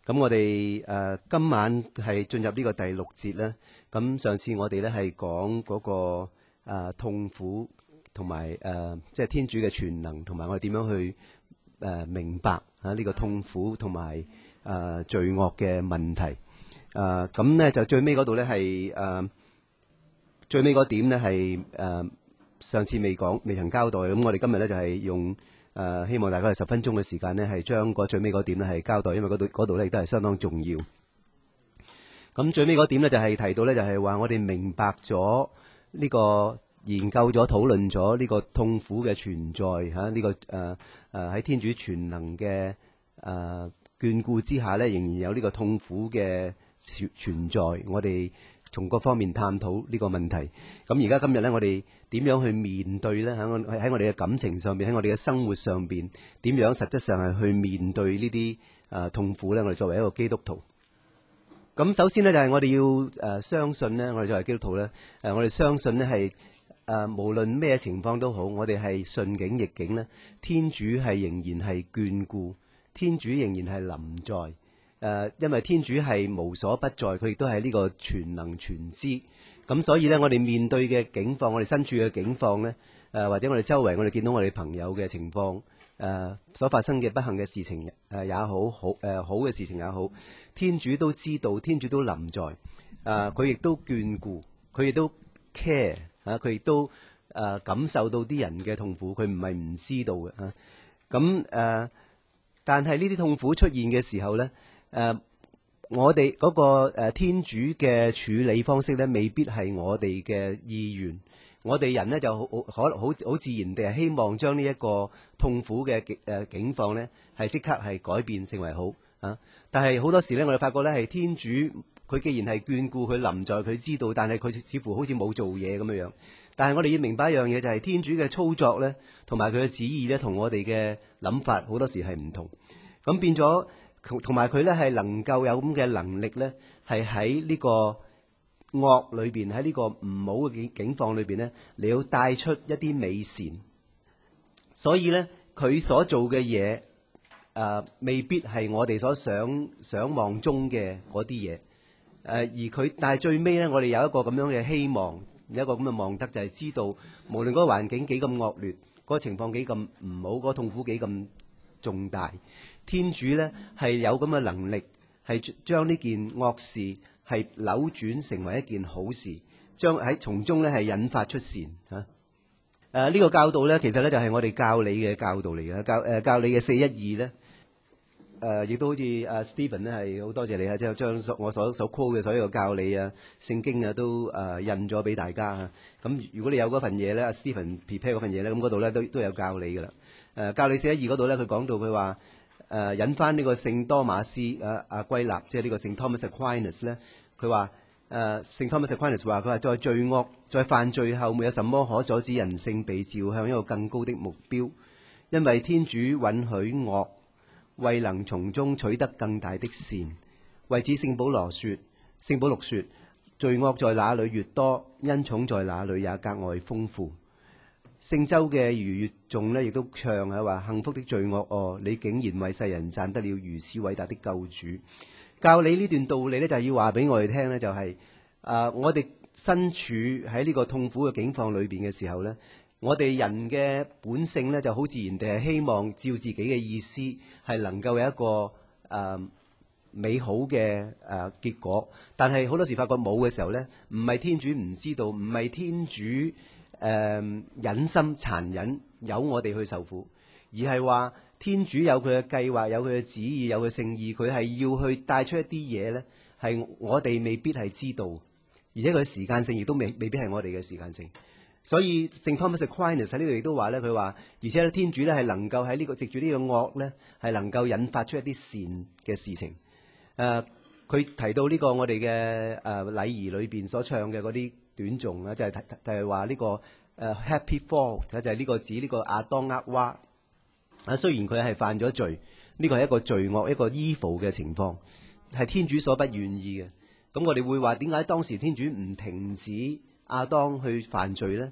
咁我哋今晚係進入呢個第6節啦。咁上次我哋咧係講嗰個痛苦同埋即係天主嘅全能，同埋我哋點樣去明白呢個痛苦同埋罪惡嘅問題。咁咧就最尾嗰度咧係最尾嗰點咧係上次未曾交代。咁我哋今日咧就係用希望大家係10分鐘嘅時間呢，係將最尾嗰點呢係交代，因為嗰度呢亦都係相當重要。咁最尾嗰點呢，就係提到呢，就係話我哋明白咗呢個研究咗討論咗呢個痛苦嘅存在嚇，呢個喺天主全能嘅眷顧之下呢，仍然有呢個痛苦嘅存在。我哋從各方面探討呢個問題。咁而家今日呢，我哋點樣去面對呢？喺我哋嘅感情上邊，喺我哋嘅生活上邊，點樣實質上係去面對呢啲痛苦呢？我哋作為一個基督徒，咁首先呢，就係我哋要相信呢，我哋作為基督徒呢，我哋相信呢係無論咩情況都好，我哋係順境逆境呢，天主係仍然係眷顧，天主仍然係臨在。因為天主係無所不在，佢亦都係呢個全能全知。咁所以呢，我哋面對嘅境況，我哋身處嘅境況呢，或者我哋周圍我哋見到我哋朋友嘅情況，所發生嘅不幸嘅事情也好，好嘅事情也好，天主都知道，天主都臨在。佢亦都眷顧，佢亦都 care 佢亦都感受到啲人嘅痛苦，佢唔係唔知道嘅。咁但係呢啲痛苦出現嘅時候呢，我哋嗰個天主嘅處理方式咧，未必係我哋嘅意願。我哋人咧就好自然地係希望將呢一個痛苦嘅境況咧，係即刻係改變成為好啊！但係好多時咧，我哋發覺咧係天主，佢既然係眷顧，佢臨在，佢知道，但係佢似乎好似冇做嘢咁樣樣。但係我哋要明白一樣嘢，就係天主嘅操作咧，同埋佢嘅旨意咧，同我哋嘅諗法好多時係唔同。咁變咗。同埋佢咧係能夠有咁嘅能力咧，係喺呢個惡裏邊，喺呢個唔好嘅境況裏邊咧，你要帶出一啲美善。所以咧，佢所做嘅嘢未必係我哋所想望中嘅嗰啲嘢。但係最尾咧，我哋有一個咁樣嘅希望，有一個咁嘅望德，就係知道無論嗰個環境幾咁惡劣，嗰個情況幾咁唔好，嗰個痛苦幾咁重大，天主呢係有咁嘅能力，係將呢件惡事係扭轉成為一件好事，將喺從中呢係引發出善嚇。呢個教導呢，其實呢就係我哋教理嘅教導嚟嘅，教理嘅412呢，亦都好似Stephen 呢係好多謝你啊，即係將我所 call 嘅所有教理啊、聖經啊都印咗俾大家嚇。咁如果你有嗰份嘢呢，Stephen prepare 嗰份嘢呢，咁嗰度呢都有教理㗎啦。教理412嗰度咧，佢講到佢話引翻呢個聖多馬斯阿歸納，即係呢個聖 Thomas Aquinas 咧，佢話聖 Thomas Aquinas 話佢話在罪惡在犯罪後，沒有什麼可阻止人性被召向一個更高的目標，因為天主允許惡，為能從中取得更大的善。為此聖保祿說，罪惡在哪裏越多，恩寵在哪裏也格外豐富。聖周嘅逾越頌呢，亦都唱係話幸福的罪惡哦，你竟然為世人賺得了如此偉大的救主。教理呢段道理呢，就係要話俾我哋聽呢，就係我哋身處喺呢個痛苦嘅境況裏邊嘅時候呢，我哋人嘅本性呢，就好自然地係希望照自己嘅意思係能夠有一個美好嘅結果。但係好多時發覺冇嘅時候呢，唔係天主唔知道，唔係天主忍心殘忍由我哋去受苦，而係話天主有佢嘅計劃，有佢嘅旨意，有佢聖意，佢係要去帶出一啲嘢呢，係我哋未必係知道，而且佢嘅時間性亦都未必係我哋嘅時間性。所以聖 Thomas Aquinas 喺呢度亦都話呢，佢話而且天主呢係能夠喺呢個藉住呢個惡呢，係能夠引發出一啲善嘅事情。佢提到呢個我哋嘅禮儀裏邊所唱嘅嗰啲短頌啊，就係話呢個Happy Fall，就係呢個指呢個亞當厄娃啊。雖然佢係犯咗罪，呢個係一個罪惡一個 evil 嘅情況，係天主所不願意嘅。咁我哋會話點解當時天主唔停止亞當去犯罪呢？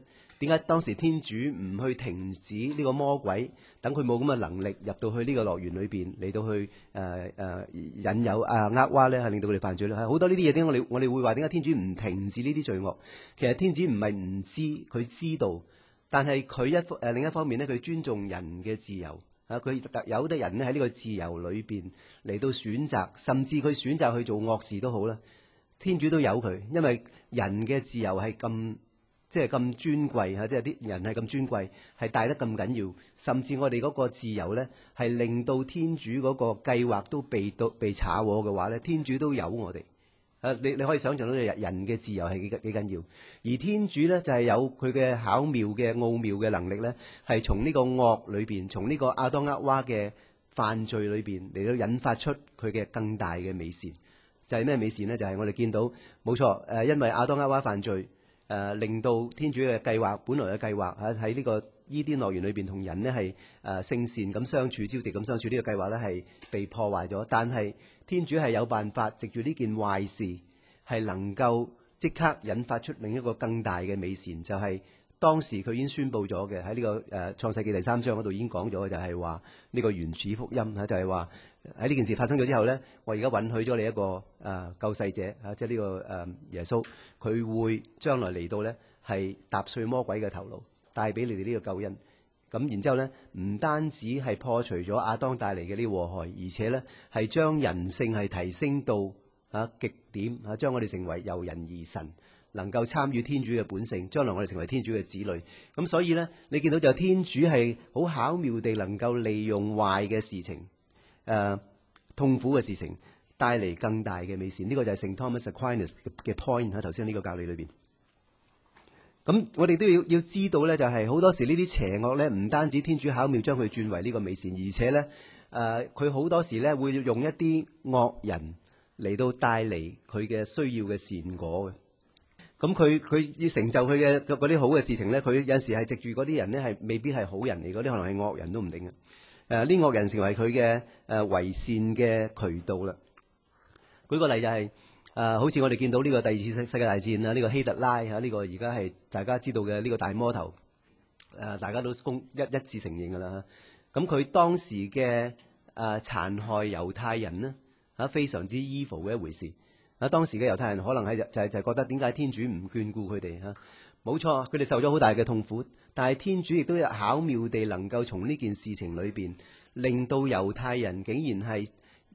點解當時天主唔去停止呢個魔鬼，等佢冇咁嘅能力入到去呢個樂園裏邊嚟到去引誘厄娃咧，係令到佢哋犯罪咧。係好多呢啲嘢，點解我哋會話點解天主唔停止呢啲罪惡？其實天主唔係唔知，佢知道，但係佢另一方面咧，佢尊重人嘅自由。佢有啲人咧喺呢個自由裏邊嚟到選擇，甚至佢選擇去做惡事都好啦。天主都有佢，因為人嘅自由係咁咁尊貴嚇，即係啲人係咁尊貴，係大得咁緊要。甚至我哋嗰個自由咧，係令到天主嗰個計劃都被查獲嘅話咧，天主都有我哋。你可以想象到人嘅自由係幾緊要。而天主咧就係有佢嘅巧妙嘅奧妙嘅能力咧，係從呢個惡裏邊，從呢個亞當厄娃嘅犯罪裏邊嚟到引發出佢嘅更大嘅美善。就係咩美善呢？就係我哋見到冇錯，因為亞當厄娃犯罪，令到天主嘅計劃，本來嘅計劃喺呢個伊甸樂園裏邊同人呢係聖善咁相處，朝夕咁相處，呢個計劃呢係被破壞咗。但係天主係有辦法藉住呢件壞事，係能夠即刻引發出另一個更大嘅美善，就係當時佢已經宣佈咗嘅，喺呢個創世紀第3章嗰度已經講咗嘅，就係話呢個原始福音就係話喺呢件事發生咗之後呢，我而家允許咗你一個救世者即係呢個耶穌，佢會將來嚟到呢，係踏碎魔鬼嘅頭顱，帶俾你哋呢個救恩。咁然之後呢，唔單止係破除咗亞當帶嚟嘅呢個禍害，而且呢係將人性係提升到極點將我哋成為由人而神，能夠參與天主嘅本性，將來我哋成為天主嘅子女。咁所以呢，你見到就天主係好巧妙地能夠利用壞嘅事情、痛苦嘅事情，帶嚟更大嘅美善。呢個就係聖 Thomas Aquinas 嘅 point 喺頭先呢個教理裏邊。咁我哋都要知道呢，就係好多時呢啲邪惡呢，唔單止天主巧妙將佢轉為呢個美善，而且呢，佢好多時呢會用一啲惡人嚟到帶嚟佢嘅需要嘅善果嘅。咁佢要成就佢嘅嗰啲好嘅事情呢，佢有時係藉住嗰啲人呢，係未必係好人嚟，嗰啲可能係惡人都唔定嘅。呢惡人成為佢嘅為善嘅渠道啦。舉個例就係好似我哋見到呢個第二次世界大戰呢個希特拉呢個而家係大家知道嘅呢個大魔頭，大家都一致承認㗎啦。咁佢當時嘅殘害猶太人呢，非常之 evil 嘅一回事。當時嘅猶太人可能係就係覺得點解天主唔眷顧佢哋嚇？冇錯，佢哋受咗好大嘅痛苦，但係天主亦都有巧妙地能夠從呢件事情裏邊，令到猶太人竟然係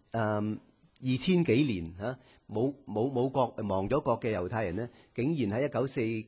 2000幾年冇國亡咗國嘅猶太人呢，竟然喺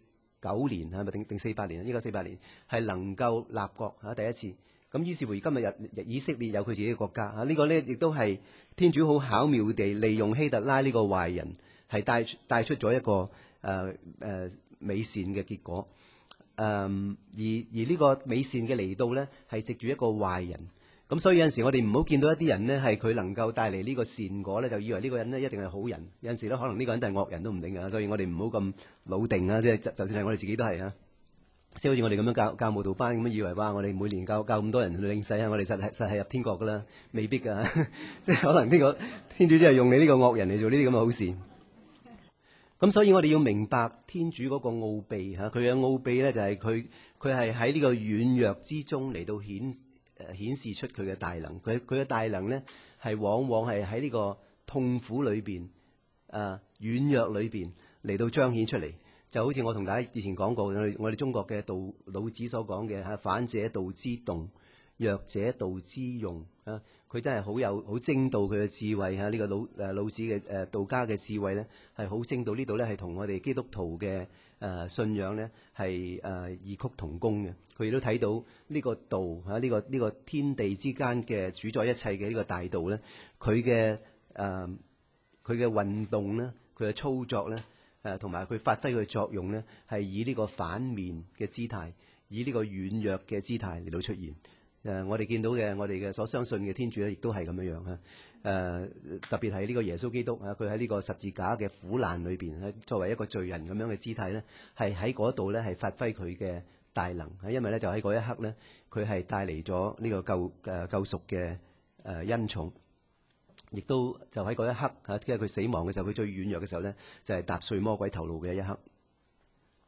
1949年係咪定48年？1948年係能夠立國第一次。咁於是乎今日以色列有佢自己嘅國家呢個呢亦都係天主好巧妙地利用希特拉呢個壞人，係帶出咗一個美善嘅結果。而呢個美善嘅嚟到呢，係藉住一個壞人。咁所以有陣時我哋唔好見到一啲人呢，係佢能夠帶嚟呢個善果呢，就以為呢個人呢一定係好人。有陣時呢，可能呢個人都係惡人都唔定㗎。所以我哋唔好咁老定啊！即係就算係我哋自己都係啊。即係好似我哋咁樣教慕道班咁樣，以為哇！我哋每年教咁多人去領洗啊，我哋實係入天國噶啦，未必噶。即係可能呢個天主只係用你呢個惡人嚟做呢啲咁嘅好事。咁所以我哋要明白天主嗰個奧秘嚇，佢嘅奧秘咧就係佢係喺呢個軟弱之中嚟到顯示出佢嘅大能。佢嘅大能咧係往往係喺呢個痛苦裏邊、軟弱裏邊嚟到彰顯出嚟。就好似我同大家以前講過，我哋中國嘅老子所講嘅嚇，反者道之動，弱者道之用啊！佢真係好精到佢嘅智慧嚇。呢個老子嘅道家嘅智慧咧，係好精到呢度咧，係同我哋基督徒嘅信仰咧係異曲同工嘅。佢亦都睇到呢個道嚇，呢個天地之間嘅主宰一切嘅呢個大道咧，佢嘅運動咧，佢嘅操作咧。同埋佢發揮佢嘅作用呢，係以呢個反面嘅姿態，以呢個軟弱嘅姿態嚟到出現。我哋見到嘅，我哋嘅所相信嘅天主咧，亦都係咁樣樣嚇。特別係呢個耶穌基督啊，佢喺呢個十字架嘅苦難裏邊，作為一個罪人咁樣嘅姿態呢，係喺嗰度呢，係發揮佢嘅大能。因為呢，就喺嗰一刻呢，佢係帶嚟咗呢個救贖嘅恩寵。亦都就喺嗰一刻即係佢死亡嘅時候，佢最軟弱嘅時候呢，就係踏碎魔鬼頭顱嘅一刻。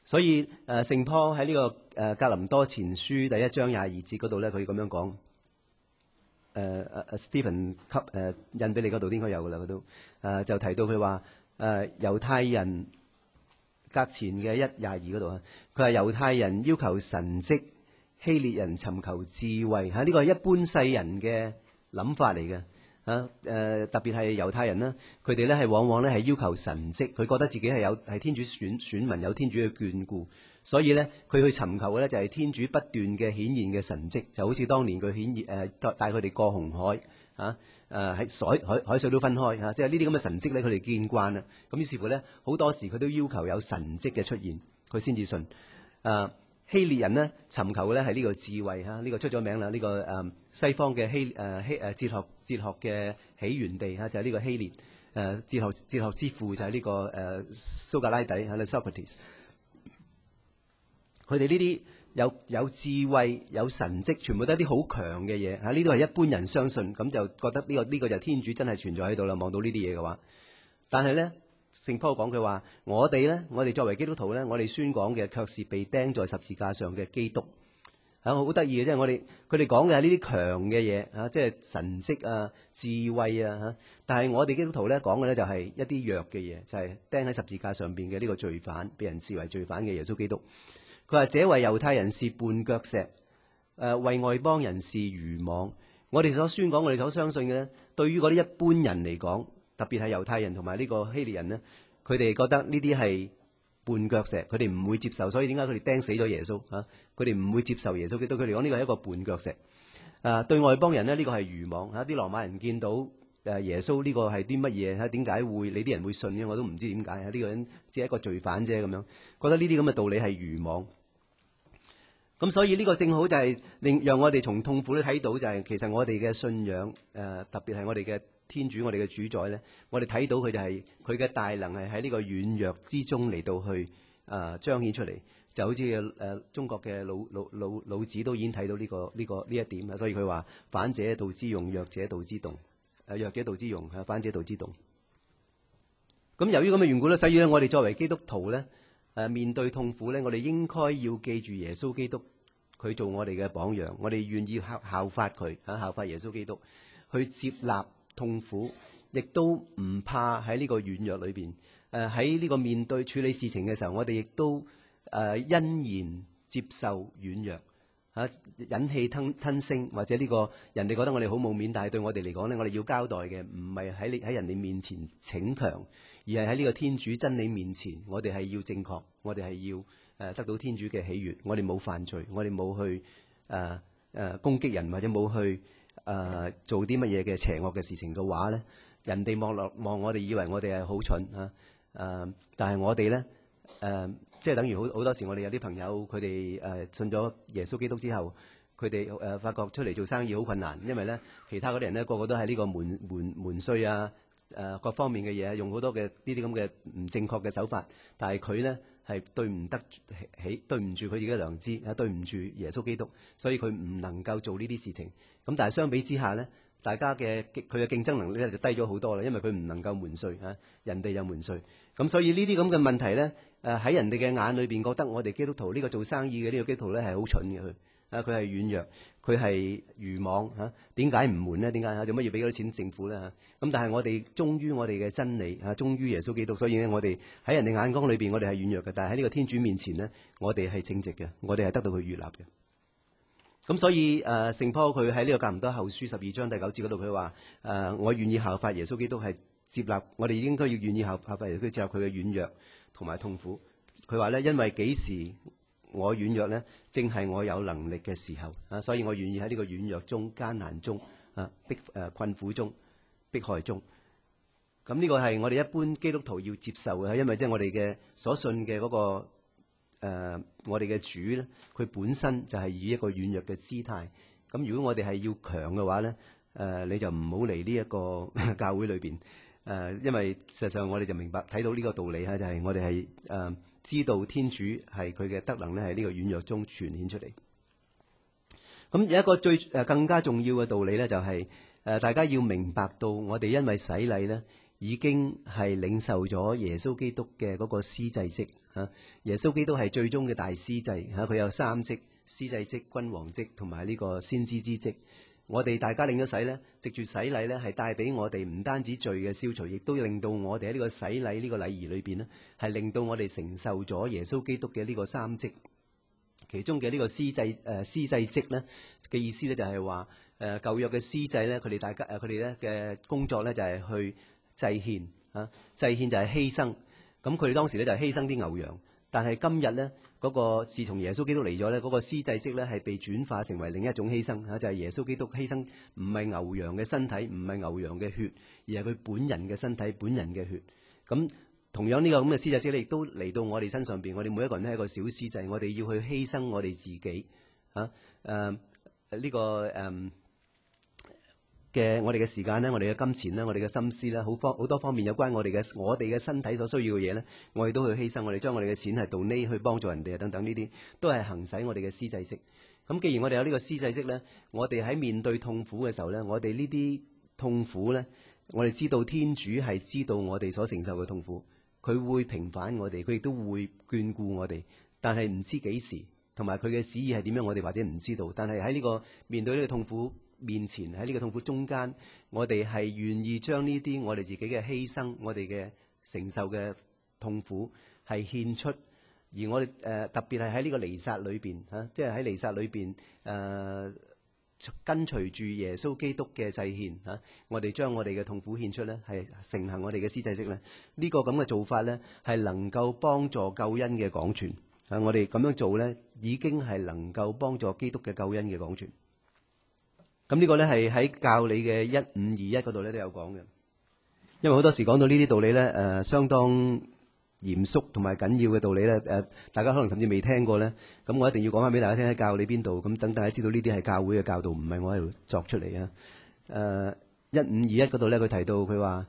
所以聖坡喺呢個格林多前書第1章22節嗰度咧，佢咁樣講。Stephen 印俾你嗰度應該有噶啦，佢都就提到佢話猶太人隔前嘅1:22嗰度啊，佢話猶太人要求神蹟，希臘人尋求智慧嚇，呢個係一般世人嘅諗法嚟嘅嚇。特別係猶太人啦，佢哋咧係往往咧係要求神蹟，佢覺得自己係天主選民，有天主嘅眷顧，所以咧佢去尋求嘅咧就係天主不斷嘅顯現嘅神蹟，就好似當年佢顯現帶佢哋過紅海嚇，喺海水都分開嚇，即係呢啲咁嘅神蹟咧，佢哋見慣啦。咁於是乎咧，好多時佢都要求有神蹟嘅出現，佢先至信。希臘人呢，尋求嘅咧係呢個智慧嚇，呢個出咗名啦。呢個西方嘅哲學嘅起源地嚇，就係呢個希臘。哲學之父就係呢個蘇格拉底嚇，Socrates。佢哋呢啲有智慧、有神蹟，全部都係啲好強嘅嘢嚇。呢啲係一般人相信，咁就覺得呢個就天主真係存在喺度啦。望到呢啲嘢嘅話，但係咧。聖坡講佢話：我哋作為基督徒咧，我哋宣講嘅卻是被釘在十字架上嘅基督。好得意嘅，即係佢哋講嘅係呢啲強嘅嘢嚇，即係神蹟啊、智慧啊嚇。但係我哋基督徒咧講嘅咧就係一啲弱嘅嘢，就係釘喺十字架上邊嘅呢個罪犯，被人視為罪犯嘅耶穌基督。佢話：這為猶太人是絆腳石，為外邦人是愚妄。我哋所宣講、我哋所相信嘅咧，對於嗰啲一般人嚟講，特別係猶太人同埋呢個希臘人呢，佢哋覺得呢啲係絆腳石，佢哋唔會接受，所以點解佢哋釘死咗耶穌嚇？佢哋唔會接受耶穌基督，對佢嚟講呢個係一個絆腳石。對外邦人呢，呢個係愚妄嚇。啲羅馬人見到耶穌呢個係啲乜嘢嚇？點解會你啲人會信嘅？我都唔知點解啊！呢個人只係一個罪犯啫咁樣，覺得呢啲咁嘅道理係愚妄。咁所以呢個正好就係讓我哋從痛苦都睇到，就係其實我哋嘅信仰特別係我哋嘅天主，我哋嘅主宰咧，我哋睇到佢就係佢嘅大能係喺呢個軟弱之中嚟到去彰顯出嚟，就好似中國嘅老子都已經睇到呢一點啊，所以佢話反者道之用，弱者道之動，弱者道之用，反者道之動。咁由於咁嘅緣故咧，所以咧我哋作為基督徒咧面對痛苦咧，我哋應該要記住耶穌基督，佢做我哋嘅榜樣，我哋願意效法佢效法耶穌基督去接納痛苦，亦都唔怕喺呢個軟弱裏邊。喺呢個面對處理事情嘅時候，我哋亦都欣然接受軟弱忍氣吞聲，或者呢個人哋覺得我哋好冇面，但係對我哋嚟講呢，我哋要交代嘅唔係喺人哋面前逞強，而係喺呢個天主真理面前，我哋係要正確，我哋係要得到天主嘅喜悅。我哋冇犯罪，我哋冇去攻擊人，或者冇去做啲乜嘢嘅邪惡嘅事情嘅話呢，人哋望我哋以為我哋係好蠢但係我哋呢，即係等於好多時我哋有啲朋友佢哋信咗耶穌基督之後，佢哋發覺出嚟做生意好困難，因為呢其他嗰啲人呢個個都係呢個瞞稅啊各方面嘅嘢，用好多嘅呢啲咁嘅唔正確嘅手法，但係佢呢係對唔住佢自己嘅良知，對唔住耶穌基督，所以佢唔能夠做呢啲事情。咁但係相比之下呢，大家佢嘅競爭能力咧就低咗好多啦，因為佢唔能夠瞞稅人哋又瞞稅。咁所以呢啲咁嘅問題呢，喺人哋嘅眼裏邊覺得我哋基督徒呢個做生意嘅呢個基督徒呢係好蠢嘅，佢係軟弱，佢係愚妄點解唔瞞呢？點解做乜要俾嗰啲錢政府呢？咁但係我哋忠於我哋嘅真理忠於耶穌基督，所以呢，我哋喺人哋眼光裏邊我哋係軟弱嘅，但係喺呢個天主面前呢，我哋係正直嘅，我哋係得到佢悅納嘅。咁所以聖坡佢喺呢個格林多後書12章第9節嗰度，佢話我願意效法耶穌基督，係接納我哋應該要願意效法耶穌，接納佢嘅軟弱同埋痛苦。佢話咧，因為幾時我軟弱呢，正係我有能力嘅時候所以我願意喺呢個軟弱中、艱難中困苦中、迫害中。咁呢個係我哋一般基督徒要接受嘅，因為即係我哋嘅所信嘅嗰個我哋嘅主咧，佢本身就係以一個軟弱嘅姿態。咁如果我哋係要強嘅話咧，你就唔好嚟呢一個教會裏邊。因為事實上我哋就明白睇到呢個道理就係我哋係知道天主係佢嘅德能咧，喺呢個軟弱中傳顯出嚟。咁有一個更加重要嘅道理咧，就係大家要明白到我哋因為洗禮咧， 已經係領受咗耶穌基督嘅嗰個司祭職嚇。耶穌基督係最終嘅大司祭嚇，佢有三職：司祭職、君王職同埋呢個先知之職。我哋大家領咗洗呢，藉住洗禮呢，係帶俾我哋唔單止罪嘅消除，亦都令到我哋喺呢個洗禮呢個禮儀裏邊呢，係令到我哋承受咗耶穌基督嘅呢個三職。其中嘅呢個司祭職呢嘅意思呢，就係話舊約嘅司祭呢，佢哋咧嘅工作呢，就係去祭獻啊，祭獻就係犧牲。咁佢哋當時呢，就係犧牲啲牛羊。但係今日呢，嗰個自從耶穌基督嚟咗呢，嗰個司祭職呢係被轉化成為另一種犧牲嚇，就係耶穌基督犧牲唔係牛羊嘅身體，唔係牛羊嘅血，而係佢本人嘅身體、本人嘅血。咁同樣呢個咁嘅司祭職呢，亦都嚟到我哋身上邊。我哋每一個人都係一個小司祭，我哋要去犧牲我哋自己嚇。呢個嘅我哋嘅時間呢，我哋嘅金錢呢，我哋嘅心思呢，好多方面有關我哋嘅身體所需要嘅嘢呢，我哋都去犧牲。我哋將我哋嘅錢係donate去幫助人哋啊，等等呢啲都係行使我哋嘅司祭職。咁既然我哋有呢個司祭職呢，我哋喺面對痛苦嘅時候呢，我哋呢啲痛苦呢，我哋知道天主係知道我哋所承受嘅痛苦，佢會平反我哋，佢亦都會眷顧我哋，但係唔知幾時，同埋佢嘅旨意係點樣，我哋或者唔知道。但係喺呢個面對呢個痛苦面前，喺呢個痛苦中間，我哋係願意將呢啲我哋自己嘅犧牲，我哋嘅承受嘅痛苦係獻出。而我哋特別係喺呢個彌撒裏邊嚇，即係喺彌撒裏邊跟隨住耶穌基督嘅祭獻嚇，我哋將我哋嘅痛苦獻出呢，係承行我哋嘅司祭職呢。呢個咁嘅做法呢，係能夠幫助救恩嘅廣傳嚇。我哋咁樣做呢，已經係能夠幫助基督嘅救恩嘅廣傳。咁呢個呢，係喺教理嘅1521嗰度呢都有講嘅。因為好多時講到呢啲道理呢，相當嚴肅同埋緊要嘅道理呢，大家可能甚至未聽過呢。咁我一定要講翻俾大家聽，喺教理邊度，咁等大家知道呢啲係教會嘅教導，唔係我喺度作出嚟啊。1521嗰度呢，佢提到佢話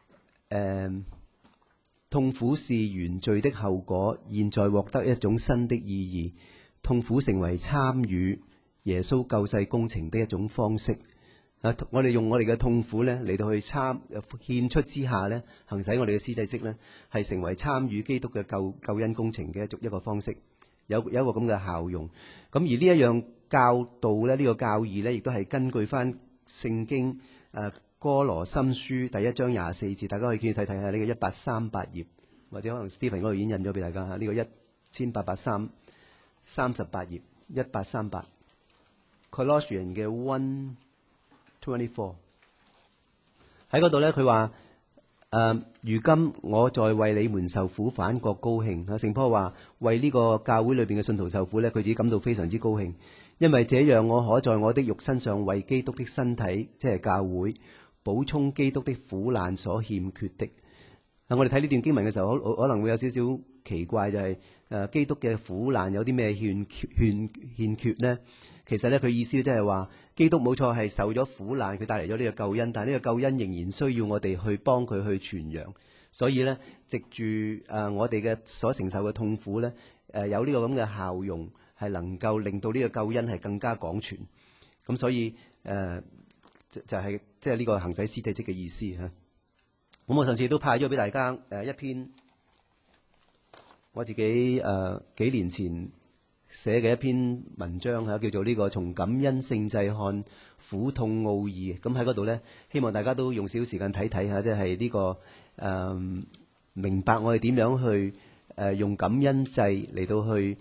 痛苦是原罪的後果，現在獲得一種新的意義，痛苦成為參與耶穌救世工程的一種方式。我哋用我哋嘅痛苦咧嚟到去獻出之下咧，行使我哋嘅司祭職咧，係成為參與基督嘅救恩工程嘅一個方式，有一個咁嘅效用。咁而呢一樣教導咧，呢個教義咧，亦都係根據翻聖經哥羅森書第1章24節，大家可以見睇睇下呢個1838頁，或者可能 Stephen 嗰度已經印咗俾大家嚇，呢個1838頁1838 Colossians 嘅1:24喺嗰度咧，佢話如今我在為你們受苦反覺高興。聖保羅話為呢個教會裏邊嘅信徒受苦咧，佢自己感到非常之高興，因為這樣我可在我的肉身上為基督的身體，即係教會，補充基督的苦難所欠缺的。我哋睇呢段經文嘅時候，可能會有少少奇怪，就係基督嘅苦難有啲咩欠缺呢？其實咧，佢意思即係話基督冇錯係受咗苦難，佢帶嚟咗呢個救恩，但係呢個救恩仍然需要我哋去幫佢去傳揚。所以咧，藉住我哋嘅所承受嘅痛苦咧，有呢個咁嘅效用，係能夠令到呢個救恩係更加廣傳。咁所以就係即係呢個行使司祭職嘅意思嚇。咁我上次都派咗俾大家一篇我自己幾年前寫嘅一篇文章嚇，叫做呢個從感恩聖祭看苦痛奧義。咁喺嗰度呢，希望大家都用少少時間睇睇下，即係呢個明白我哋點樣去用感恩祭嚟到去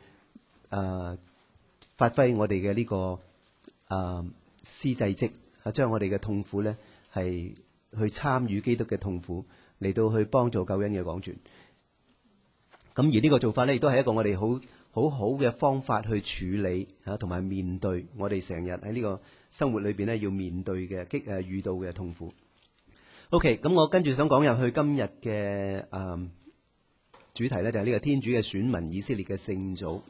發揮我哋嘅呢個司祭職，將我哋嘅痛苦呢係去參與基督嘅痛苦，嚟到去幫助救恩嘅廣傳。咁而呢個做法呢，亦都係一個我哋好好嘅方法去處理同埋面對我哋成日喺呢個生活裏邊呢要面對嘅遇到嘅痛苦。OK， 咁我跟住想講入去今日嘅主題呢，就係呢個天主嘅選民，以色列嘅聖祖。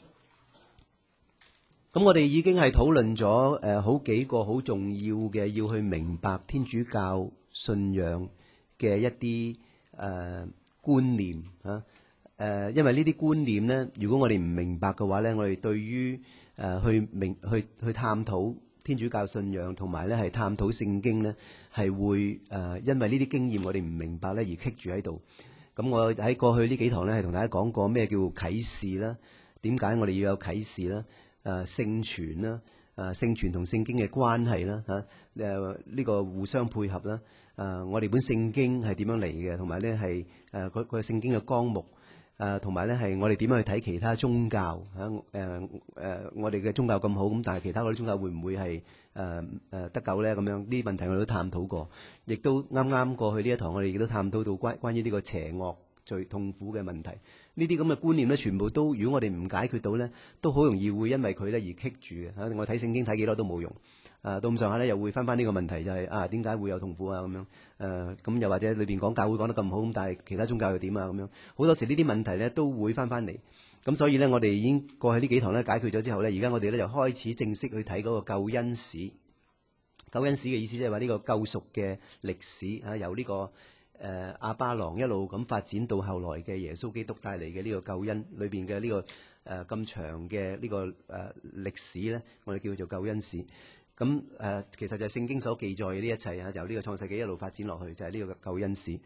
咁我哋已經係討論咗好幾個好重要嘅要去明白天主教信仰嘅一啲觀念啊。因為呢啲觀念呢，如果我哋唔明白嘅話呢，我哋對於去探討天主教信仰，同埋咧係探討聖經咧，係會因為呢啲經驗我哋唔明白咧而棘住喺度。咁我喺過去呢幾堂咧係同大家講過咩叫啟示啦，點解我哋要有啟示啦，聖傳啦，聖傳同聖經嘅關係啦，呢個互相配合啦，我哋本聖經係點樣嚟嘅，同埋咧係佢聖經嘅綱目。同埋咧係我哋點樣去睇其他宗教我哋嘅宗教咁好，咁但係其他嗰啲宗教會唔會係得救咧？咁樣呢啲問題我哋都探討過，亦都啱啱過去呢一堂我哋亦都探討到關於呢個邪惡最痛苦嘅問題。呢啲咁嘅觀念咧，全部都如果我哋唔解決到咧，都好容易會因為佢咧而棘住嘅嚇。我睇聖經睇幾多都冇用。到咁上下咧，又會翻呢個問題，就係點解會有痛苦啊？咁樣咁又或者裏邊講教會講得咁好，咁但係其他宗教又點啊？咁樣好多時呢啲問題咧都會翻嚟。咁所以咧，我哋已經過去呢幾堂咧解決咗之後咧，而家我哋咧就開始正式去睇嗰個救恩史。救恩史嘅意思即係話呢個救贖嘅歷史嚇，由呢個亞巴郎一路咁發展到後來嘅耶穌基督帶嚟嘅呢個救恩裏邊嘅呢個咁長嘅呢個歷史咧，我哋叫做救恩史。咁其實就係聖經所記載嘅呢一切由呢個創世紀一路發展落去，就係呢個救恩史。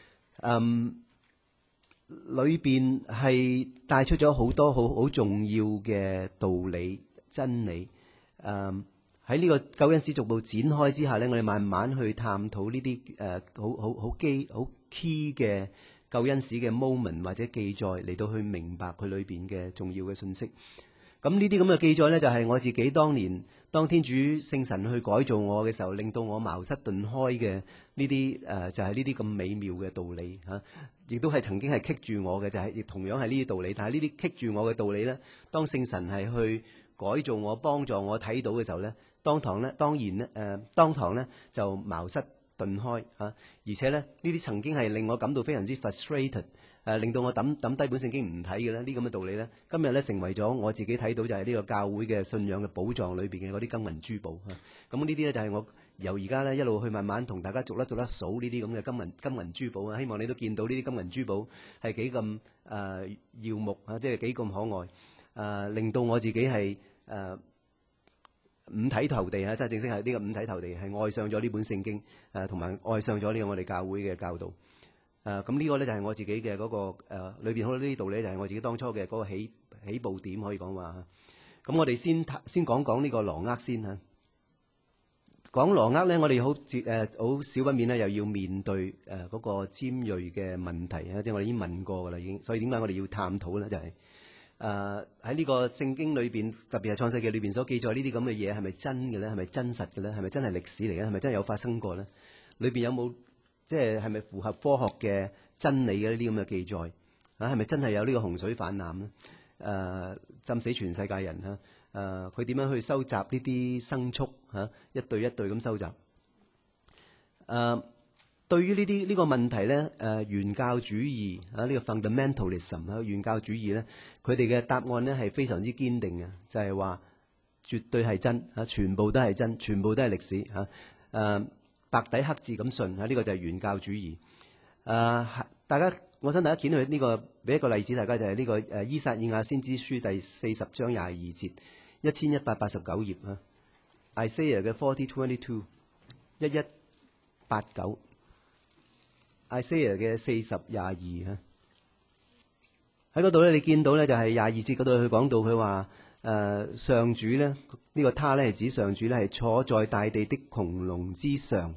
裏邊係帶出咗好多好重要嘅道理真理。喺呢個救恩史逐步展開之下咧，我哋慢慢去探討呢啲好 key 嘅救恩史嘅 moment 或者記載，嚟到去明白佢裏邊嘅重要嘅信息。咁呢啲咁嘅記載咧，就係我自己當年當天主聖神去改造我嘅時候，令到我茅塞頓開嘅呢啲就係呢啲咁美妙嘅道理嚇，亦都係曾經係棘住我嘅，就係亦同樣係呢啲道理。但係呢啲棘住我嘅道理咧，當聖神係去改造我、幫助我睇到嘅時候咧，當堂咧就茅塞頓開嚇，而且咧呢啲曾經係令我感到非常之 frustrated。令到我抌低本聖經唔睇嘅咧，呢咁嘅道理咧，今日咧成為咗我自己睇到就係呢個教會嘅信仰嘅寶藏裏邊嘅嗰啲金銀珠寶嚇。咁呢啲咧就係我由而家咧一路去慢慢同大家逐粒數呢啲咁嘅金銀珠寶啊。希望你都見到呢啲金銀珠寶係幾咁耀目啊，即係幾咁可愛令到我自己係五體投地啊！真係正式係呢個五體投地，係愛上咗呢本聖經同埋愛上咗呢個我哋教會嘅教導。咁呢個咧就係我自己嘅嗰個裏邊好多呢啲道理，就係我自己當初嘅嗰個起步點，可以講話。咁我哋先講講呢個羅厄先嚇。講羅厄咧，我哋好少不免咧，又要面對嗰個尖鋭嘅問題啊！即係我哋已經問過㗎啦，已經。所以點解我哋要探討咧？就係喺呢個聖經裏邊，特別係創世記裏邊所記載呢啲咁嘅嘢，係咪真嘅咧？係咪真實嘅咧？係咪真係歷史嚟嘅？係咪真係有發生過咧？裏邊有冇？即係咪符合科學嘅真理嘅呢啲咁嘅記載啊？係咪真係有呢個洪水泛濫咧？浸死全世界人嚇？佢點樣去收集呢啲牲畜嚇？一對一對咁收集。對於呢個問題咧，原教主義啊，呢個 fundamentalism 啊，原教主義咧，佢哋嘅答案咧係非常之堅定嘅，就係話絕對係真嚇，全部都係真，全部都係歷史嚇。白底黑字咁信嚇，呢個就係原教主義。我想大家見到呢個，俾一個例子，大家就係呢個依撒意亞先知書第40章22節，1189頁啊。Isaiah 嘅40:22 1189 Isaiah 嘅40:22啊。喺嗰度咧，你見到咧就係22節嗰度，佢講到佢話上主咧。呢個他咧係指上主咧係坐在大地的穹隆之上，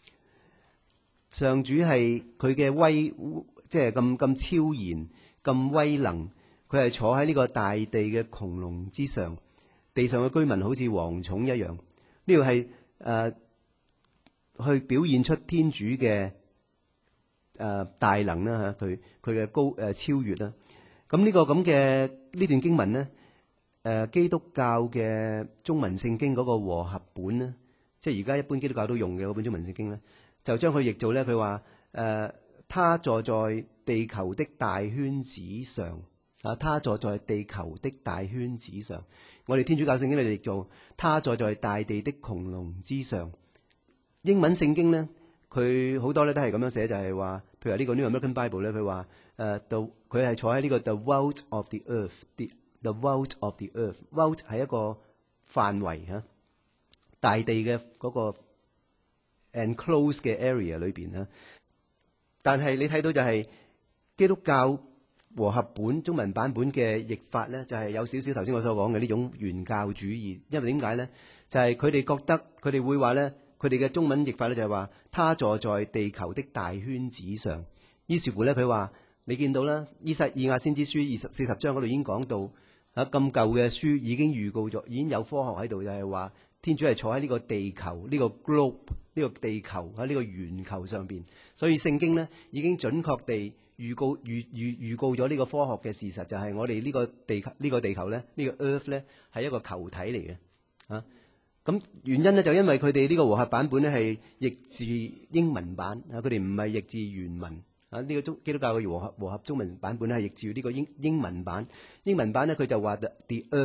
上主係佢嘅威，即係咁超然、咁威能，佢係坐喺呢個大地嘅穹隆之上，地上嘅居民好似蝗蟲一樣。呢個係去表現出天主嘅大能啦嚇，佢嘅超越啦。咁呢個咁嘅呢段經文咧。基督教嘅中文聖經嗰個和合本咧，即係而家一般基督教都用嘅嗰本中文聖經咧，就將佢譯做咧，佢話他坐在地球的大圈子上啊，他坐在地球的大圈子上。我哋天主教聖經咧就譯做他坐在大地的穹隆之上。英文聖經咧，佢好多咧都係咁樣寫，就係話，譬如話呢個 New American Bible 咧，佢話佢係坐喺呢個 the world of the earth。The world of the earth，world 係一個範圍嚇， 大地嘅嗰個 enclosed 嘅 area 裏邊啦。但係你睇到就係基督教和合本中文版本嘅譯法咧，就係有少少頭先我所講嘅呢種原教主義。因為點解咧？就係佢哋覺得佢哋會話咧，佢哋嘅中文譯法咧就係話他坐在地球的大圈子上。於是乎咧，佢話你見到啦，以亞先知書40章嗰度已經講到咁舊嘅書已經預告咗，已經有科學喺度，就係話天主係坐喺呢個地球呢個 globe 呢個地球喺呢個圓球上邊。所以聖經咧已經準確地預告咗呢個科學嘅事實，就係我哋呢個地球咧，呢個 Earth 咧係一個球體嚟嘅啊。咁原因咧就因為佢哋呢個和合版本咧係譯自英文版啊，佢哋唔係譯自原文啊。呢個基督教嘅和合中文版本咧係譯自呢個英文版。英文版咧佢就話 the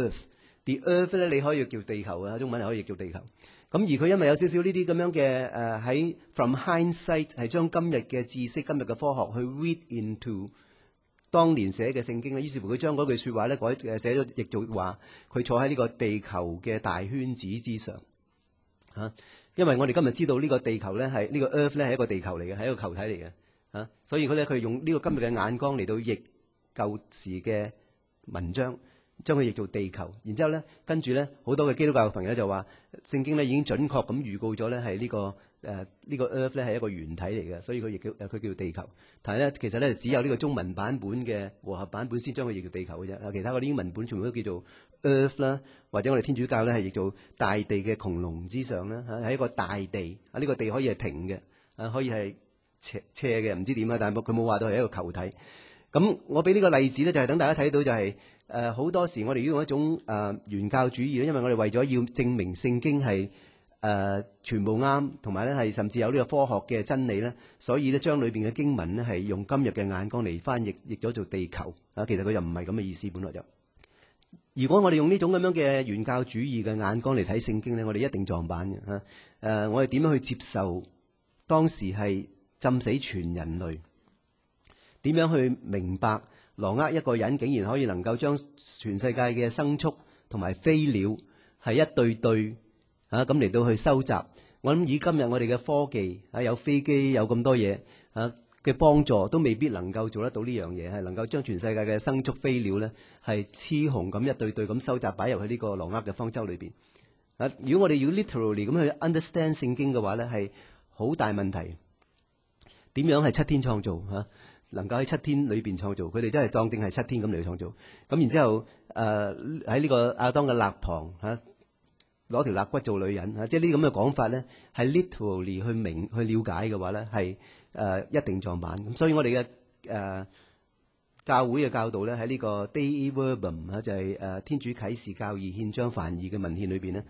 earth 咧你可以叫地球啊，中文係可以叫地球。咁而佢因為有少少呢啲咁樣嘅喺 from hindsight 係將今日嘅知識、今日嘅科學去 read into 當年寫嘅聖經咧，於是乎佢將嗰句説話咧寫咗譯做話佢坐喺呢個地球嘅大圈子之上嚇。因為我哋今日知道呢個地球咧係呢個 Earth 咧係一個地球嚟嘅，係一個球體嚟嘅嚇，所以佢用呢個今日嘅眼光嚟到譯舊時嘅文章，將佢譯做地球。然之後咧，跟住咧好多嘅基督教嘅朋友就話聖經咧已經準確咁預告咗咧係呢個Earth 咧係一個圓體嚟嘅，所以佢叫地球。但係咧其實咧只有呢個中文版本嘅和合版本先將佢譯做地球嘅啫，其他嗰啲英文本全部都叫做 Earth 啦，或者我哋天主教咧係譯做大地嘅穹隆之上啦，係一個大地啊。呢個地可以係平嘅可以係斜嘅，唔知點啊，但係佢冇話到係一個球體。咁我俾呢個例子咧，就係等大家睇到就係好多時我哋要用一種原教主義咧，因為我哋為咗要證明聖經係全部啱，同埋咧係甚至有呢個科學嘅真理咧，所以咧將裏邊嘅經文咧係用今日嘅眼光嚟翻譯咗做地球啊。其實佢又唔係咁嘅意思，本來就。如果我哋用呢種咁樣嘅原教主義嘅眼光嚟睇聖經咧，我哋一定撞板嘅嚇。我哋點樣去接受當時係浸死全人類？點樣去明白挪厄一個人竟然可以能夠將全世界嘅牲畜同埋飛鳥係一對對咁嚟到去收集？我諗以今日我哋嘅科技有飛機有咁多嘢嘅幫助，都未必能夠做得到呢樣嘢，係能夠將全世界嘅牲畜飛鳥咧係雌雄咁一對對咁收集擺入去呢個挪厄嘅方舟裏邊。如果我哋要 literally 咁去 understand 聖經嘅話咧，係好大問題。點樣係7天創造能夠喺7天裏邊創造，佢哋真係當定係7天咁嚟創造。咁然之後喺呢個亞當嘅肋旁攞條肋骨做女人即係呢啲咁嘅講法咧，係 literally 去了解嘅話咧，係一定撞板。咁所以我哋嘅教會嘅教導咧，喺呢個 Dei Verbum 就係天主啟示教義憲章梵二嘅文獻裏邊咧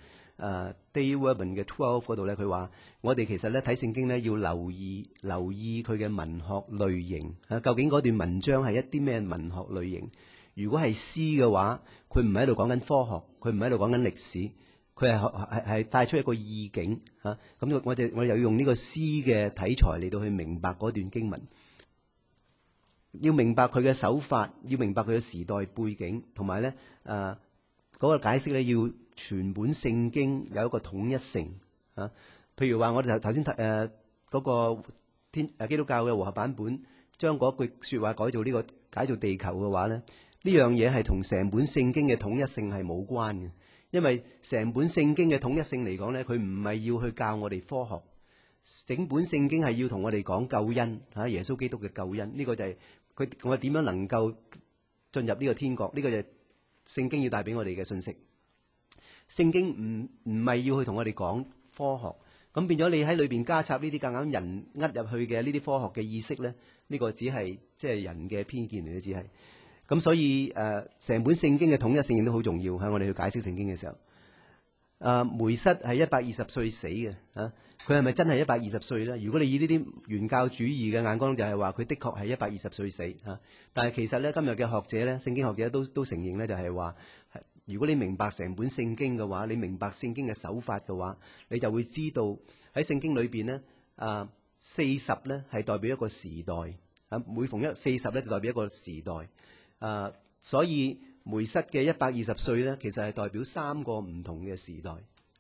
，Dei Verbum 嘅12嗰度咧，佢話我哋其實咧睇聖經咧要留意佢嘅文學類型究竟嗰段文章係一啲咩文學類型？如果係詩嘅話，佢唔係喺度講緊科學，佢唔係喺度講緊歷史，佢係帶出一個意境咁我哋又要用呢個詩嘅題材嚟到去明白嗰段經文，要明白佢嘅手法，要明白佢嘅時代背景，同埋咧嗰個解釋咧要全本聖經有一個統一性譬如話我哋頭先嗰個基督教嘅和合版本將嗰句説話改做呢個解做地球嘅話咧，呢樣嘢係同成本聖經嘅統一性係冇關嘅。因為成本聖經嘅統一性嚟講咧，佢唔係要去教我哋科學，整本聖經係要同我哋講救恩耶穌基督嘅救恩。呢個就係我哋點樣能夠進入呢個天國？呢個就係聖經要帶俾我哋嘅信息。聖經唔係要去同我哋講科學，咁變咗你喺裏邊加插呢啲夾硬人入去嘅呢啲科學嘅意識咧，呢個只係即係人嘅偏見嚟嘅，只係。咁所以成本聖經嘅統一性亦都好重要喺我哋去解釋聖經嘅時候。梅瑟係120歲死嘅佢係咪真係120歲咧？如果你以呢啲原教主義嘅眼光，就係話佢的確係120歲死但係其實咧，今日嘅學者咧，聖經學者都承認咧，就係話，如果你明白成本聖經嘅話，你明白聖經嘅手法嘅話，你就會知道喺聖經裏邊咧40咧係代表一個時代每逢40咧就代表一個時代。所以梅瑟嘅120歲咧，其實係代表3個唔同嘅時代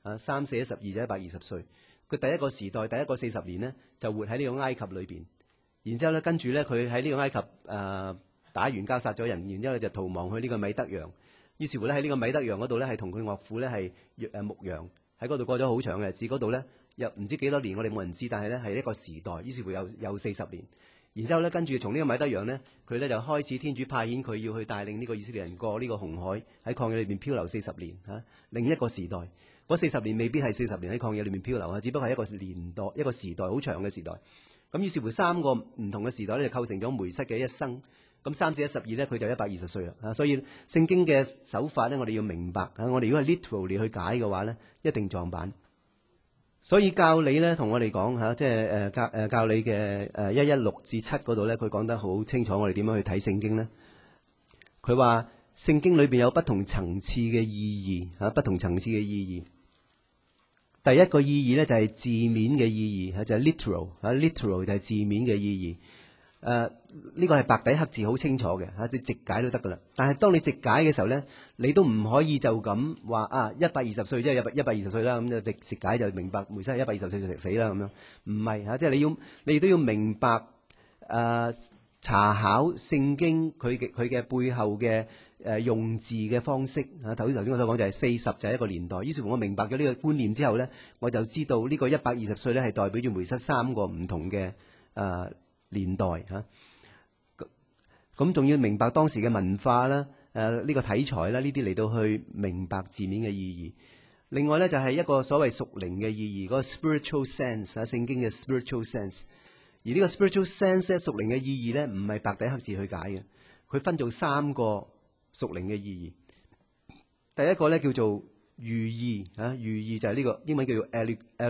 3×4=12就120歲。佢第一個時代，第一個40年呢，就活喺呢個埃及裏邊。然之後咧，跟住咧，佢喺呢個埃及打完交殺咗人，然之後就逃亡去呢個米德揚。於是乎咧，喺呢個米德揚嗰度咧，係同佢岳父咧係牧羊，喺嗰度過咗好長嘅日子。嗰度咧又唔知幾多年，我哋冇人知，但係咧係一個時代。於是乎有40年。然之後咧，跟住從呢個米德揚呢，佢咧就開始天主派遣佢要去帶領呢個以色列人過呢個紅海，喺曠野裏邊漂流40年嚇。另一個時代，嗰40年未必係40年喺曠野裏面漂流啊，只不過係一個年代、一個時代，好長嘅時代。咁於是乎3個唔同嘅時代咧，就構成咗梅瑟嘅一生。咁3×4=12咧，佢就120歲啦。所以聖經嘅手法咧，我哋要明白嚇。我哋如果係 literally 去解嘅話咧，一定撞板。所以教理咧同我哋講嚇，即係教理嘅116-7嗰度咧，佢講得好清楚，我哋點樣去睇聖經咧？佢話聖經裏邊有不同層次嘅意義嚇，不同層次嘅意義。第一個意義咧就係字面嘅意義，就係 literal 就係字面嘅意義。呢個係白底黑字好清楚嘅嚇，你直解都得噶啦。但係當你直解嘅時候咧，你都唔可以就咁話120歲即係120歲啦，咁就直解就明白梅瑟係120歲就死啦咁樣。唔係嚇，即係你亦都要明白查考聖經佢嘅背後嘅用字嘅方式嚇。頭先我所講就係40就係一個年代。於是乎我明白咗呢個觀念之後咧，我就知道呢個120歲咧係代表住梅瑟3個唔同嘅年代嚇。咁仲要明白當時嘅文化啦，呢個題材啦，呢啲嚟到去明白字面嘅意義。另外咧就係一個所謂屬靈嘅意義，嗰個 spiritual sense 聖經嘅 spiritual sense。而呢個 spiritual sense 咧，屬靈嘅意義咧，唔係白底黑字去解嘅，佢分做3個屬靈嘅意義。第一個咧叫做寓意寓意就係呢個英文叫做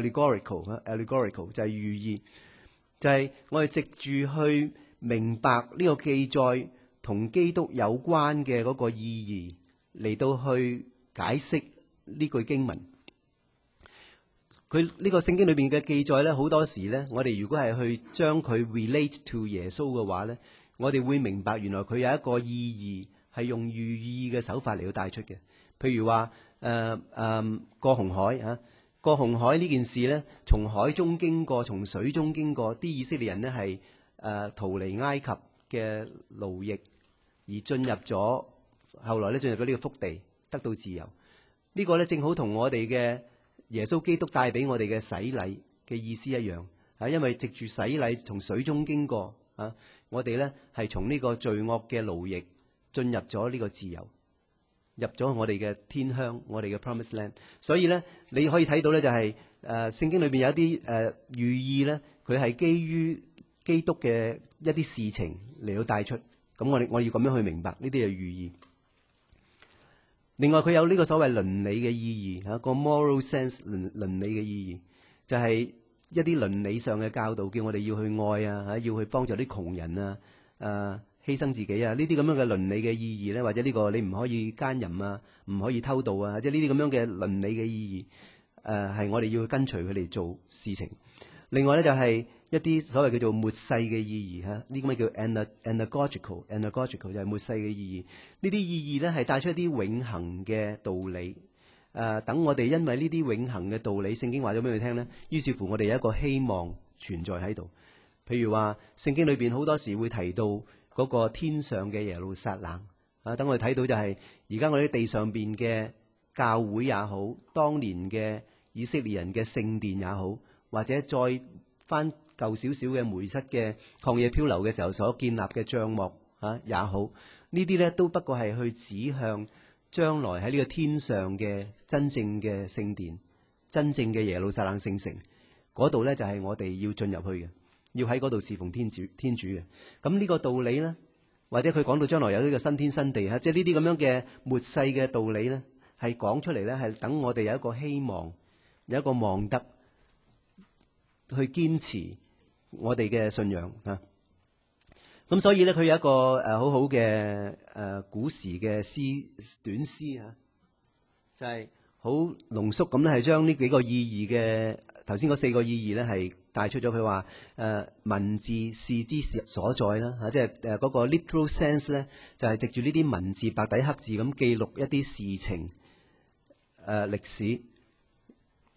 allegorical 就係寓意，就係我哋藉住去明白呢個記載同基督有關嘅嗰個意義嚟到去解釋呢句經文。佢呢個聖經裏邊嘅記載咧，好多時咧，我哋如果係去將佢 relate to 耶穌嘅話咧，我哋會明白原來佢有一個意義係用寓意嘅手法嚟到帶出嘅。譬如話過紅海嚇，過紅海呢件事咧，從海中經過，從水中經過，啲以色列人呢係逃離埃及嘅奴役，而進入咗後來咧進入咗呢個福地，得到自由。呢個咧正好同我哋嘅耶穌基督帶俾我哋嘅洗禮嘅意思一樣，因為藉住洗禮從水中經過，我哋咧係從呢個罪惡嘅奴役進入咗呢個自由，入咗我哋嘅天鄉，我哋嘅 Promised Land。所以咧你可以睇到咧就係聖經裏邊有一啲寓意咧，佢係基於基督嘅一啲事情嚟到帶出。咁我要咁樣去明白呢啲係寓意。另外佢有呢個所謂倫理嘅意義，個 moral sense 倫理嘅意義，就係一啲倫理上嘅教導，叫我哋要去愛要去幫助啲窮人犧牲自己呢啲咁樣嘅倫理嘅意義咧，或者呢個你唔可以奸淫唔可以偷盜即係呢啲咁樣嘅倫理嘅意義，係我哋要跟隨佢哋做事情。另外咧就係一啲所謂叫做末世嘅意義呢個咩叫 anagogical 就係末世嘅意義。呢啲意義咧係帶出一啲永恆嘅道理。等我哋因為呢啲永恆嘅道理，聖經話咗俾佢聽咧，於是乎我哋有一個希望存在喺度。譬如話聖經裏邊好多時會提到嗰個天上嘅耶路撒冷等我哋睇到就係而家我哋地上邊嘅教會也好，當年嘅以色列人嘅聖殿也好，或者再翻舊少少嘅梅瑟嘅曠野漂流嘅時候所建立嘅帳幕也好，呢啲咧都不過係去指向將來喺呢個天上嘅真正嘅聖殿，真正嘅耶路撒冷聖城嗰度咧，就係我哋要進入去嘅，要喺嗰度侍奉天主嘅。咁呢個道理咧，或者佢講到將來有呢個新天新地即係呢啲咁樣嘅末世嘅道理咧，係講出嚟咧，係等我哋有一個希望，有一個望德，去堅持我哋嘅信仰咁所以咧，佢有一個好好嘅古時嘅短詩就係好濃縮咁咧，係將呢幾個意義嘅頭先嗰4個意義咧，係帶出咗。佢話文字是之所在啦即係嗰個 literal sense 咧，就係藉住呢啲文字白底黑字咁記錄一啲事情歷史。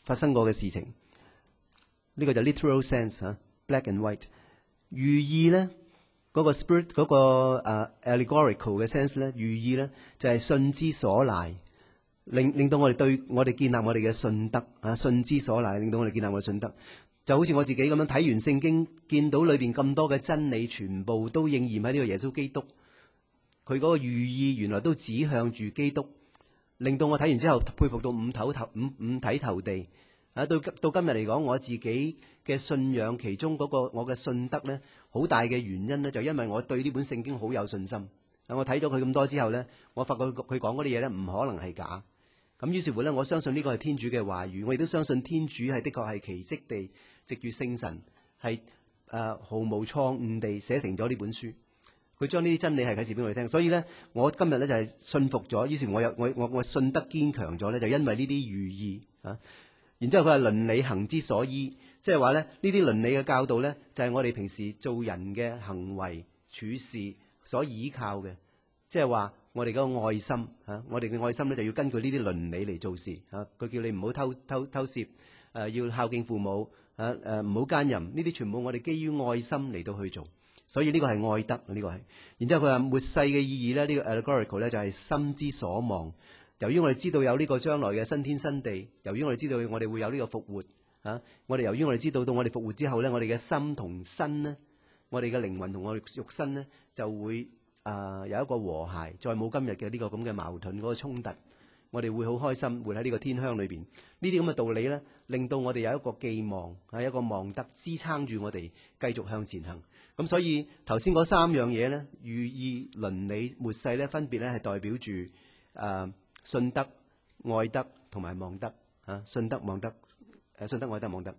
發生過嘅事情。呢個就 literal sense 啊 ，black and white。寓意咧，嗰個 spirit 嗰個allegorical 嘅 sense 咧，寓意咧就係信之所賴，令到我哋對我哋建立我哋嘅信德啊，信之所賴，令到我哋建立我哋信德。就好似我自己咁樣睇完聖經，見到裏邊咁多嘅真理，全部都應驗喺呢個耶穌基督。佢嗰個寓意原來都指向住基督，令到我睇完之後佩服到五體投地。啊，到今日嚟講，我自己嘅信仰其中嗰個我嘅信德咧，好大嘅原因咧，就因為我對呢本聖經好有信心。我睇咗佢咁多之後咧，我發覺佢講嗰啲嘢咧，唔可能係假。咁於是乎咧，我相信呢個係天主嘅話語，我亦都相信天主係的確係奇蹟地藉住聖神係毫無錯誤地寫成咗呢本書。佢將呢啲真理係啟示俾我哋聽，所以咧，我今日咧就係信服咗。於是我信德堅強咗咧，就因為呢啲寓意啊。然之後佢係倫理行之所依，即係話咧，呢啲倫理嘅教導咧，就係我哋平時做人嘅行為處事所依靠嘅，即係話我哋嗰個愛心嚇，我哋嘅愛心咧就要根據呢啲倫理嚟做事嚇。佢叫你唔好偷竊，要孝敬父母唔好奸淫，呢啲全部我哋基於愛心嚟到去做，所以呢個係愛德，呢個係。然之後佢話末世嘅意義咧，呢個 allegorical 咧就係心之所望。由於我哋知道有呢個將來嘅新天新地，由於我哋知道我哋會有呢個復活由於我哋知道到我哋復活之後咧，我哋嘅心同身咧，我哋嘅靈魂同我哋肉身咧就會有一個和諧，再冇今日嘅呢個咁嘅矛盾嗰個衝突，我哋會好開心活喺呢個天鄉裏邊。呢啲咁嘅道理咧，令到我哋有一個寄望，係一個望德支撐住我哋繼續向前行。咁所以頭先嗰三樣嘢咧，寓意、倫理、末世咧，分別咧係代表住信德、愛德同埋望德啊！信德、望德，信德、愛德、望德。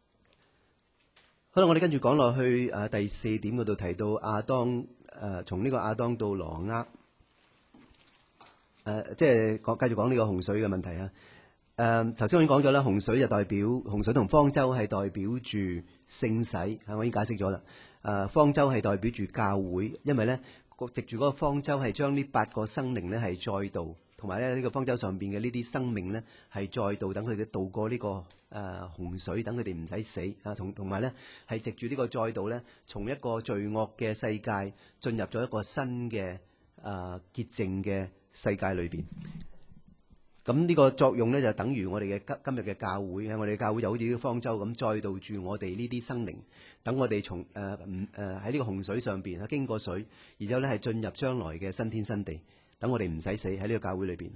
好啦，我哋跟住講落去第四點嗰度提到亞當從呢個亞當到挪厄即係繼續講呢個洪水嘅問題啊！頭先我已經講咗啦，洪水就代表洪水同方舟係代表住聖洗我已經解釋咗啦。方舟係代表住教會，因為咧藉住嗰個方舟係將呢8個生靈咧係再度。同埋咧，呢個方舟上邊嘅呢啲生命咧，係再度等佢哋渡過呢個洪水，等佢哋唔使死啊！同埋咧，係藉住呢個再度咧，從一個罪惡嘅世界進入咗一個新嘅潔淨嘅世界裏邊。咁呢個作用咧，就等於我哋嘅今日嘅教會，我哋嘅教會就好似呢個方舟咁，再度住我哋呢啲生靈，等我哋從喺呢個洪水上邊經過水，然之後咧係進入將來嘅新天新地。等我哋唔使死喺呢個教會裏邊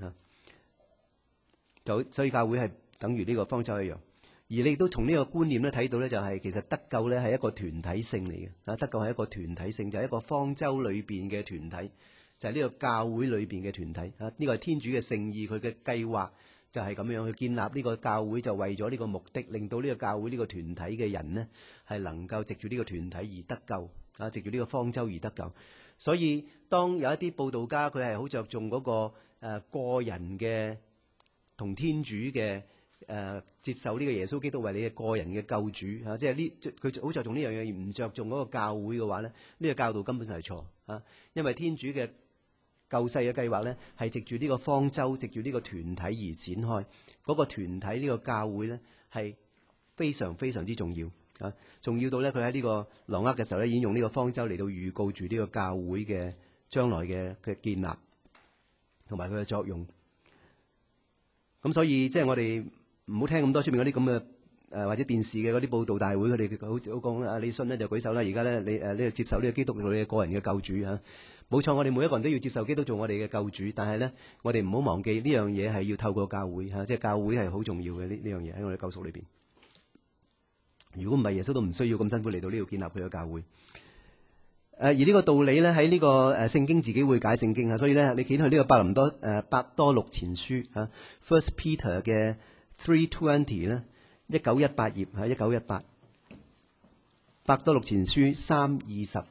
所以教會係等於呢個方舟一樣。而你亦都從呢個觀念咧睇到咧，就係其實得救咧係一個團體性嚟嘅得救係一個團體性，就係一個方舟裏邊嘅團體，就係呢個教會裏邊嘅團體呢個係天主嘅聖意，佢嘅計劃就係咁樣去建立呢個教會，就為咗呢個目的，令到呢個教會呢個團體嘅人呢係能夠藉住呢個團體而得救藉住呢個方舟而得救。所以當有一啲佈道家佢係好着重嗰個個人嘅同天主嘅接受呢個耶穌基督為你嘅個人嘅救主即係呢佢好着重呢樣嘢，而唔着重嗰個教會嘅話咧，呢個教導根本就係錯因為天主嘅救世嘅計劃咧係藉住呢個方舟，藉住呢個團體而展開。嗰個團體呢個教會咧係非常非常之重要重要到咧，佢喺呢個挪厄嘅時候咧，已經用呢個方舟嚟到預告住呢個教會嘅將來嘅建立同埋佢嘅作用。咁所以即係我哋唔好聽咁多出面嗰啲咁嘅或者電視嘅嗰啲報道大會，佢哋好講你信咧就舉手啦。而家咧你接受呢個基督做你嘅個人嘅救主冇錯，我哋每一個人都要接受基督做我哋嘅救主，但係咧我哋唔好忘記呢樣嘢係要透過教會即係教會係好重要嘅呢樣嘢喺我哋救贖裏邊。如果唔係，耶穌都唔需要咁辛苦嚟到呢度建立佢嘅教會。而呢個道理咧喺呢個聖經自己會解聖經所以咧你見去呢個伯多祿前書First Peter 嘅 320咧1918頁1918伯多祿前書3:20，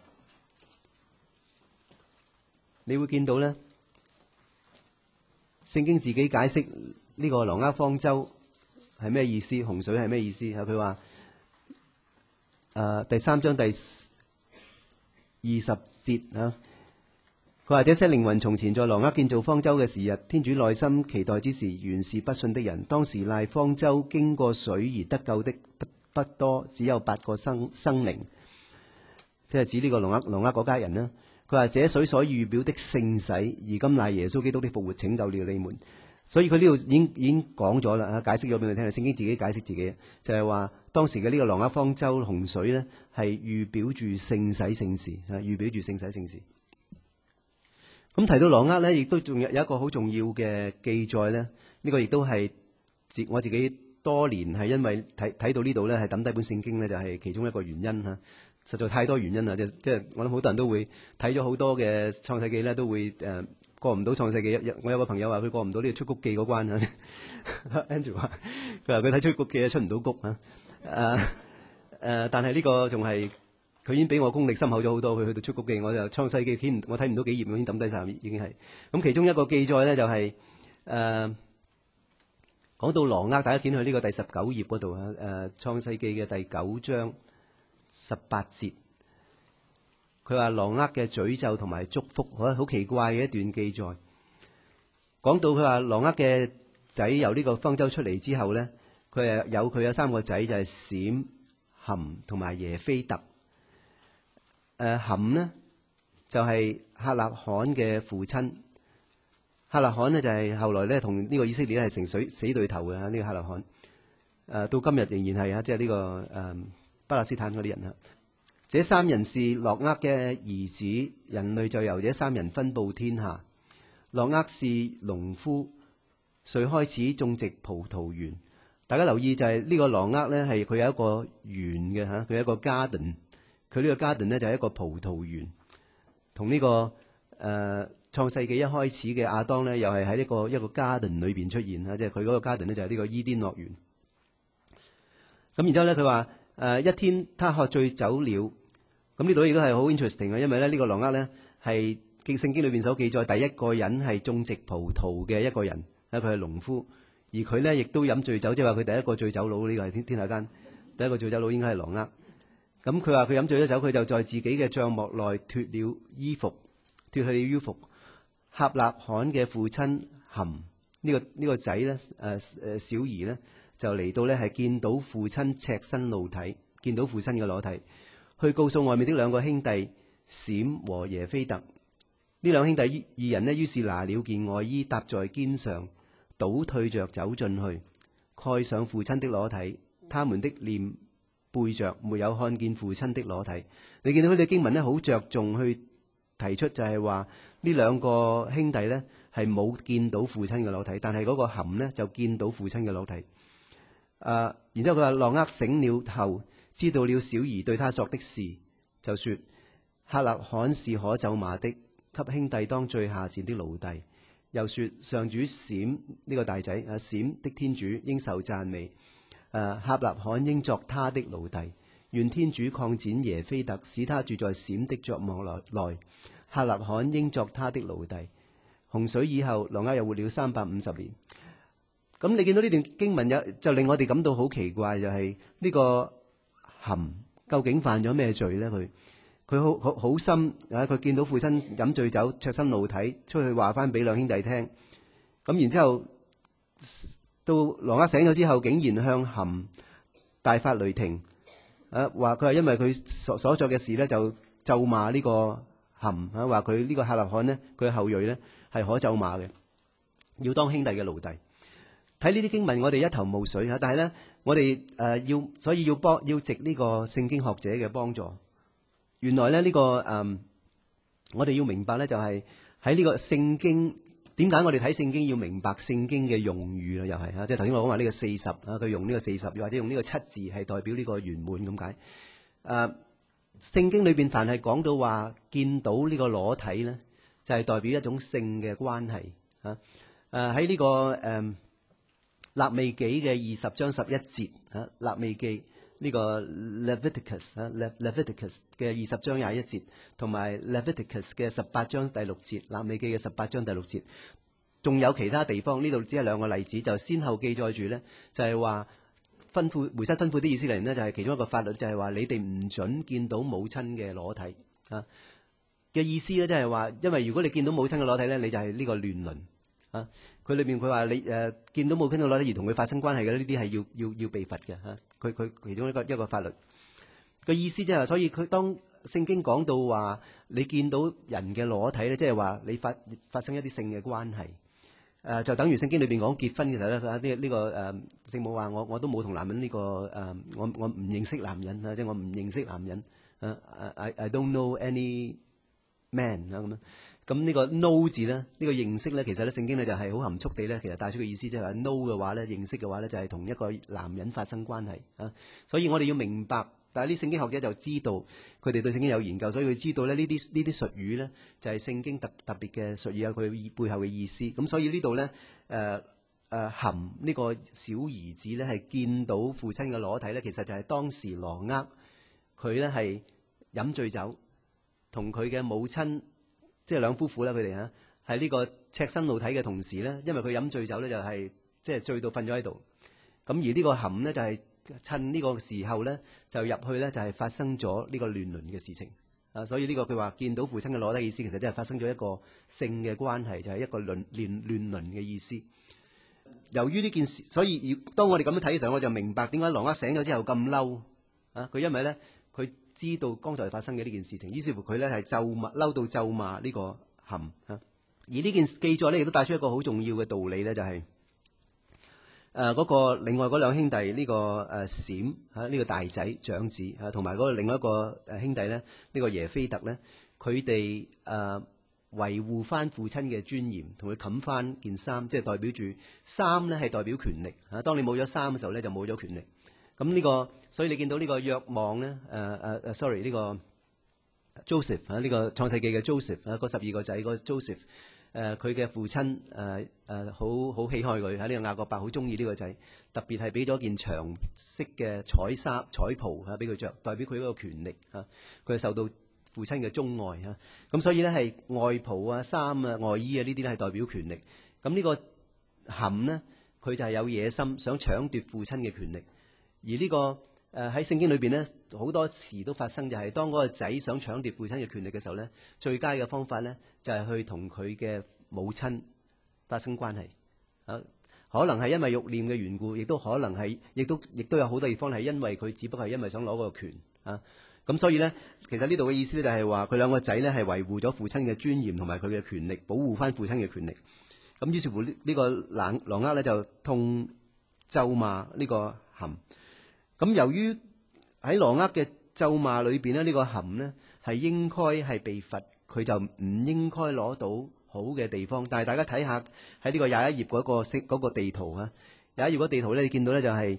你會見到咧聖經自己解釋呢個挪厄方舟係咩意思，洪水係咩意思佢話第3章第20節佢話這些靈魂從前在挪厄建造方舟嘅時日，天主內心期待之時，原是不信的人。當時賴方舟經過水而得救的不多，只有8個生靈，即係指呢個挪厄嗰家人啦。佢話這水所預表的聖洗，而今賴耶穌基督的復活拯救了你們。所以佢呢度已經講咗啦，解釋咗俾佢聽。聖經自己解釋自己，就係話當時嘅呢個挪厄方舟洪水呢，係預表住聖洗聖事，預表住聖洗聖事。咁提到挪厄呢，亦都仲有一個好重要嘅記載呢。呢個亦都係我自己多年係因為睇到呢度呢，係抌低本聖經呢，就係其中一個原因嚇。實在太多原因啦，即係我諗好多人都會睇咗好多嘅創世記呢，都會過唔到創世記。我有個朋友話佢過唔到呢個出谷記嗰關嚇。Andrew 話佢話佢睇出谷記出唔到谷嚇。但係呢個仲係。佢已經比我功力深厚咗好多，佢去到出谷記，我就創世記我睇唔到幾頁，我已經抌低晒，已經係。咁其中一個記載咧就係講到挪厄，大家見去呢個第19頁嗰度啊，創世記嘅第9章18節，佢話挪厄嘅詛咒同埋祝福，好奇怪嘅一段記載。講到佢話挪厄嘅仔由呢個方舟出嚟之後咧，佢有3個仔，就係閃、含同埋耶菲特。含呢就係客納罕嘅父親，客納罕呢就係後來咧同呢個以色列係成死對頭嘅呢個客納罕，到今日仍然係即係呢個巴勒斯坦嗰啲人啦。這3人是諾厄嘅兒子，人類就由這3人分佈天下。諾厄是農夫，遂開始種植葡萄園。大家留意就係呢個諾厄呢，係佢有一個園嘅嚇，佢有一個 garden。佢呢個 garden 呢，就係一個葡萄園，同呢個創世記一開始嘅亞當呢，又係喺一個 garden 裏邊出現嚇，即係佢嗰個 garden 呢，就係呢個伊甸樂園。咁然之後呢，佢話一天他喝醉酒了，咁呢度亦都係好 interesting 嘅，因為咧呢個挪厄呢，係聖經裏邊所記載第一個人係種植葡萄嘅一個人，佢係農夫，而佢呢亦都飲醉酒，即係話佢第一個醉酒佬，呢個係天下間第一個醉酒佬應該係挪厄。咁佢話佢飲醉咗酒，佢就在自己嘅帳幕內脫了衣服，脫去了衣服。客納罕嘅父親含呢個仔咧，小兒咧就嚟到咧係見到父親赤身露體，見到父親嘅裸體，去告訴外面的2個兄弟閃和耶菲特。呢2兄弟2人呢，於是拿了件外衣搭在肩上，倒退着走進去，蓋上父親的裸體。他們的臉背着，沒有看見父親的裸體。你見到佢哋經文呢，好着重去提出就係話呢2個兄弟呢係冇見到父親嘅裸體，但係嗰個含呢就見到父親嘅裸體。然之後佢話挪厄醒了後，知道了小兒對他作的事，就說客納罕是可咒罵的，給兄弟當最下賤的奴隸。又說上主閃呢個大仔閃的天主應受讚美。客納罕應作他的奴隸，願天主擴展耶菲特，使他住在閃的帳幕內。客納罕應作他的奴隸。洪水以後，挪厄又活了350年。咁你見到呢段經文就令我哋感到好奇怪，就係呢個含究竟犯咗咩罪呢？佢好深佢見到父親飲醉酒、赤身露體，出去話翻俾2兄弟聽。咁然之後到挪厄醒咗之後，竟然向含大發雷霆，話佢係因為佢所作嘅事呢，就咒罵呢個含話佢呢個客納罕呢，佢嘅後裔呢係可咒罵嘅，要當兄弟嘅奴隸。睇呢啲經文，我哋一頭霧水嚇，但係呢，我哋所以要藉呢個聖經學者嘅幫助。原來呢個我哋要明白呢，就係喺呢個聖經。點解我哋睇聖經要明白聖經嘅用語啦？又係即係頭先我講話呢個40佢用呢個40，或者用呢個7字係代表呢個圓滿咁解。聖經裏邊凡係講到話見到呢個裸體咧，就係代表一種性嘅關係嚇。喺呢個肋未記嘅20章11節嚇，肋未記呢個 Leviticus 嘅20章21節，同埋 Leviticus 嘅18章第6節，肋未記嘅18章第6節，仲有其他地方，呢度只係2個例子，就先後記載住呢，就係話吩咐梅瑟吩咐啲以色列人呢，就係其中一個法律，就係話你哋唔準見到母親嘅裸體啊。 嘅意思咧，即係話，因為如果你見到母親嘅裸體咧，你就係呢個亂倫啊。佢裏邊佢話你見到母親嘅裸體而同佢發生關係嘅呢啲係要被罰嘅嚇。佢其中一個法律嘅意思即係話，所以佢當聖經講到話你見到人嘅裸體咧，即係話你發生一啲性嘅關係，就等於聖經裏邊講結婚嘅時候咧，呢個聖母話我都冇同男人呢個我唔認識男人啊，即係我唔認識男人I don't know any man 啊咁樣。咁呢個 know 字咧，呢個認識咧，其實咧聖經咧就係好含蓄地咧，其實帶出嘅意思即係話 know 嘅話咧，認識嘅話咧，就係同一個男人發生關係啊。所以我哋要明白，但係啲聖經學者就知道，佢哋對聖經有研究，所以佢知道咧呢啲術語咧就係聖經特別嘅術語，有佢背後嘅意思。咁所以呢度咧含呢個小兒子咧係見到父親嘅裸體咧，其實就係當時羅厄佢咧係飲醉酒，同佢嘅母親。即係兩夫婦啦，佢哋嚇喺呢個赤身露體嘅同時咧，因為佢飲醉酒咧，就係即係醉到瞓咗喺度。咁而呢個含咧就係趁呢個時候咧，就入去咧就係發生咗呢個亂倫嘅事情啊。所以呢個佢話見到父親嘅裸體意思，其實即係發生咗一個性嘅關係，就係一個亂倫嘅意思。由於呢件事，所以當我哋咁樣睇嘅時候，我就明白點解羅厄醒咗之後咁嬲啊！佢因為咧佢知道剛才發生嘅呢件事情，於是乎佢咧係嬲到咒罵呢個含啊。而呢件記載咧，亦都帶出一個好重要嘅道理咧，就係嗰個另外嗰兩兄弟呢個閃呢個大仔長子同埋嗰個另外一個兄弟咧呢個耶菲特咧，佢哋維護翻父親嘅尊嚴，同佢冚翻件衫，即係代表住衫咧係代表權力啊。當你冇咗衫嘅時候咧，就冇咗權力。咁呢個，所以你見到呢個約望咧，sorry 呢個 Joseph 呢個創世記嘅 Joseph 嗰12個仔個 Joseph，佢嘅父親好喜愛佢，喺呢個雅各伯好中意呢個仔，特別係俾咗件長色嘅彩袍俾佢着，代表佢嗰個權力佢係受到父親嘅鍾愛咁所以咧係外袍啊、衫啊、外衣啊呢啲咧係代表權力。咁呢個含呢，佢就係有野心，想搶奪父親嘅權力。而呢個喺聖經裏邊咧，好多時都發生，就係當嗰個仔想搶奪父親嘅權力嘅時候咧，最佳嘅方法咧就係去同佢嘅母親發生關係可能係因為慾念嘅緣故，亦都可能係，亦都有好多地方係因為佢只不過係因為想攞個權咁所以咧，其實呢度嘅意思咧就係話佢兩個仔咧係維護咗父親嘅尊嚴同埋佢嘅權力，保護翻父親嘅權力。咁於是乎呢個羅厄咧就痛咒罵呢個含。咁由於喺羅厄嘅咒罵裏邊咧，呢個含呢係應該係被罰，佢就唔應該攞到好嘅地方。但係大家睇下喺呢個21頁嗰個地圖21頁嗰地圖咧，你見到咧就係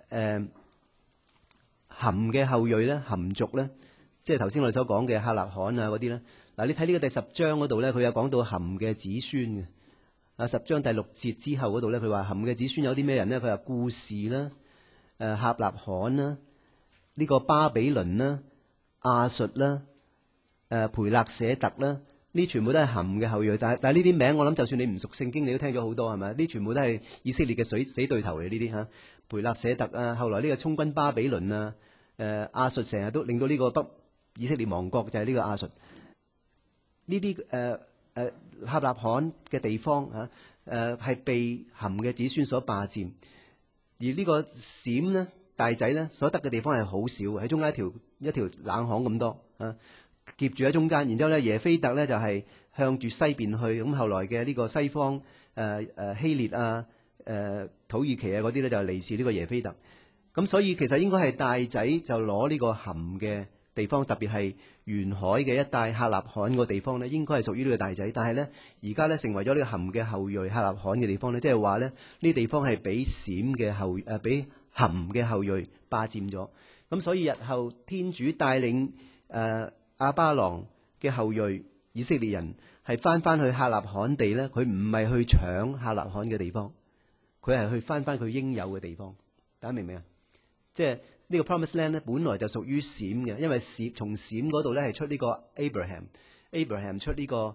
含嘅後裔咧，含族咧，即係頭先我哋所講嘅客納罕啊嗰啲咧。嗱，你睇呢個第10章嗰度咧，佢有講到含嘅子孫嘅。10章第6節之後嗰度咧，佢話含嘅子孫有啲咩人咧？佢話故事啦。客納罕啦，呢個巴比倫啦、亞述啦、培勒舍特啦，呢全部都係含嘅後裔。但係呢啲名我諗，就算你唔熟聖經，你都聽咗好多係咪？呢全部都係以色列嘅死對頭嚟呢啲嚇。培勒舍特啊，後來呢個充軍巴比倫啊，亞述成日都令到呢個北以色列亡國，就係呢個亞述。呢啲客納罕嘅地方係被含嘅子孫所霸佔。而呢個閃呢，大仔呢所得嘅地方係好少，喺中間一條冷巷咁多夾住喺中間。然之後咧，耶菲特呢就係向住西邊去。咁後來嘅呢個西方希列啊、土耳其啊嗰啲呢，就係嚟自呢個耶菲特。咁所以其實應該係大仔就攞呢個含嘅地方，特別係沿海嘅一帶客納罕個地方呢，應該係屬於呢個大仔。但係呢，而家呢成為咗呢個含嘅後裔客納罕嘅地方呢，即係話呢，呢地方係俾閃嘅俾含嘅後裔霸佔咗。咁所以日後天主帶領亞巴郎嘅後裔以色列人係翻去客納罕地呢，佢唔係去搶客納罕嘅地方，佢係去翻佢應有嘅地方。大家明唔明啊？即係呢個 Promised Land 咧，本來就屬於閃嘅，因為從閃嗰度咧係出呢個 Abraham 出呢個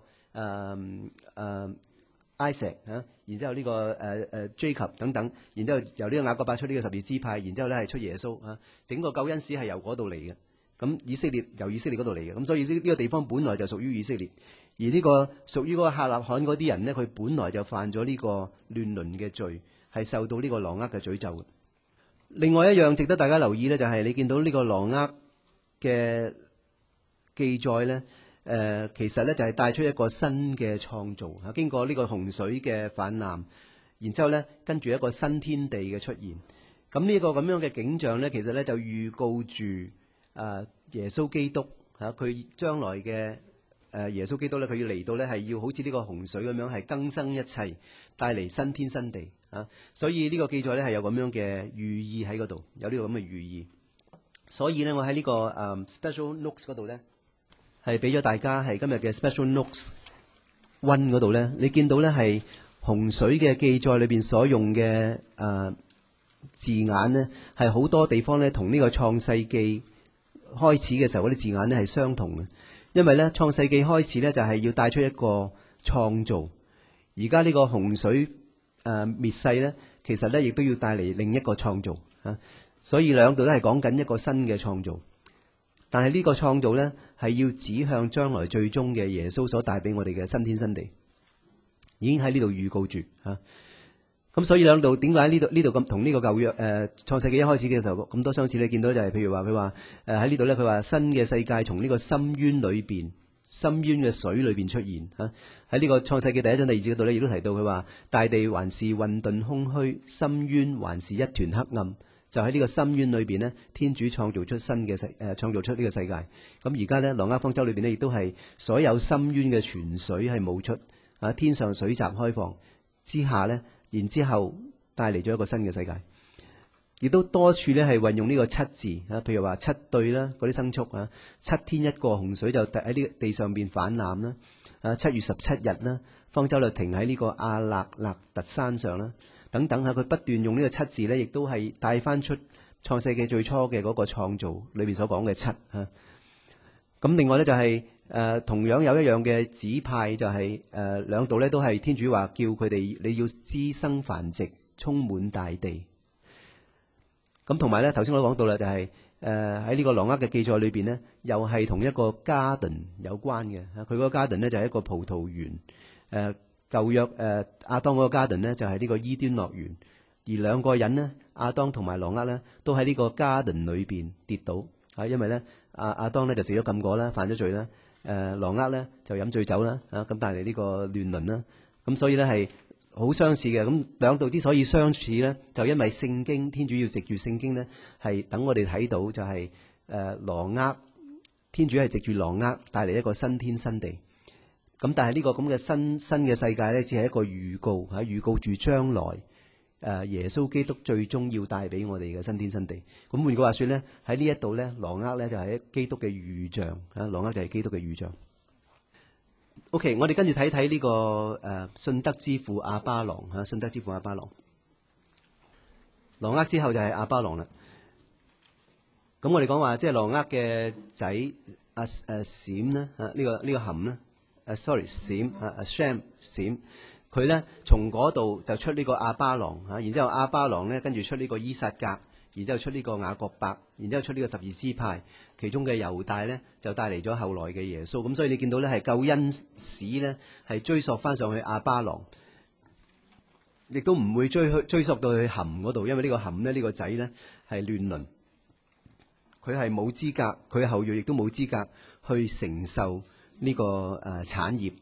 Isaac 然之後呢個Jacob 等等，然之後由呢個雅各伯出呢個12支派，然之後咧係出耶穌整個救恩史係由嗰度嚟嘅。 咁以色列由以色列嗰度嚟嘅，咁所以呢個地方本來就屬於以色列。而呢個屬於嗰個客納罕嗰啲人呢，佢本來就犯咗呢個亂倫嘅罪，係受到呢個狼軛嘅詛咒嘅。另外一樣值得大家留意呢，就係你見到呢個狼軛嘅記載呢，其實呢就係帶出一個新嘅創造嚇，經過呢個洪水嘅泛濫，然之後呢跟住一個新天地嘅出現。咁呢個咁樣嘅景象呢，其實呢就預告住耶穌基督嚇，佢將來嘅耶穌基督呢，佢要嚟到呢，係要好似呢個洪水咁樣，係更新一切，帶嚟新天新地啊！所以呢個記載呢，係有咁樣嘅寓意喺嗰度，有呢個咁嘅寓意。所以呢，我喺呢個special notes 嗰度呢，係俾咗大家係今日嘅 special notes one 嗰度呢，你見到呢係洪水嘅記載裏邊所用嘅字眼呢，係好多地方呢，同呢個創世記開始嘅時候嗰啲字眼呢係相同嘅。因為咧，創世記開始咧就係要帶出一個創造，而家呢個洪水滅世咧，其實咧亦都要帶嚟另一個創造啊，所以兩度都係講緊一個新嘅創造。但係呢個創造咧係要指向將來最終嘅耶穌所帶俾我哋嘅新天新地，已經喺呢度預告住啊。咁所以兩度點解呢度咁同呢個舊約創世記一開始嘅時候咁多相似？你見到就係譬如話佢話喺呢度咧，佢話新嘅世界從呢個深淵裏邊、深淵嘅水裏邊出現嚇。喺呢個創世記第一章第二節嗰度咧，亦都提到佢話大地還是混沌空虛，深淵還是一團黑暗。就喺呢個深淵裏邊呢，天主創造出新嘅創造出呢個世界。咁而家呢，挪亞方舟裏邊呢，亦都係所有深淵嘅泉水係冒出啊，天上水閘開放之下呢。然之後帶嚟咗一個新嘅世界，亦都多處咧係運用呢個七字啊，譬如話七對啦，嗰啲牲畜啊，七天一個洪水就喺呢個地上邊泛濫啦，啊7月17日啦，方舟就停喺呢個亞勒納特山上啦，等等嚇，佢不斷用呢個七字咧，亦都係帶翻出創世記最初嘅嗰個創造裏邊所講嘅七嚇。咁另外咧就係同樣有一樣嘅指派，就係兩度咧都係天主話叫佢哋你要滋生繁殖，充滿大地。咁同埋咧頭先我都講到啦，就係喺呢個挪亞嘅記載裏邊呢，又係同一個 garden 有關嘅。佢嗰個 garden 呢，就係一個葡萄園。舊約亞當嗰個 garden 呢，就係呢個伊甸樂園，而兩個人呢，亞當同埋挪亞呢，都喺呢個 garden 裏邊跌倒啊，因為咧亞當呢就食咗禁果啦，犯咗罪啦。挪亞咧就飲醉酒啦，咁帶嚟呢個亂倫啦，咁所以咧係好相似嘅。咁兩度之所以相似咧，就因為聖經天主要藉住聖經咧，係等我哋睇到就係挪亞天主係藉住挪亞帶嚟一個新天新地。咁但係呢個咁嘅新嘅世界咧，只係一個預告嚇，預告住將來耶穌基督最終要帶俾我哋嘅新天新地。咁換句話說咧，喺呢一度咧，挪亞咧就係基督嘅預象啊，挪亞就係基督嘅預象。OK， 我哋跟住睇睇呢個信德之父亞巴郎嚇，信德之父亞巴郎。挪亞之後就係亞巴郎啦。咁我哋講話即係挪亞嘅仔閃咧呢個含咧，sorry 閃Shem 閃。佢咧從嗰度就出呢個亞巴郎嚇，然之後亞巴郎咧跟住出呢個伊撒格，然之後出呢個雅各伯，然之後出呢個12支派，其中嘅猶大咧就帶嚟咗後來嘅耶穌。咁所以你見到咧係救恩史咧係追溯翻上去亞巴郎，亦都唔會追溯到去含嗰度，因為呢個含咧呢個仔咧係亂倫，佢係冇資格，佢後裔亦都冇資格去承受呢個產業。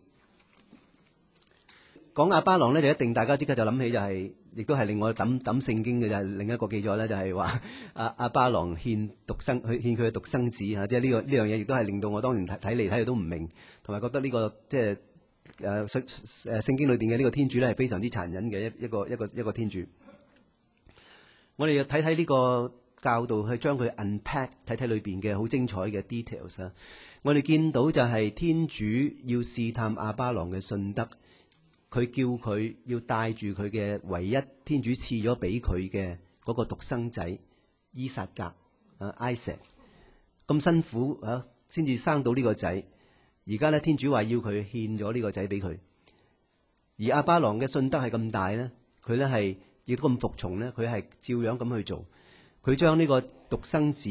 講亞巴郎咧，就一定大家即刻就諗起就係，亦都係另外抌聖經嘅就係另一個記載咧，就係話亞巴郎獻佢嘅獨生子嚇，即係呢樣嘢亦都係令到我當年睇嚟睇去都唔明，同埋覺得呢個即係聖經裏邊嘅呢個天主咧係非常之殘忍嘅一個天主。我哋要睇睇呢個教導去將佢 unpack， 睇睇裏邊嘅好精彩嘅 details 啊！我哋見到就係天主要試探亞巴郎嘅信德。佢叫佢要帶住佢嘅唯一天主賜咗俾佢嘅嗰個獨生仔伊撒格Isaac， 咁辛苦先至生到呢個仔，而家咧天主話要佢獻咗呢個仔俾佢，而亞巴郎嘅信德係咁大咧，佢咧係亦都咁服從咧，佢係照樣咁去做，佢將呢個獨生子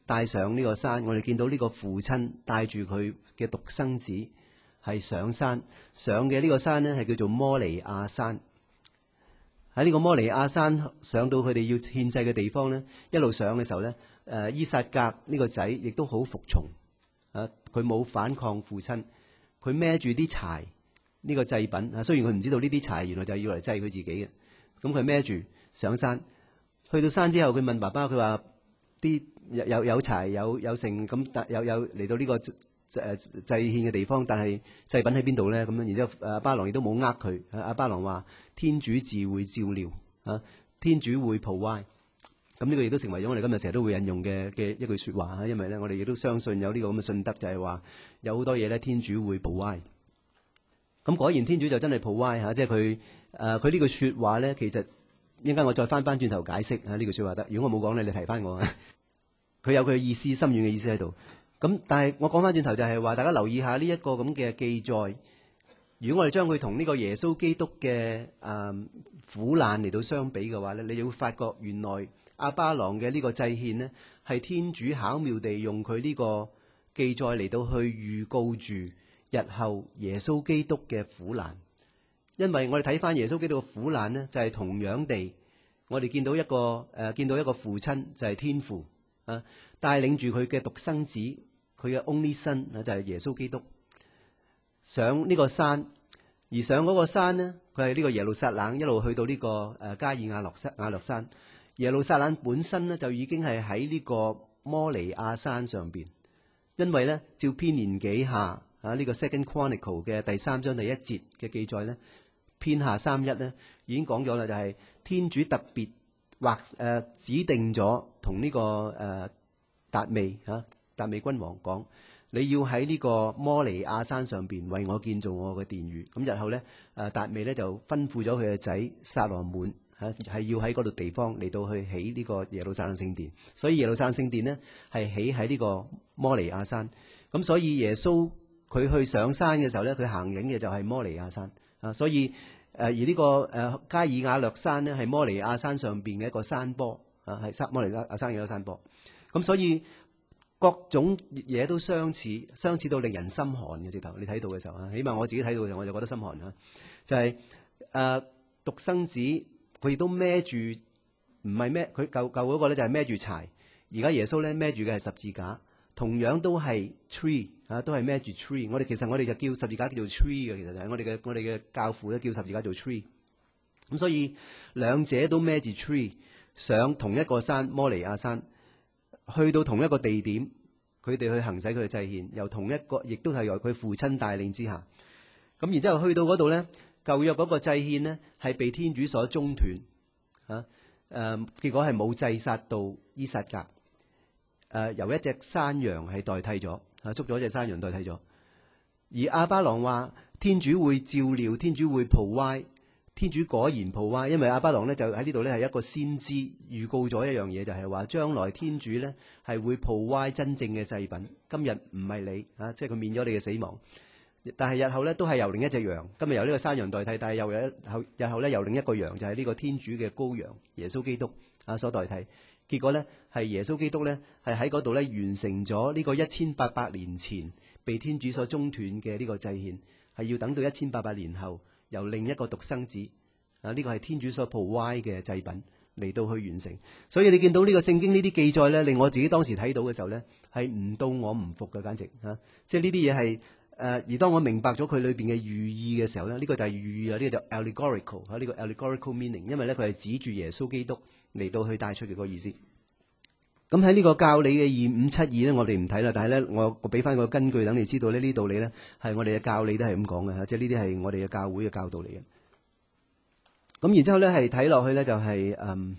帶上呢個山，我哋見到呢個父親帶住佢嘅獨生子係上山，上嘅呢個山呢係叫做摩利亞山。喺呢個摩利亞山上到佢哋要獻祭嘅地方呢，一路上嘅時候呢，伊撒格呢個仔亦都好服從，佢冇反抗父親，佢孭住啲柴呢個祭品，雖然佢唔知道呢啲柴原來就係要嚟祭佢自己嘅，咁佢孭住上山。去到山之後，佢問爸爸，佢話啲有柴有剩咁，有嚟到呢個祭獻嘅地方，但係祭品喺邊度咧？咁樣，然之後亞巴郎亦都冇佢。亞巴郎話天主自會照料，天主會 provide。咁呢個亦都成為咗我哋今日成日都會引用嘅一句說話，因為咧我哋亦都相信有呢個咁嘅信德，就係話有好多嘢咧天主會 provide。咁果然天主就真係 provide，即係佢呢句說話咧，其實一陣間我再翻轉頭解釋呢句說話得。如果我冇講你提翻我，佢有佢嘅意思，深遠嘅意思喺度。咁但係我講翻轉頭就係話，大家留意下呢一個咁嘅記載。如果我哋將佢同呢個耶穌基督嘅苦難嚟到相比嘅話咧，你就會發覺原來亞巴郎嘅呢個祭獻呢，係天主巧妙地用佢呢個記載嚟到去預告住日後耶穌基督嘅苦難。因為我哋睇翻耶穌基督嘅苦難呢，就係同樣地，我哋見到一個父親就係天父帶領住佢嘅獨生子，佢嘅 only son 就係耶穌基督上呢個山，而上嗰個山呢，佢係呢個耶路撒冷一路去到呢個加爾亞略山。耶路撒冷本身呢，就已經係喺呢個摩利亞山上邊，因為呢，照編年紀下呢個 Second Chronicle 嘅第3章第1節嘅記載呢，編下3:1呢已經講咗啦，就係天主特別指定咗同呢個達味君王講，你要喺呢個摩利亞山上邊為我建造我嘅殿宇。咁日後呢，達味呢就吩咐咗佢嘅仔撒羅滿係要喺嗰度地方嚟到去起呢個耶路撒冷聖殿。所以耶路撒冷聖殿呢係起喺呢個摩利亞山。咁所以耶穌佢去上山嘅時候呢，佢行緊嘅就係摩利亞山。所以而呢個加爾亞略山呢，係摩利亞山上邊嘅一個山坡，係摩利亞山嘅一個山坡。咁所以各種嘢都相似到令人心寒嘅。直頭你睇到嘅時候，起碼我自己睇到嘅時候，我就覺得心寒。就係獨生子佢亦都孭住，唔係孭佢舊嗰個咧，就係孭住柴。而家耶穌咧孭住嘅係十字架，同樣都係 tree 都係孭住 tree。其實我哋就叫十字架叫做 tree 嘅，其實就係我哋嘅教父咧叫十字架做 tree。咁所以兩者都孭住 tree 上同一個山摩利亞山，去到同一個地點，佢哋去行使佢嘅祭獻，由同一個亦都係由佢父親帶領之下。咁然之後去到嗰度呢，舊約嗰個祭獻呢係被天主所中斷結果係冇祭殺到伊撒格，由一隻山羊係代替咗，捉咗一隻山羊代替咗。而亞巴郎話天主會照料，天主會 provide，天主果然 provide，因為亞巴郎呢就喺呢度呢係一個先知預告咗一樣嘢，就係話將來天主呢係會 provide 真正嘅祭品。今日唔係你即係佢免咗你嘅死亡，但係日後呢都係由另一隻羊，今日由呢個山羊代替，但係日後呢由另一個羊，就係呢個天主嘅羔羊耶穌基督所代替。結果呢係耶穌基督呢係喺嗰度呢完成咗呢個1800年前被天主所中斷嘅呢個祭獻，係要等到1800年後由另一個獨生子呢個係天主所 provide 嘅祭品嚟到去完成。所以你見到呢個聖經呢啲記載呢，令我自己當時睇到嘅時候呢，係唔到我唔服嘅，簡直即係呢啲嘢係而當我明白咗佢裏邊嘅寓意嘅時候呢，呢個就係寓意呢個就 allegorical 呢個 allegorical meaning， 因為呢佢係指住耶穌基督嚟到去帶出嘅個意思。咁喺呢個教理嘅2572呢，我哋唔睇啦。但係呢，我俾翻個根據等你知道呢道理呢係我哋嘅教理都係咁講嘅，即係呢啲係我哋嘅教會嘅教導嚟嘅。咁然之後呢係睇落去呢，就係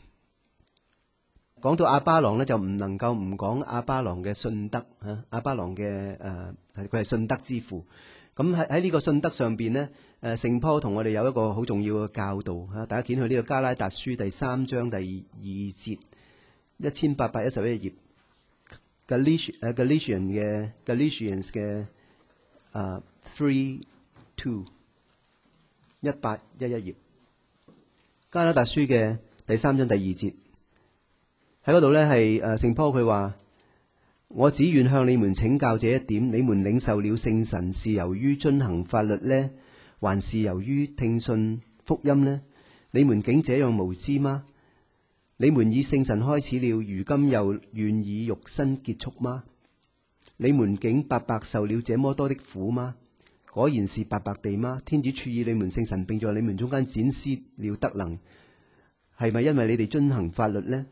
講到亞巴郎呢，就唔能夠唔講亞巴郎嘅信德亞巴郎嘅佢係信德之父。咁喺呢個信德上邊呢，聖保同我哋有一個好重要嘅教導大家見去呢個加拉達書第3章第2節，1811頁 Galatians 嘅3:2 1811頁，加拉達書嘅第3章第2節，喺嗰度呢係聖保佢話我只願向你們請教這一點：你們領受了聖神是由於遵行法律呢，還是由於聽信福音呢？你們竟這樣無知嗎？你們以聖神開始了，如今又願以肉身結束嗎？你們竟白白受了這麼多的苦嗎？果然是白白地嗎？天主賜予你們聖神，並在你們中間展示了德能，係咪因為你哋遵行法律呢？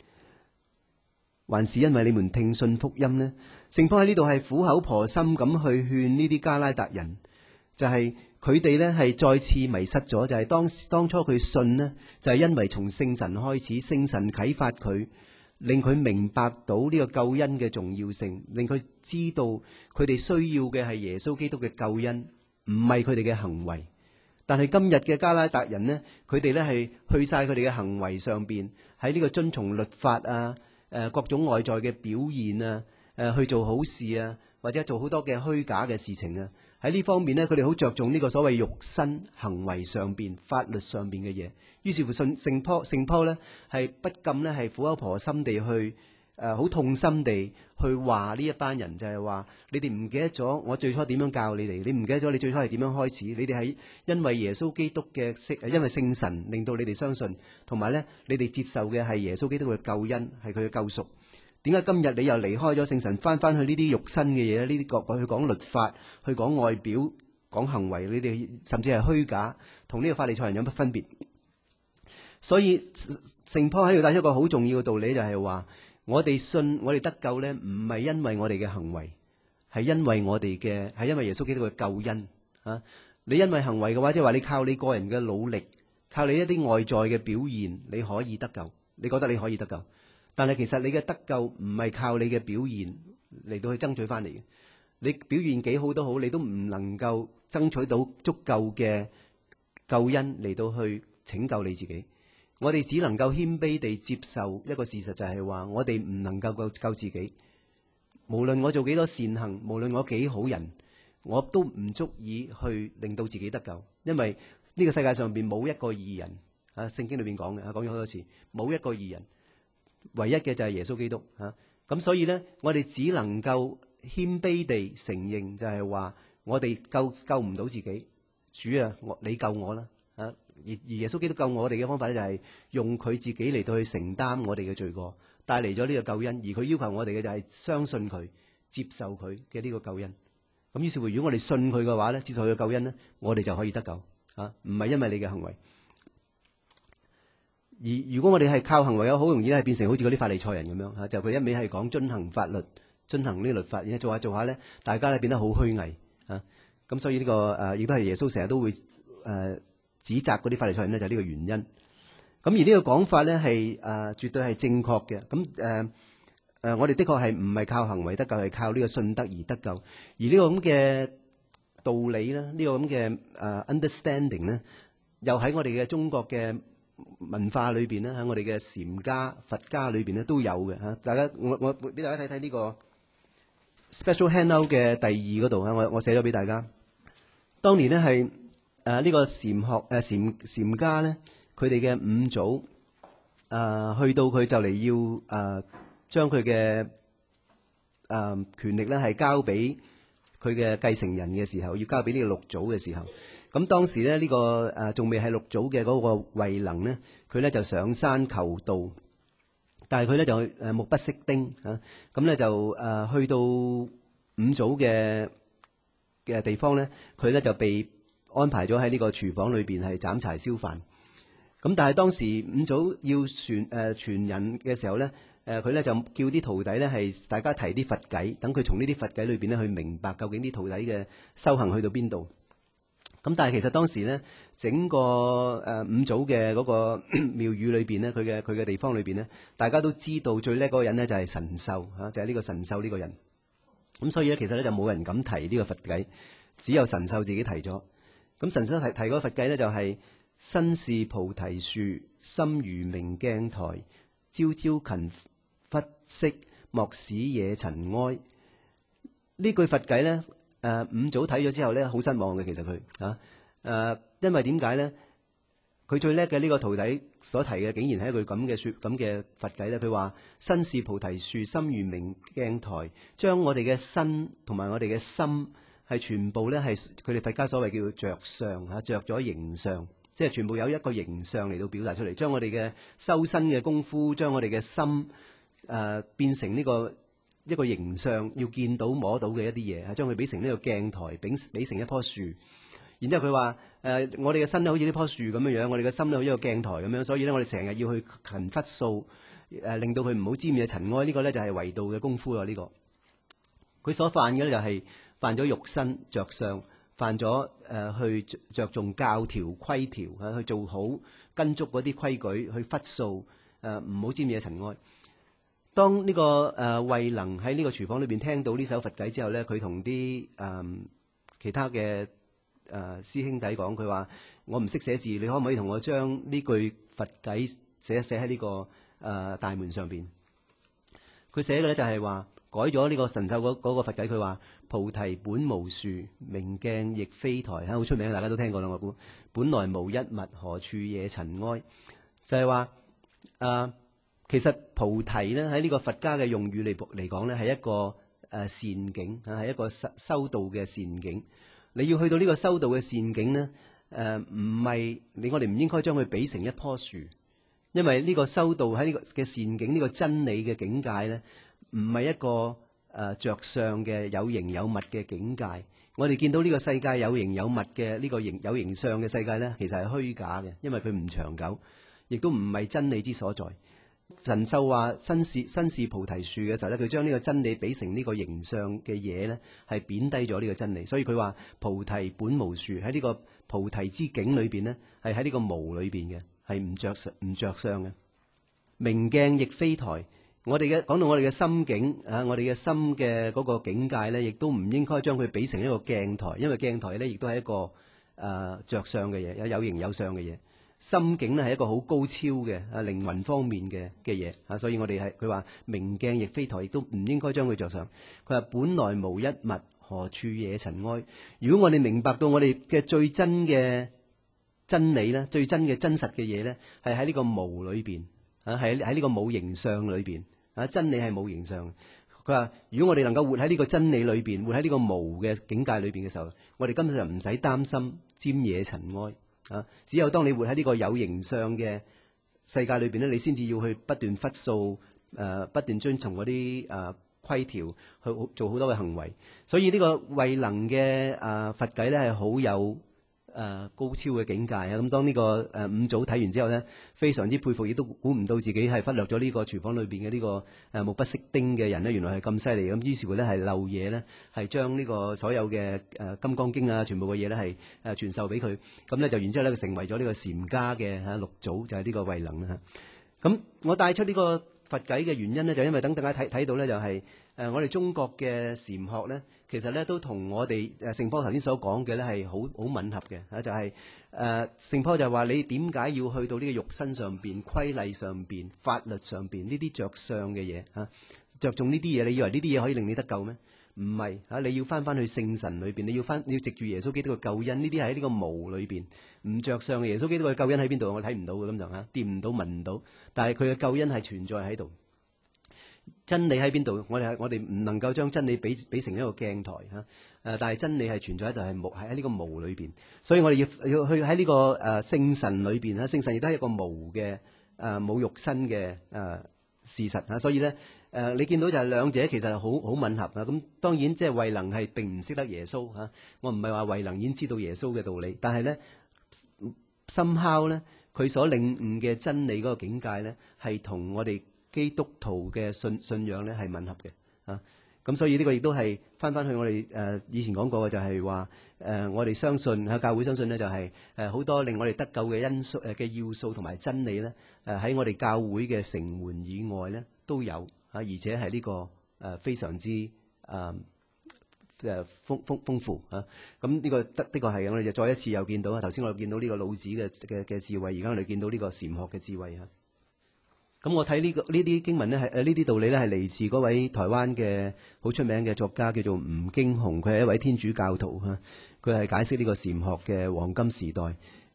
還是因為你們聽信福音呢？聖保喺呢度係苦口婆心咁去勸呢啲加拉達人，就係佢哋呢係再次迷失咗，就係當初佢信呢，就係因為從聖神開始，聖神啟發佢，令佢明白到呢個救恩嘅重要性，令佢知道佢哋需要嘅係耶穌基督嘅救恩，唔係佢哋嘅行為。但係今日嘅加拉達人呢，佢哋呢係去晒佢哋嘅行為上邊，喺呢個遵從律法啊，各種外在嘅表現啊，去做好事啊，或者做好多嘅虛假嘅事情啊。喺呢方面呢，佢哋好着重呢個所謂肉身行為上邊、法律上邊嘅嘢。於是乎，聖保呢係不禁呢係苦口婆心地去好痛心地去話呢一班人，就係話你哋唔記得咗我最初點樣教你哋，你唔記得咗你最初係點樣開始，你哋係因為耶穌基督嘅因為聖神令到你哋相信，同埋呢你哋接受嘅係耶穌基督嘅救恩，係佢嘅救贖。點解今日你又離開咗聖神，翻去呢啲肉身嘅嘢呢？呢啲去講律法，去講外表，講行為，你哋甚至係虛假，同呢個法利賽人有乜分別？所以聖保喺度帶出一個好重要嘅道理，就係話我哋信我哋得救呢，唔係因為我哋嘅行為，係因為耶穌基督嘅救恩啊！你因為行為嘅話，即係話你靠你個人嘅努力，靠你一啲外在嘅表現，你可以得救，你覺得你可以得救。但係其實你嘅得救唔係靠你嘅表現嚟到去爭取翻嚟嘅，你表現幾好都好，你都唔能夠爭取到足夠嘅救恩嚟到去拯救你自己。我哋只能夠謙卑地接受一個事實，就係話我哋唔能夠救自己。無論我做幾多善行，無論我幾好人，我都唔足以去令到自己得救，因為呢個世界上邊冇一個義人啊！聖經裏邊講嘅，講咗好多次，冇一個義人。唯一嘅就係耶穌基督嚇，咁所以呢，我哋只能夠謙卑地承認，就係話我哋救唔到自己，主啊，你救我啦嚇！而耶穌基督救我哋嘅方法咧，就係用佢自己嚟到去承擔我哋嘅罪過，帶嚟咗呢個救恩。而佢要求我哋嘅就係相信佢，接受佢嘅呢個救恩。咁於是乎，如果我哋信佢嘅話咧，接受佢嘅救恩呢，我哋就可以得救嚇，唔係因為你嘅行為。而如果我哋係靠行為，好容易咧係變成好似嗰啲法利賽人咁樣嚇，就佢一味係講遵行法律、遵行呢律法，而家做下咧，大家咧變得好虛偽嚇。咁所以呢個亦都係耶穌成日都會指責嗰啲法利賽人咧，就係呢個原因。咁而呢個講法咧係絕對係正確嘅。咁我哋的確係唔係靠行為得救，係靠呢個信德而得救。而呢個咁嘅道理咧，呢個咁嘅understanding 咧，又喺我哋嘅中國嘅文化裏邊咧，喺我哋嘅禪家、佛家裏邊咧都有嘅嚇。大家我俾大家睇睇呢個 special handout 嘅第2嗰度嚇，我寫咗俾大家。當年咧係呢個禪家咧，佢哋嘅五祖去到佢就嚟要將佢嘅權力咧係交俾佢嘅繼承人嘅時候，要交俾呢個六祖嘅時候。咁當時咧呢個仲未係六祖嘅嗰個慧能咧，佢咧就上山求道，但係佢咧就目不識丁嚇，咁咧就去到五祖嘅地方咧，佢咧就被安排咗喺呢個廚房裏邊係斬柴燒飯。咁但係當時五祖要傳人嘅時候咧，佢咧就叫啲徒弟咧係大家提啲佛偈，等佢從呢啲佛偈裏邊咧去明白究竟啲徒弟嘅修行去到邊度。咁但係其實當時咧，整個五祖嘅嗰個廟宇裏邊咧，佢嘅地方裏邊咧，大家都知道最叻嗰個人咧就係神秀嚇，就係呢個神秀呢個人。咁所以咧，其實咧就冇人敢提呢個佛偈，只有神秀自己提咗。咁神秀提嗰個佛偈咧就係身是菩提樹，心如明鏡台，朝朝勤拂拭，莫使惹塵埃。呢句佛偈咧。五祖睇咗之後咧，好失望嘅。其實佢因為點解咧？ 佢最叻嘅呢個徒弟所提嘅，竟然係一句咁嘅佛偈咧。佢話：身是菩提樹，心如明鏡台，將我哋嘅身同埋我哋嘅心係全部咧係佢哋佛家所謂叫做着相嚇，着咗形相，即係全部有一個形相嚟到表達出嚟，將我哋嘅修身嘅功夫，將我哋嘅心變成呢個一個形相，要見到摸到嘅一啲嘢，將佢比成呢個鏡台，比成一棵樹。然之後佢話：我哋嘅身咧好似呢棵樹咁樣樣，我哋嘅心咧好似一個鏡台咁樣，所以咧我哋成日要去勤拂掃，令到佢唔好沾染塵埃。呢個咧就係為道嘅功夫啦。呢個佢所犯嘅咧就係犯咗肉身着相，犯咗去着重教條規條去做好跟足嗰啲規矩去拂掃，唔好沾染塵埃。當呢個慧能喺呢個廚房裏邊聽到呢首佛偈之後咧，佢同啲其他嘅師兄弟講，佢話：我唔識寫字，你可唔可以同我將呢句佛偈寫喺呢個大門上邊？佢寫嘅咧就係話改咗呢個神秀嗰個佛偈，佢話：菩提本無樹，明鏡亦非台。好出名，大家都聽過啦。我估本來無一物，何處惹塵埃？就係話其實菩提咧喺呢個佛家嘅用語嚟講咧，係一個善境，係一個修道嘅善境。你要去到呢個修道嘅善境咧，唔係我哋唔應該將佢比成一棵樹，因為呢個修道喺呢個嘅善境，呢個真理嘅境界咧，唔係一個着相嘅有形有物嘅境界。我哋見到呢個世界有形有物嘅呢個有形相嘅世界咧，其實係虛假嘅，因為佢唔長久，亦都唔係真理之所在。神秀話身是菩提樹嘅時候咧，佢將呢個真理比成呢個形相嘅嘢咧，係貶低咗呢個真理。所以佢話菩提本無樹，喺呢個菩提之境裏邊呢，係喺呢個無裏邊嘅，係唔着相嘅。明鏡亦非台，講到我哋嘅心境我哋嘅心嘅嗰個境界咧，亦都唔應該將佢比成一個鏡台，因為鏡台咧亦都係一個着相嘅嘢，有形有相嘅嘢。心境咧係一個好高超嘅靈魂方面嘅嘢所以我哋佢話明鏡亦非台，亦都唔應該將佢着上。佢話本來無一物，何處惹塵埃？如果我哋明白到我哋嘅最真嘅真理咧，最真嘅真實嘅嘢咧，係喺呢個無裏邊係喺呢個冇形相裏邊真理係冇形相。佢話如果我哋能夠活喺呢個真理裏邊，活喺呢個無嘅境界裏邊嘅時候，我哋根本就唔使擔心沾惹塵埃。只有當你活喺呢個有形相嘅世界裏邊咧，你先至要去不斷拂掃，不斷遵從嗰啲規條去做好多嘅行為。所以呢個慧能嘅佛偈咧係好有高超嘅境界咁當呢個五祖睇完之後呢，非常之佩服，亦都估唔到自己係忽略咗呢個廚房裏邊嘅呢個目不識丁嘅人呢，原來係咁犀利咁。於是乎呢，係漏嘢呢，係將呢個所有嘅金剛經啊，全部嘅嘢呢，係傳授俾佢。咁呢，就然之後呢，佢成為咗呢個禪家嘅六祖，就係呢個慧能啦。咁我帶出呢個佛偈嘅原因呢，就因為等大家睇到呢，就係我哋中國嘅禪學呢，其實呢都同我哋聖坡頭先所講嘅呢係好吻合嘅就係聖坡就係話你點解要去到呢個肉身上邊、規例上邊、法律上邊呢啲着相嘅嘢着重呢啲嘢，你以為呢啲嘢可以令你得救咩？唔係你要翻去聖神裏邊，你要藉住耶穌基督嘅救恩，呢啲係喺呢個無裏邊唔着相嘅。耶穌基督嘅救恩喺邊度？我睇唔到嘅，咁就掂唔到、聞唔到，但係佢嘅救恩係存在喺度。真理喺邊度？我哋唔能夠將真理比成一個鏡台但係真理係存在喺度，係喺呢個無裏邊。所以我哋要去喺呢個聖神裏邊聖神亦都係一個無嘅冇肉身嘅事實所以咧你見到就係兩者其實係好吻合咁當然即係慧能係並唔識得耶穌我唔係話慧能已經知道耶穌嘅道理，但係咧somehow咧佢所領悟嘅真理嗰個境界咧係同我哋基督徒嘅信仰咧係吻合嘅咁所以呢個亦都係翻去我哋以前講過嘅，就係話我哋相信教會相信咧就係好多令我哋得救嘅因素嘅要素同埋真理咧喺我哋教會嘅城門以外咧都有而且係呢個非常之豐富咁呢個的確係我哋就再一次又見到頭先我哋見到呢個老子嘅智慧，而家我哋見到呢個禪學嘅智慧咁我睇呢啲經文咧係呢啲道理咧係嚟自嗰位台灣嘅好出名嘅作家叫做吳經雄，佢係一位天主教徒佢係解釋呢個禪學嘅黃金時代。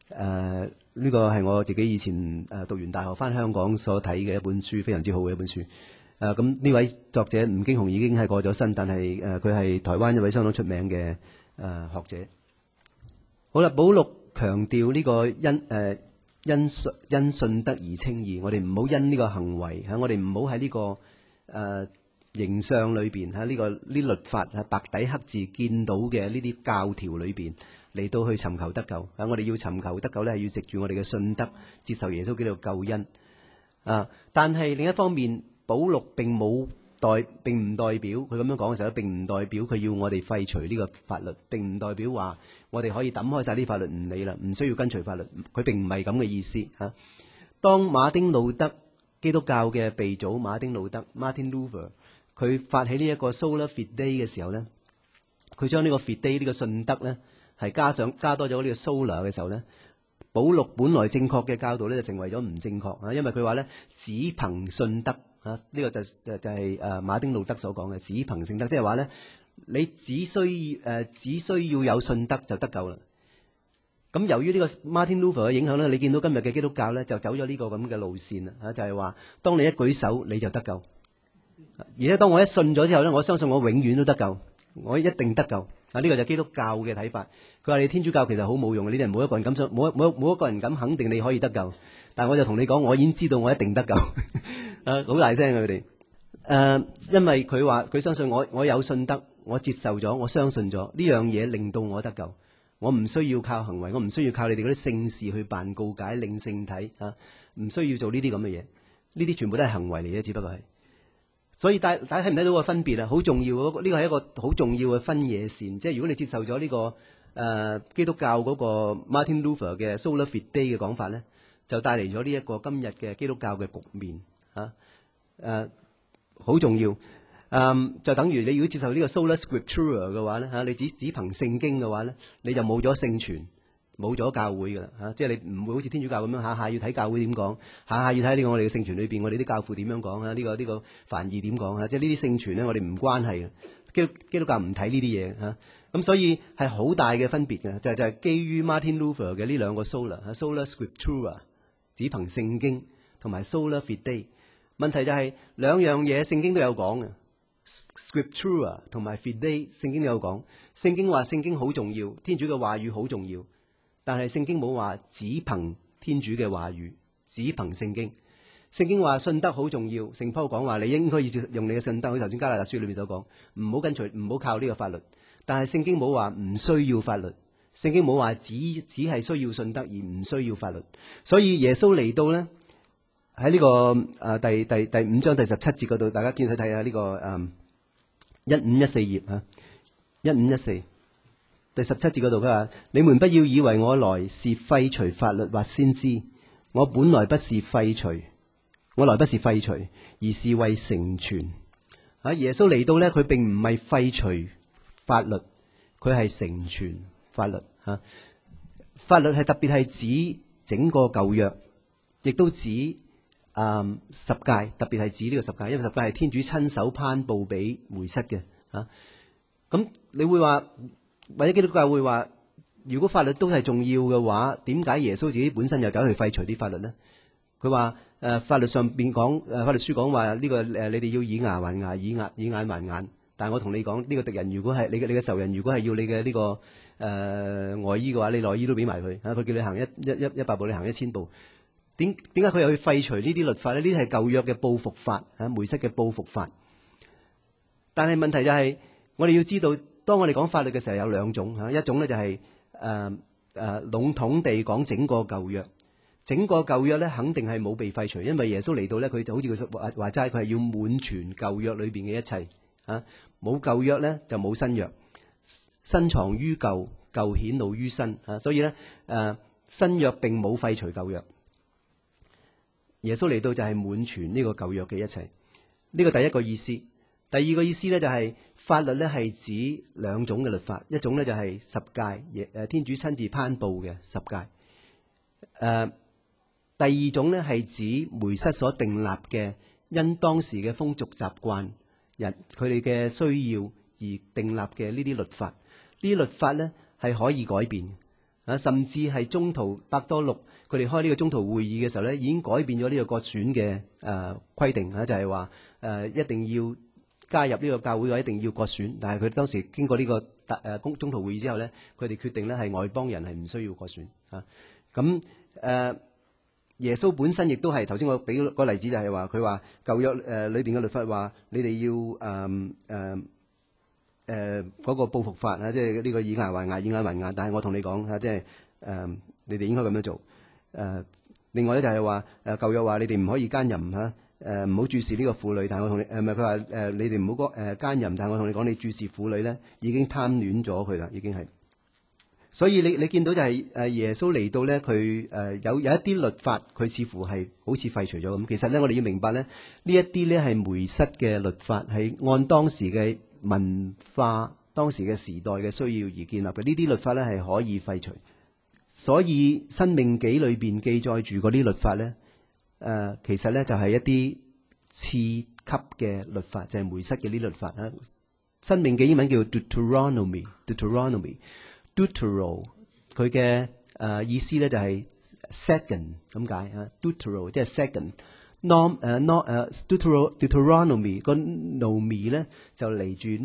呢個係我自己以前讀完大學翻香港所睇嘅一本書，非常之好嘅一本書。咁呢位作者吳經雄已經係過咗身，但係佢係台灣一位相當出名嘅學者。好啦，保祿強調呢個因信德而稱義，我哋唔好因呢個行為我哋唔好喺呢個形象裏邊呢律法白底黑字見到嘅呢啲教條裏邊嚟到去尋求得救。我哋要尋求得救呢，係要藉住我哋嘅信德接受耶穌基督嘅救恩。但係另一方面，保祿並唔代表佢咁樣講嘅時候，並唔代表佢要我哋廢除呢個法律，並唔代表話我哋可以抌開晒啲法律唔理啦，唔需要跟隨法律。佢並唔係咁嘅意思嚇。當馬丁路德基督教嘅鼻祖馬丁路德 Martin Luther 佢發起呢一個 Sola Fide 嘅時候呢，佢將呢個 Fide 呢個信德呢係加多咗呢個 Sola 嘅時候呢，保祿本來正確嘅教導呢就成為咗唔正確，因為佢話呢，只憑信德。呢個就係馬丁路德所講嘅只憑信德，即係話咧，你只需要有信德就得救啦。咁由於呢個 Martin Luther 嘅影響咧，你見到今日嘅基督教咧就走咗呢個咁嘅路線啦，就係話當你一舉手你就得救，而且當我一信咗之後咧，我相信我永遠都得救，我一定得救。呢個就係基督教嘅睇法。佢話你天主教其實好冇用，呢啲人冇一個人敢冇一個人敢肯定你可以得救。但係我就同你講，我已經知道我一定得救。好大聲佢哋。因為佢話佢相信我有信德，我接受咗，我相信咗呢樣嘢令到我得救。我唔需要靠行為，我唔需要靠你哋嗰啲聖事去辦告解領聖體唔需要做呢啲咁嘅嘢。呢啲全部都係行為嚟嘅，只不過係。所以大家睇唔睇到個分別啊？好重要，呢個係一個好重要嘅分野線。即係如果你接受咗呢個基督教嗰個 Martin Luther 嘅 Sola Fide 嘅講法咧，就帶嚟咗呢一個今日嘅基督教嘅局面好重要。就等於你如果接受呢個 Sola Scriptura 嘅話咧你只憑聖經嘅話咧，你就冇咗聖傳，冇咗教會噶啦即係你唔會好似天主教咁樣下下要睇教會點講，下下要睇呢個我哋嘅聖傳裏邊我哋啲教父點樣講呢個梵義點講即係呢啲聖傳咧我哋唔關係嘅，基督教唔睇呢啲嘢咁所以係好大嘅分別嘅，就係基於 Martin Luther 嘅呢兩個 Sola Scriptura 只憑聖經同埋 Sola Fide。問題就係兩樣嘢聖經都有講嘅。Scriptura 同埋 Fide 聖經都有講，聖經話聖經好重要，天主嘅話語好重要，但係聖經冇話只憑天主嘅話語，只憑聖經。聖經話信德好重要，聖保講話你應該要用你嘅信德，好似頭先加拉達書裏面所講，唔好跟隨，唔好靠呢個法律。但係聖經冇話唔需要法律，聖經冇話只係需要信德而唔需要法律。所以耶穌嚟到呢，喺呢個第5章第17節嗰度，大家見睇下呢個1514頁1514第17節嗰度，佢話：你們不要以為我來是廢除法律或先知，我本來不是廢除，而是為成全。耶穌嚟到呢，佢並唔係廢除法律，佢係成全法律法律係特別係指整個舊約，亦都指十誡，特別係指呢個十誡，因為十誡係天主親手頒布俾梅瑟嘅咁你會話，或者基督教會話，如果法律都係重要嘅話，點解耶穌自己本身又走去廢除啲法律呢？佢話法律上邊講法律書講話呢個你哋要以牙還牙，以眼還眼。但係我同你講，呢個敵人如果係你嘅仇人，如果係要你嘅呢個外衣嘅話，你內衣都俾埋佢佢叫你行100步，你行1000步。點解佢又去廢除呢啲律法呢？呢啲係舊約嘅報復法梅瑟嘅報復法。但係問題就係，我哋要知道，當我哋講法律嘅時候有兩種一種呢就係籠統地講整個舊約。整個舊約呢肯定係冇被廢除，因為耶穌嚟到呢，佢就好似佢話齋，佢係要滿全舊約裏邊嘅一切冇舊約呢就冇新約，新藏於舊，舊顯露於新所以呢新約並冇廢除舊約。耶穌嚟到就係滿全呢個舊約嘅一切，呢個第一個意思。第二個意思呢，就係法律呢係指兩種嘅律法，一種呢就係十誡，天主親自頒布嘅十誡。第二種呢係指梅瑟所訂立嘅，因當時嘅風俗習慣、人佢哋嘅需要而訂立嘅呢啲律法。呢啲律法呢係可以改變甚至係中途伯多祿佢哋開呢個中途會議嘅時候咧，已經改變咗呢個割選嘅規定就係話一定要加入呢個教會嘅一定要割選。但係佢當時經過呢個中途會議之後咧，佢哋決定咧係外邦人係唔需要割選咁耶穌本身亦都係頭先我俾個例子就係話佢話舊約裏邊嘅律法話你哋要嗰個報復法即係呢個以牙還牙以眼還眼。但係我同你講即係你哋應該咁樣做。另外咧就係話舊約話你哋唔可以奸淫唔好注視呢個婦女。但係我同你唔係佢話你哋唔好奸淫。但係我同你講，你注視婦女咧已經貪戀咗佢啦，已經係。所以你見到就係耶穌嚟到咧，佢有一啲律法，佢似乎係好似廢除咗咁。其實咧，我哋要明白咧，呢一啲咧係梅瑟嘅律法，係按當時嘅文化、當時嘅時代嘅需要而建立嘅。呢啲律法咧係可以廢除。所以《申命記》裏邊記載住嗰啲律法咧，其實咧就係一啲次級嘅律法，就係梅瑟嘅呢啲律法《申命記》英文叫 Deuteronomy。Deutero 佢嘅意思咧就係 second 咁解Deutero 即係 second。Deuteronomy 個 nomi 咧就嚟住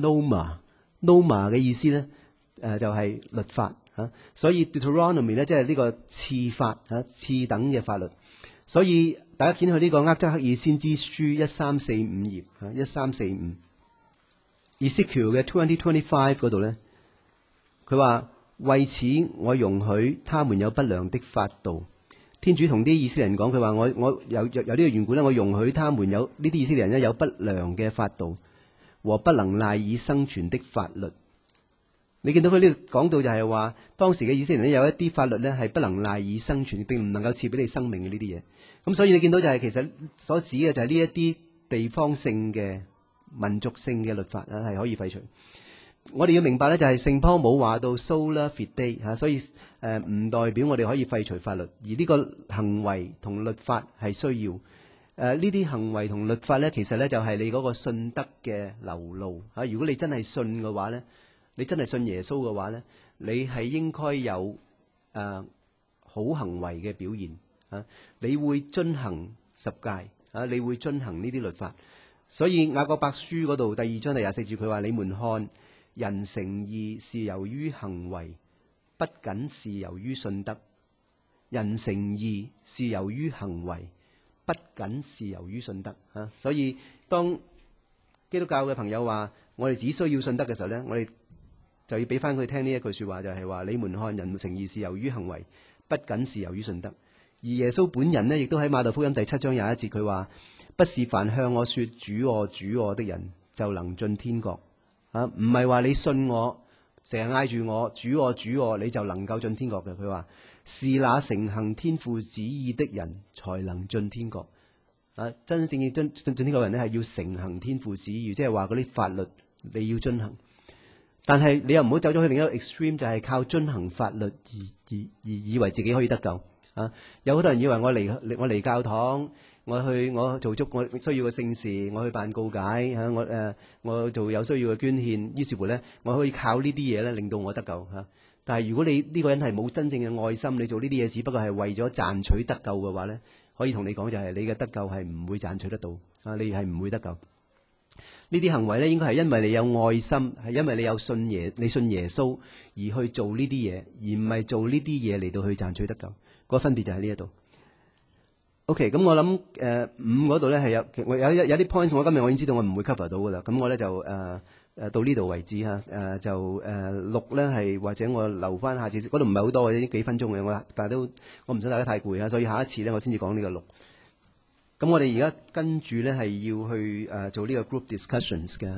noma 嘅意思咧就係律法所以 Deuteronomy 咧即係呢個次法次等嘅法律。所以大家見去呢個厄則克爾先知書1345頁1345 Ezekiel 嘅 2025嗰度咧，佢話為此我容許他們有不良的法度。天主同啲以色列人講，佢話我有呢個緣故咧，我容許他們有呢啲以色列人咧有不良嘅法度和不能賴以生存的法律。你見到佢呢度講到就係話，當時嘅以色列人咧有一啲法律咧係不能賴以生存，並唔能夠賜俾你生命嘅呢啲嘢。咁所以你見到就係其實所指嘅就係呢一啲地方性嘅民族性嘅律法係可以廢除。我哋要明白咧，就係聖保冇話到 sola fide 所以唔代表我哋可以廢除法律，而呢個行為同律法係需要。呢啲行為同律法咧，其實咧就係你嗰個信德嘅流露如果你真係信嘅話咧，你真係信耶穌嘅話咧，你係應該有好行為嘅表現你會遵行十誡你會遵行呢啲律法。所以雅各伯書嗰度第2章第24節，佢話你們看。人成義是由於行為，不僅是由於信德。人成義是由於行為，不僅是由於信德所以當基督教嘅朋友話我哋只需要信德嘅時候呢，我哋就要俾翻佢聽呢一句說話，就係話你們看人成義是由於行為，不僅是由於信德。而耶穌本人呢，亦都喺馬太福音第7章21節，佢話不是凡向我說主我主我的人就能進天國。唔係話你信我，成日嗌住我主我主我，你就能夠進天國嘅。佢話是那承行天父旨意的人才能進天國。真正要進天國嘅人呢，係要承行天父旨意，即係話嗰啲法律你要遵行。但係你又唔好走咗去另一個 extreme，就係靠遵行法律而以為自己可以得救。有好多人以為我嚟教堂。我做足我需要嘅聖事，我去辦告解我做有需要嘅捐獻，於是乎咧，我可以靠呢啲嘢咧令到我得救但係如果你呢個人係冇真正嘅愛心，你做呢啲嘢只不過係為咗賺取得救嘅話咧，可以同你講就係你嘅得救係唔會賺取得到你係唔會得救。呢啲行為咧應該係因為你有愛心，係因為你有你信耶穌而去做呢啲嘢，而唔係做呢啲嘢嚟到去賺取得救。個分別就喺呢一度。OK， 咁我諗5嗰度咧係有啲 points， 我今日我已經知道我唔會 cover 到噶啦。咁我咧就到呢度為止就6咧係或者我留翻下次，嗰度唔係好多嘅，幾分鐘嘅但係我唔想大家太攰所以下一次咧我先至講呢個6。咁我哋而家跟住咧係要去做呢個 group discussions 嘅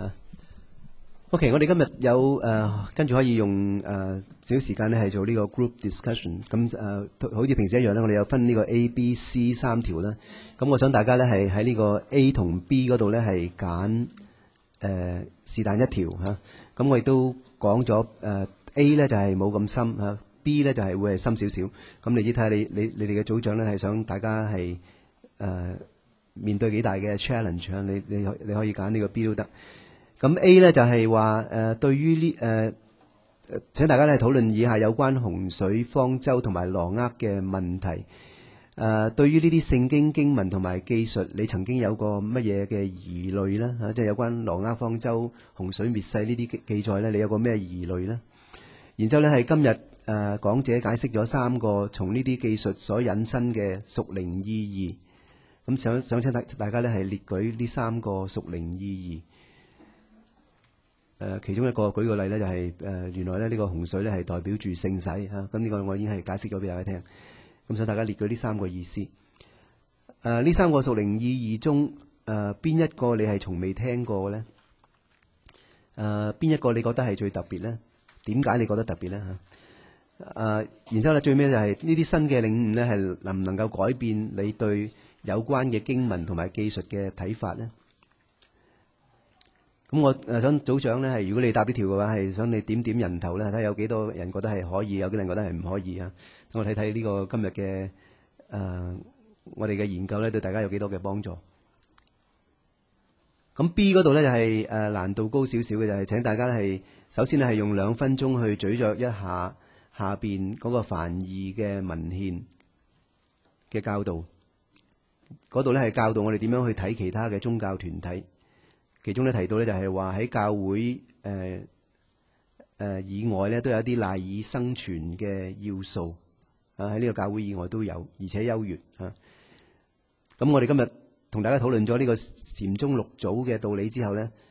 OK， 我哋今日有跟住可以用少時間咧係做呢個 group discussion。咁好似平時一樣咧，我哋有分呢個 A、B、C 3條啦。咁我想大家咧係喺呢個 A 同 B 嗰度咧係揀是但一條咁我亦都講咗A 咧就係冇咁深B 咧就係會係深少少。咁你睇下你哋嘅組長咧係想大家係面對幾大嘅 challenge 你可以揀呢個 B 都得。咁 A 咧就係話對於請大家咧討論以下有關洪水、方舟同埋挪厄嘅問題。對於呢啲聖經經文同埋記述，你曾經有過乜嘢嘅疑慮呢？即係有關挪厄、方舟、洪水滅世呢啲記載呢，你有個咩疑慮呢？然之後呢，係今日講者解釋咗3個從呢啲記述所引申嘅屬靈意義。咁想請大家呢係列舉呢3個屬靈意義。其中一個舉個例呢，就係原來呢個洪水呢係代表住聖洗嚇。咁呢個我已經係解釋咗俾大家聽。咁想大家列舉呢3個意思。呢3個屬靈意義中，邊一個你係從未聽過呢？邊一個你覺得係最特別呢？點解你覺得特別呢？然之後咧，最尾就係呢啲新嘅領悟呢，係能唔能夠改變你對有關嘅經文同埋記述嘅睇法呢？咁我想組長呢，係如果你答呢條嘅話，係想你點人頭呢，睇下有幾多人覺得係可以，有幾多人覺得係唔可以啊？等我睇睇呢個今日嘅我哋嘅研究呢，對大家有幾多嘅幫助？咁 B 嗰度呢，就係難度高少少嘅，就係請大家係首先係用2分鐘去咀嚼一下下邊嗰個梵義嘅文獻嘅教導。嗰度呢係教導我哋點樣去睇其他嘅宗教團體。其中咧提到咧就係話喺教會以外咧都有一啲賴以生存嘅要素喺呢個教會以外都有，而且優越啊。咁我哋今日同大家討論咗呢個禪宗六祖嘅道理之後咧，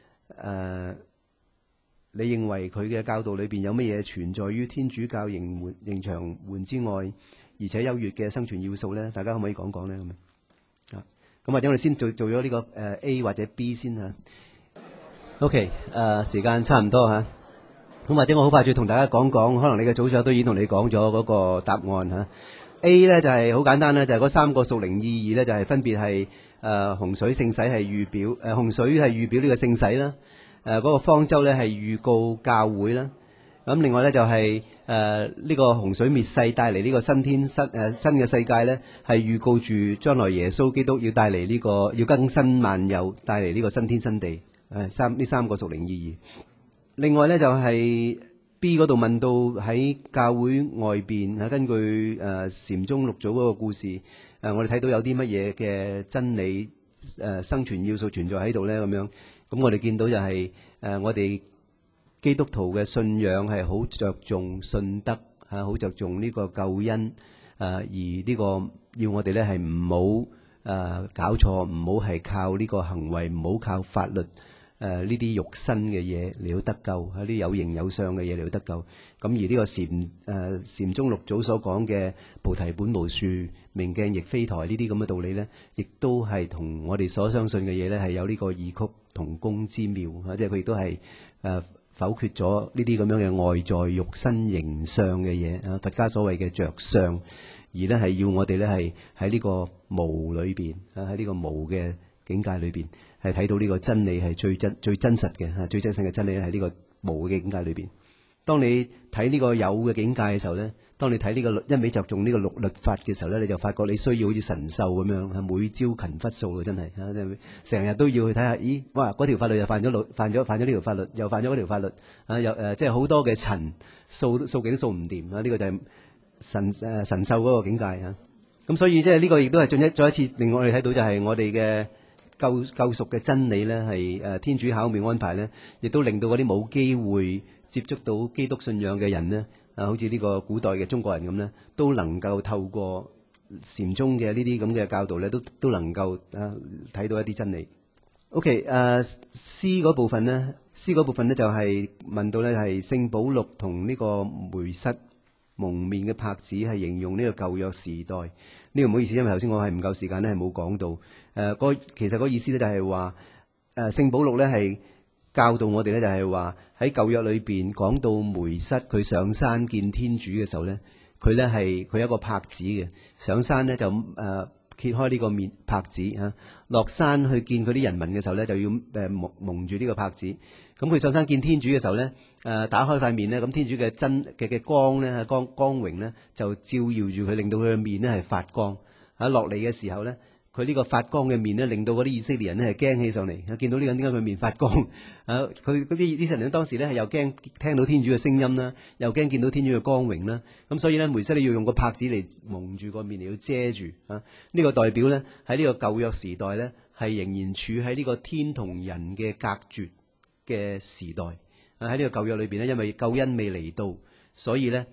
你認為佢嘅教導裏邊有乜嘢存在於天主教刑場門之外，而且優越嘅生存要素咧？大家可唔可以講講咧？咁啊？咁或者我哋先做咗呢個A 或者 B 先嚇。OK，時間差唔多嚇。咁或者我好快脆同大家講講，可能你嘅組長都已經同你講咗嗰個答案嚇。A 咧就係好簡單啦，就係嗰3個屬靈意義咧，就係分別係洪水聖洗係預表洪水係預表呢個聖洗啦。嗰個方舟咧係預告教會啦。咁另外咧就係呢個洪水滅世帶嚟呢個新天新嘅世界咧，係預告住將來耶穌基督要帶嚟呢個要更新萬有，帶嚟呢個新天新地。呢3個屬靈意義。另外咧就係 B 嗰度問到喺教會外邊根據禪宗六祖嗰個故事，我哋睇到有啲乜嘢嘅真理生存要素存在喺度咧咁樣。咁我哋見到就係我哋基督徒嘅信仰係好着重信德好着重呢個救恩而呢個要我哋咧係唔好搞錯，唔好係靠呢個行為，唔好靠法律呢啲肉身嘅嘢嚟到得救，呢啲有形有相嘅嘢嚟到得救。咁而呢個禪宗六祖所講嘅菩提本無樹，明鏡亦非台呢啲咁嘅道理咧，亦都係同我哋所相信嘅嘢咧係有呢個異曲同工之妙即係佢亦都係否決咗呢啲咁樣嘅外在肉身形相嘅嘢佛家所謂嘅着相，而咧係要我哋咧係喺呢個無裏邊喺呢個無嘅境界裏邊係睇到呢個真理係最真實嘅最真實嘅真理喺呢個無嘅境界裏邊。當你睇呢個有嘅境界嘅時候咧，當你睇呢個一味着重呢個律法嘅時候咧，你就發覺你需要好似神獸咁樣每朝勤拂掃真係成日都要去睇下，咦哇嗰條法律又犯咗呢條法律，又犯咗嗰條法律又即係好多嘅塵掃極都掃唔掂呢個就係神獸嗰個境界咁所以即係呢個亦都係再一次令我哋睇到就係我哋嘅救贖嘅真理咧，係天主巧妙安排咧，亦都令到嗰啲冇機會接觸到基督信仰嘅人呢，好似呢個古代嘅中國人咁呢，都能夠透過禪宗嘅呢啲咁嘅教導咧，都能夠睇到一啲真理。OK， C 嗰部分呢，就係問到呢係聖保祿同呢個梅瑟蒙面嘅帕子係形容呢個舊約時代。呢個唔好意思，因為頭先我係唔夠時間咧，係冇講到。其實個意思咧就係話，聖保祿咧係教導我哋咧，就係話喺舊約裏邊講到梅瑟佢上山見天主嘅時候咧，佢有一個帕子嘅，上山咧就揭開呢個面帕子落山去見佢啲人民嘅時候咧，就要蒙住呢個帕子。咁佢上山見天主嘅時候咧，打開塊面咧，咁天主嘅光咧，光榮咧就照耀住佢，令到佢嘅面咧係發光。落嚟嘅時候咧， 佢呢個發光嘅面咧，令到嗰啲以色列人咧係驚起上嚟。見到呢個人點解佢面發光？佢嗰啲以色列人當時咧係又驚聽到天主嘅聲音啦，又驚見到天主嘅光榮啦。咁所以咧，梅瑟你要用個帕子嚟蒙住個面嚟要遮住啊。呢個代表咧喺呢個舊約時代咧係仍然處喺呢個天同人嘅隔絕嘅時代。喺呢個舊約裏邊咧，因為救恩未嚟到，所以咧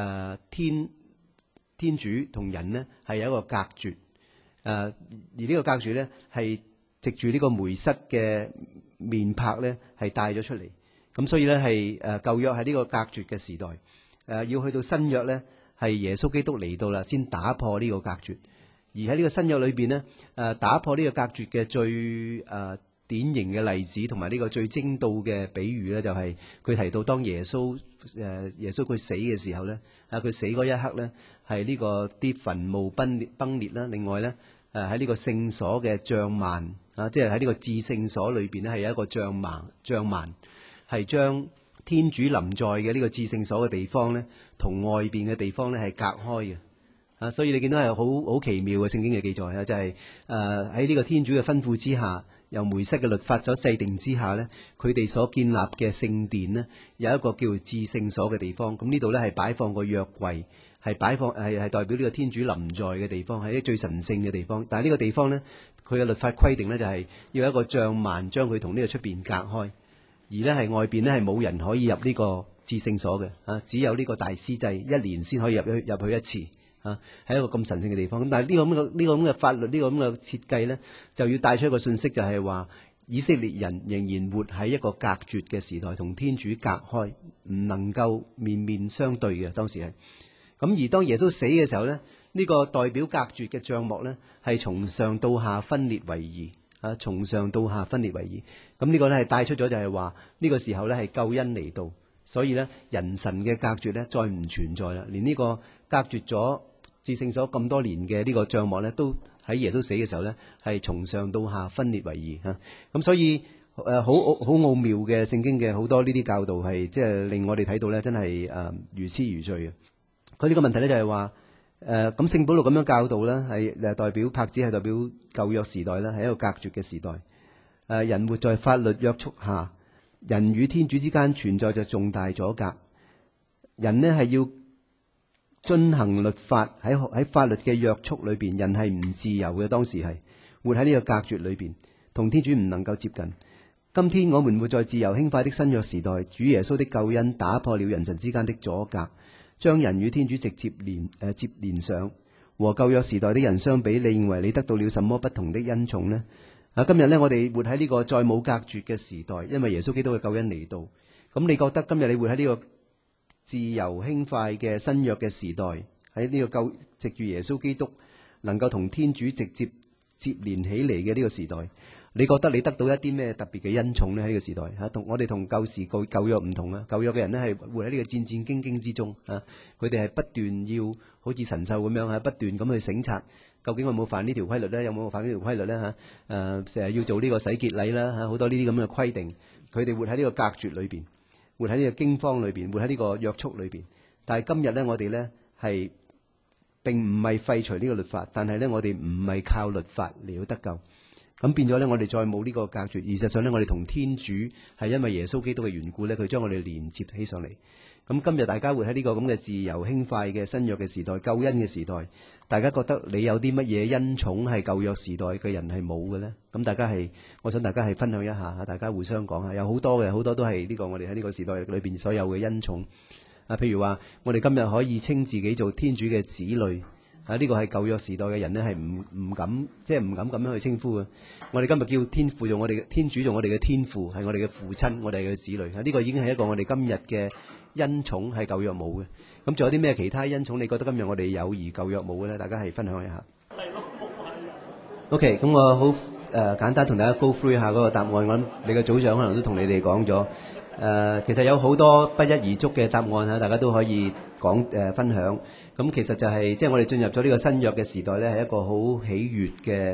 天主同人呢係有一個隔絕。而呢個隔住咧，係藉住呢個梅瑟嘅面帕咧，係帶咗出嚟。咁所以咧係舊約係呢個隔絕嘅時代。要去到新約咧，係耶穌基督嚟到啦，先打破呢個隔絕。而喺呢個新約裏邊咧，打破呢個隔絕嘅最典型嘅例子，同埋呢個最精到嘅比喻咧，就係佢提到當耶穌佢死嘅時候咧，佢死嗰一刻咧，係呢個啲墳墓崩裂啦。另外咧，喺呢個聖所嘅帳幔即係喺呢個至聖所裏邊咧，係有一個帳幔，係將天主臨在嘅呢個至聖所嘅地方咧，同外邊嘅地方咧係隔開嘅。所以你見到係好奇妙嘅聖經嘅記載啊，就係喺呢個天主嘅吩咐之下，由梅瑟嘅律法所制定之下呢，佢哋所建立嘅聖殿呢，有一個叫做至聖所嘅地方。咁呢度呢係擺放個約櫃，係代表呢個天主臨在嘅地方，係啲最神聖嘅地方。但係呢個地方呢，佢嘅律法規定呢，就係要有一個帳幔將佢同呢個出邊隔開，而呢係外邊呢係冇人可以入呢個至聖所嘅，只有呢個大司祭一年先可以入去一次。喺一個咁神聖嘅地方，咁但係呢個咁嘅法律，呢個咁嘅設計呢，就要帶出一個信息，就係話以色列人仍然活喺一個隔絕嘅時代，同天主隔開，唔能夠面面相對嘅。當時係咁，而當耶穌死嘅時候呢，呢個代表隔絕嘅帳幕呢，係從上到下分裂為二，從上到下分裂為二。咁呢個呢係帶出咗就係話呢個時候呢係救恩嚟到，所以呢人神嘅隔絕呢再唔存在啦，連呢個隔絕咗至聖所咁多年嘅呢個帳幕咧，都喺耶穌死嘅時候咧，係從上到下分裂為二嚇。咁所以好奧妙嘅聖經嘅好多呢啲教導係即係令我哋睇到咧，真係如痴如醉嘅。佢呢個問題咧就係話咁聖保祿咁樣教導咧，係代表帕子係代表舊約時代咧，係一個隔絕嘅時代。人活在法律約束下，人與天主之間存在着重大阻隔。人呢係要遵行律法，喺法律嘅約束裏邊，人係唔自由嘅。當時係活喺呢個隔絕裏邊，同天主唔能夠接近。今天我們活在自由輕快的新約時代，主耶穌的救恩打破了人神之間的阻隔，將人與天主直接連上。和舊約時代的人相比，你認為你得到了什麼不同的恩寵呢？今日呢，我哋活喺呢個再冇隔絕嘅時代，因為耶穌基督嘅救恩嚟到。咁你覺得今日你活喺呢個自由輕快嘅新約嘅時代，喺呢個藉住耶穌基督能夠同天主直接接連起嚟嘅呢個時代，你覺得你得到一啲咩特別嘅恩寵呢？喺呢個時代同我哋同舊約唔同啊！舊約嘅人呢係活喺呢個戰戰兢兢之中啊！佢哋係不斷要好似神獸咁樣不斷咁去省察，究竟我有冇犯呢條規律呢？有冇犯呢條規律呢？成日要做呢個洗潔禮啦，好多呢啲咁嘅規定，佢哋活喺呢個隔絕裏邊。活喺呢個驚慌裏邊，活喺呢個約束裏邊。但係今日呢，我哋呢係並唔係廢除呢個律法，但係呢，我哋唔係靠律法嚟到得救。咁變咗呢，我哋再冇呢個隔絕。而實上呢，我哋同天主係因為耶穌基督嘅緣故呢，佢將我哋連接起上嚟。咁今日大家活喺呢個咁嘅自由輕快嘅新約嘅時代、救恩嘅時代，大家覺得你有啲乜嘢恩寵係舊約時代嘅人係冇嘅呢？咁我想大家係分享一下，大家互相講下，有好多都係呢個我哋喺呢個時代裏邊所有嘅恩寵。譬如話我哋今日可以稱自己做天主嘅子女。呢個係舊約時代嘅人呢，係唔敢咁樣去稱呼嘅。我哋今日叫天父做我哋嘅天主，做我哋嘅天父，係我哋嘅父親，我哋嘅子女。呢個已經係一個我哋今日嘅恩寵，係舊約冇嘅。咁仲有啲咩其他恩寵？你覺得今日我哋有而舊約冇嘅咧？大家係分享一下。OK， 咁我好簡單同大家 go through 一下嗰個答案。我諗你嘅組長可能都同你哋講咗。其實有好多不一而足嘅答案大家都可以分享。咁其實就係即係我哋進入咗呢個新約嘅時代咧，係一個好喜悅嘅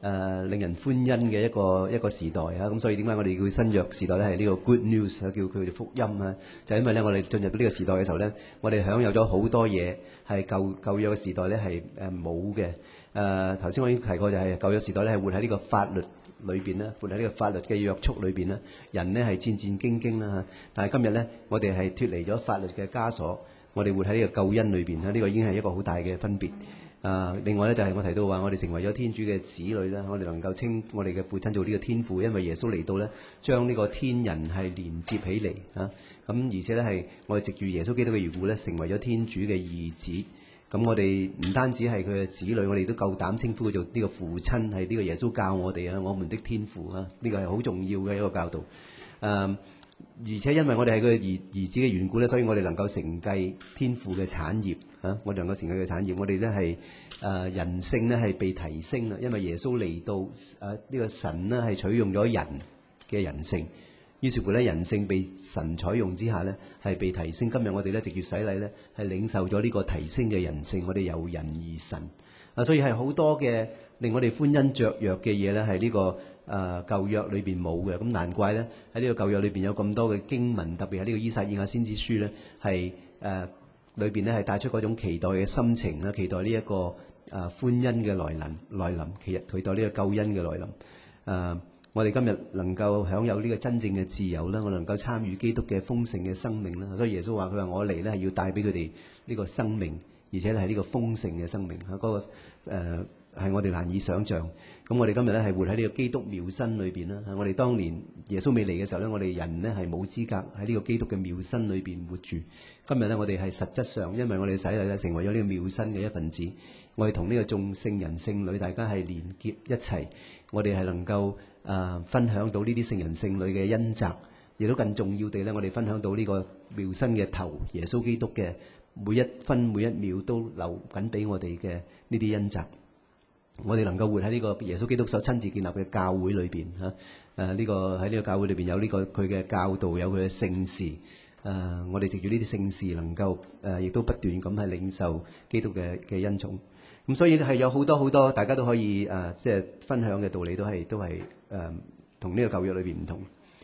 令人歡欣嘅一個時代啊！咁所以點解我哋叫新約時代咧係呢個 good news 叫佢哋福音啊？就因為咧我哋進入呢個時代嘅時候咧，我哋享有咗好多嘢係舊約嘅時代咧係冇嘅。頭先我已經提過，就係舊約時代咧係活喺呢個法律裏邊啦，活喺呢個法律嘅約束裏邊啦，人呢係戰戰兢兢啦。但係今日咧，我哋係脫離咗法律嘅枷鎖，我哋活喺呢個救恩裏邊啦。呢個已經係一個好大嘅分別。另外咧就係我提到話，我哋成為咗天主嘅子女啦，我哋能夠稱我哋嘅父親做呢個天父，因為耶穌嚟到咧，將呢個天人係連接起嚟啊。咁而且咧係我哋藉住耶穌基督嘅緣故咧，成為咗天主嘅兒子。咁我哋唔單止係佢嘅子女，我哋都夠膽稱呼佢做呢個父親，係呢個耶穌教我哋啊，我們的天父啊，呢個係好重要嘅一個教導。而且因為我哋係佢兒子嘅緣故咧，所以我哋能夠承繼天父嘅產業啊！我哋能夠承繼佢嘅產業，我哋咧係人性咧係被提升啦，因為耶穌嚟到呢個神咧係取用咗人嘅人性，於是乎咧人性被神採用之下咧係被提升。今日我哋咧藉住洗禮咧係領受咗呢個提升嘅人性，我哋由人而神啊！所以係好多嘅令我哋歡欣雀躍嘅嘢咧係呢個舊約裏邊冇嘅，咁難怪咧喺呢個舊約裏邊有咁多嘅經文，特別係呢個以撒以亞先知書咧，係裏邊咧係帶出嗰種期待嘅心情啦，期待呢一個歡欣嘅來臨，期待呢個救恩嘅來臨。我哋今日能夠享有呢個真正嘅自由啦，我能夠參與基督嘅豐盛嘅生命啦，所以耶穌話佢話我嚟咧係要帶俾佢哋呢個生命，而且係呢個豐盛嘅生命嗰個係我哋難以想像。咁我哋今日咧係活喺呢個基督妙身裏邊啦。我哋當年耶穌未嚟嘅時候咧，我哋人咧係冇資格喺呢個基督嘅妙身裏邊活住。今日咧我哋係實質上，因為我哋洗禮咧成為咗呢個妙身嘅一份子，我哋同呢個眾聖人聖女大家係連結一齊，我哋係能夠分享到呢啲聖人聖女嘅恩澤，亦都更重要地咧，我哋分享到呢個妙身嘅頭耶穌基督嘅每一分每一秒都留緊俾我哋嘅呢啲恩澤。我哋能夠活喺呢個耶穌基督所親自建立嘅教會裏邊嚇，呢個喺呢個教會裏邊有呢個佢嘅教導，有佢嘅聖事。我哋藉住呢啲聖事，能夠亦都不斷咁係領受基督嘅恩寵。咁所以係有好多好多大家都可以即係分享嘅道理，都係同呢個舊約裏邊唔同。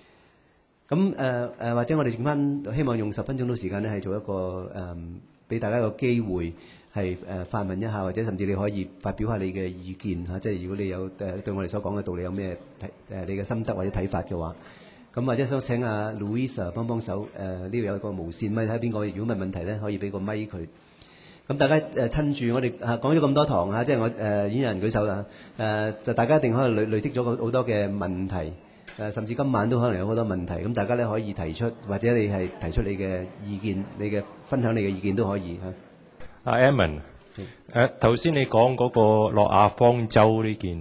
咁或者我哋剩翻希望用10分鐘到時間咧，係做一個俾大家一個機會。係發問一下，或者甚至你可以發表下你嘅意見嚇，即係如果你有對我哋所講嘅道理有咩你嘅心得或者睇法嘅話，咁或者想請阿 Louisa 幫手，呢度有一個無線咪，睇下邊個如果問問題咧，可以俾個咪佢。咁大家趁住我哋講咗咁多堂嚇，即係我已經有人舉手啦，就大家一定可能累積咗好多嘅問題，甚至今晚都可能有好多問題，咁大家咧可以提出，或者你係提出你嘅意見，你嘅分享你嘅意見都可以嚇。 阿 Edmund，頭先你講嗰個諾亞方舟呢件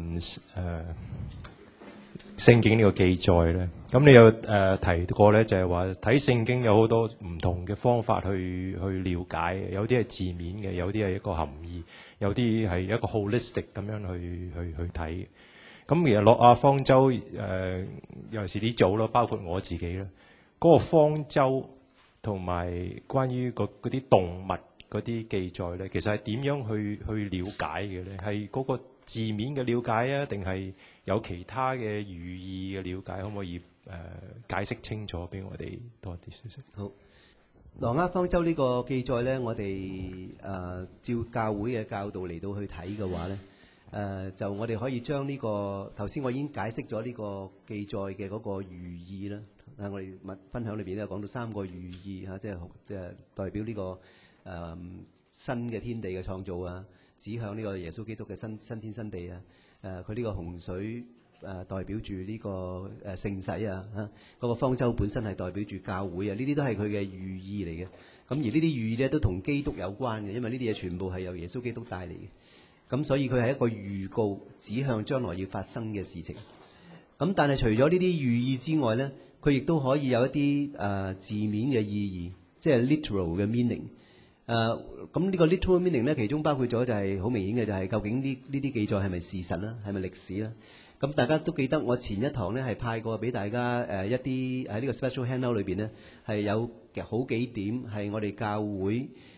聖經呢個記載咧，咁你有提過咧，就係話睇聖經有好多唔同嘅方法去了解，有啲係字面嘅，有啲係一個含義，有啲係一個 holistic 咁樣去睇。咁其實諾亞方舟尤其是呢組咯，包括我自己啦，嗰個方舟同埋關於嗰啲動物嗰啲記載咧，其實係點樣去了解嘅咧？係嗰個字面嘅了解啊，定係有其他嘅寓意嘅了解？可唔可以解釋清楚俾我哋多啲消息？ 好，諾亞方舟呢個記載咧，我哋照教會嘅教導嚟到去睇嘅話咧，就我哋可以將呢個頭先我已經解釋咗呢個記載嘅嗰個寓意啦。我哋分享裏邊咧講到3個寓意嚇，即係代表呢個新嘅天地嘅創造啊，指向呢個耶穌基督嘅新天新地啊。佢呢個洪水代表住呢個聖洗啊，嗰個方舟本身係代表住教會啊。呢啲都係佢嘅寓意嚟嘅。咁而呢啲寓意咧都同基督有關嘅，因為呢啲嘢全部係由耶穌基督帶嚟嘅。咁所以佢係一個預告，指向將來要發生嘅事情。咁但係除咗呢啲寓意之外咧，佢亦都可以有一啲字面嘅意義，即係 literal 嘅 meaning。咁呢個 literal meaning 咧，其中包括咗就係好明顯嘅，就係究竟呢啲記載係咪事實啦，係咪歷史啦？咁大家都記得我前一堂咧係派過俾大家一啲喺呢個 special handout 裏邊咧係有好幾點係我哋教會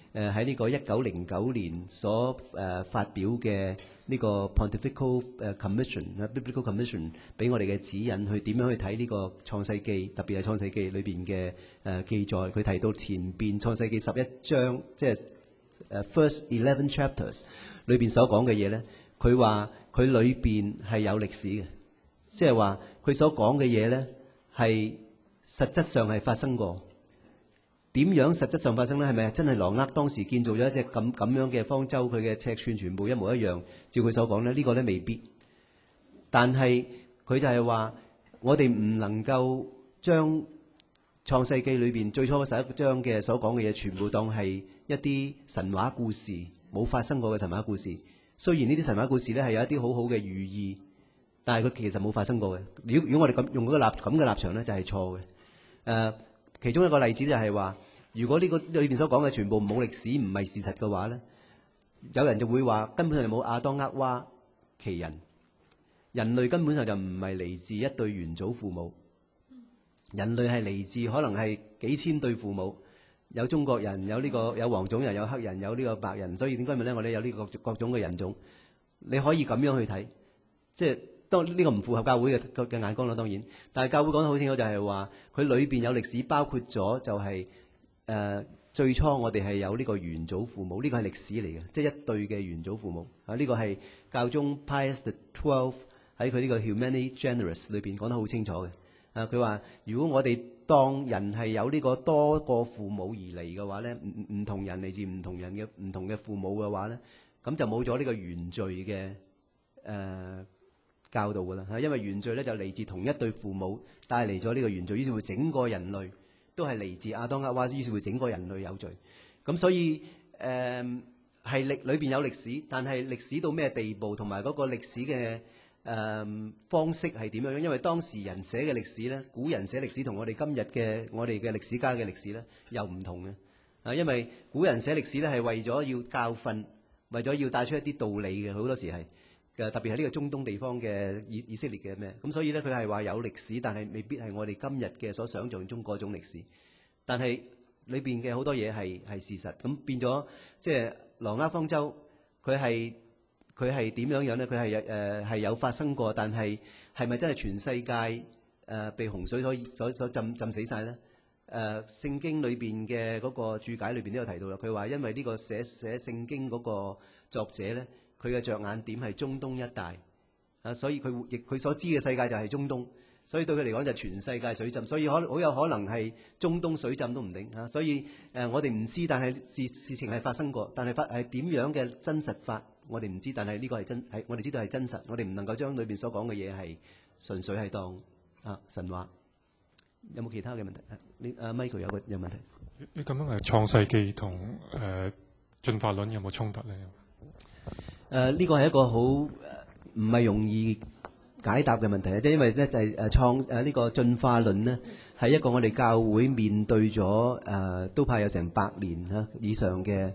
喺呢個1909年所發表嘅呢個 Pontifical Commission、Biblical Commission 俾我哋嘅指引，去點樣去睇呢個創世記，特別係創世記裏邊嘅記載。佢提到前邊創世記11章，即係First 11 chapters 裏邊所講嘅嘢咧，佢話佢裏邊係有歷史嘅，即係話佢所講嘅嘢咧係實質上係發生過。點樣實質上發生咧？係咪真係挪厄當時建造咗一隻咁樣嘅方舟，佢嘅尺寸全部一模一樣，照佢所講咧？呢個咧未必。但係佢就係話，我哋唔能夠將創世記裏邊最初11章嘅所講嘅嘢，全部當係一啲神話故事，冇發生過嘅神話故事。雖然呢啲神話故事咧係有一啲好好嘅寓意，但係佢其實冇發生過嘅。如果我哋咁用嗰個咁嘅立場咧，就係錯嘅。其中一個例子就係話，如果呢個裏邊所講嘅全部冇歷史，唔係事實嘅話咧，有人就會話根本上就冇亞當厄娃其人，人類根本上就唔係嚟自一對元祖父母，人類係嚟自可能係幾千對父母，有中國人，有有黃種人，有黑人，有呢個白人，所以點解咪咧？我哋有呢個各種嘅人種，你可以咁樣去睇，即係。當呢個唔符合教會嘅眼光啦，當然，但係教會講得好清楚，就係話佢裏邊有歷史，包括咗就係最初我哋係有呢個元祖父母，呢個係歷史嚟嘅，即係一對嘅元祖父母啊。呢個係教宗 Pius XII 喺佢呢個 Humani Generis 裏邊講得好清楚嘅。佢話如果我哋當人係有呢個多個父母而嚟嘅話咧，唔同人嚟自唔同人嘅唔同嘅父母嘅話咧，咁就冇咗呢個原罪嘅教導㗎啦嚇，因為原罪咧就嚟自同一對父母帶嚟咗呢個原罪，於是乎整個人類都係嚟自亞當厄娃，於是乎整個人類有罪。咁所以係裏邊有歷史，但係歷史到咩地步，同埋嗰個歷史嘅方式係點樣？因為當時人寫嘅歷史咧，古人寫歷史同我哋今日嘅我哋嘅歷史家嘅歷史咧又唔同嘅啊，因為古人寫歷史咧係為咗要教訓，為咗要帶出一啲道理嘅，好多時係。特別係呢個中東地方嘅以色列嘅咩咁，所以咧佢係話有歷史，但係未必係我哋今日嘅所想像中嗰種歷史。但係裏邊嘅好多嘢係事實，咁變咗即係挪厄方舟，佢係點樣樣咧？佢係有發生過，但係係咪真係全世界被洪水所浸死晒咧？聖經裏邊嘅嗰個註解裏邊都有提到啦，佢話因為呢個寫聖經嗰個作者咧。佢嘅着眼點係中東一帶啊，所以佢所知嘅世界就係中東，所以對佢嚟講就全世界水浸，所以好有可能係中東水浸都唔定啊。所以我哋唔知，但係事情係發生過，但係點樣嘅真實法我哋唔知，但係呢個係我哋知道係真實，我哋唔能夠將裏邊所講嘅嘢係純粹係當神話。有冇其他嘅問題？Michael 有問題。 你咁樣係創世記同進化論有冇衝突咧？ 呢個係一個好唔係容易解答嘅問題，即係因為咧就係呢個進化論呢，係一個我哋教會面對咗都怕有成100年以上嘅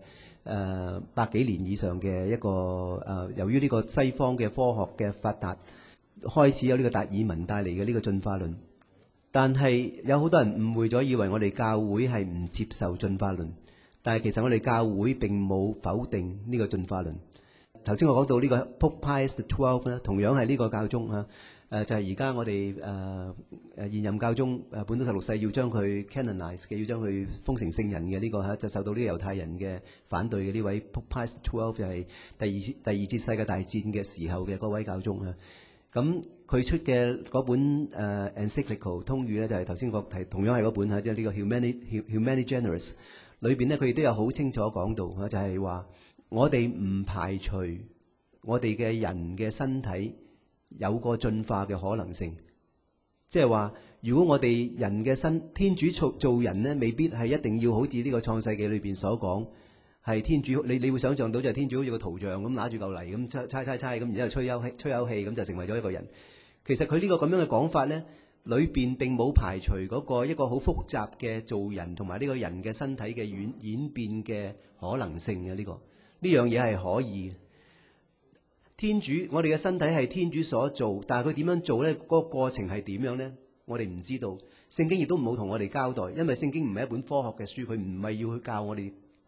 100幾年以上嘅一個由於呢個西方嘅科學嘅發達，開始有呢個達爾文帶嚟嘅呢個進化論，但係有好多人誤會咗，以為我哋教會係唔接受進化論，但係其實我哋教會並冇否定呢個進化論。頭先我講到呢個 Pope Pius XII 咧，同樣係呢個教宗就係而家我哋現任教宗本篤十六世要將佢 canonize 嘅，要將佢封成聖人嘅呢個就受到呢個猶太人嘅反對嘅呢位 Pope Pius XII，就係第二次世界大戰嘅時候嘅嗰位教宗啊。咁佢出嘅嗰本encyclical 通諭咧，就係頭先我提同樣係嗰本即係呢個 Humani Generis 裏邊咧，佢亦都有好清楚講到就係話。我哋唔排除我哋嘅人嘅身體有個進化嘅可能性，即係話，如果我哋人嘅天主造人呢，未必係一定要好似呢個創世記裏邊所講，係天主你會想象到就係天主好似個圖像咁拿住嚿泥咁猜咁，然之後吹口氣咁就成為咗一個人。其實佢呢個咁樣嘅講法呢，裏邊並冇排除嗰個一個好複雜嘅造人同埋呢個人嘅身體嘅演變嘅可能性嘅呢樣嘢係可以嘅。天主，我哋嘅身體係天主所做，但係佢點樣做呢？嗰個過程係點樣呢？我哋唔知道。聖經亦都冇同我哋交代，因為聖經唔係一本科學嘅書，佢唔係要去教我哋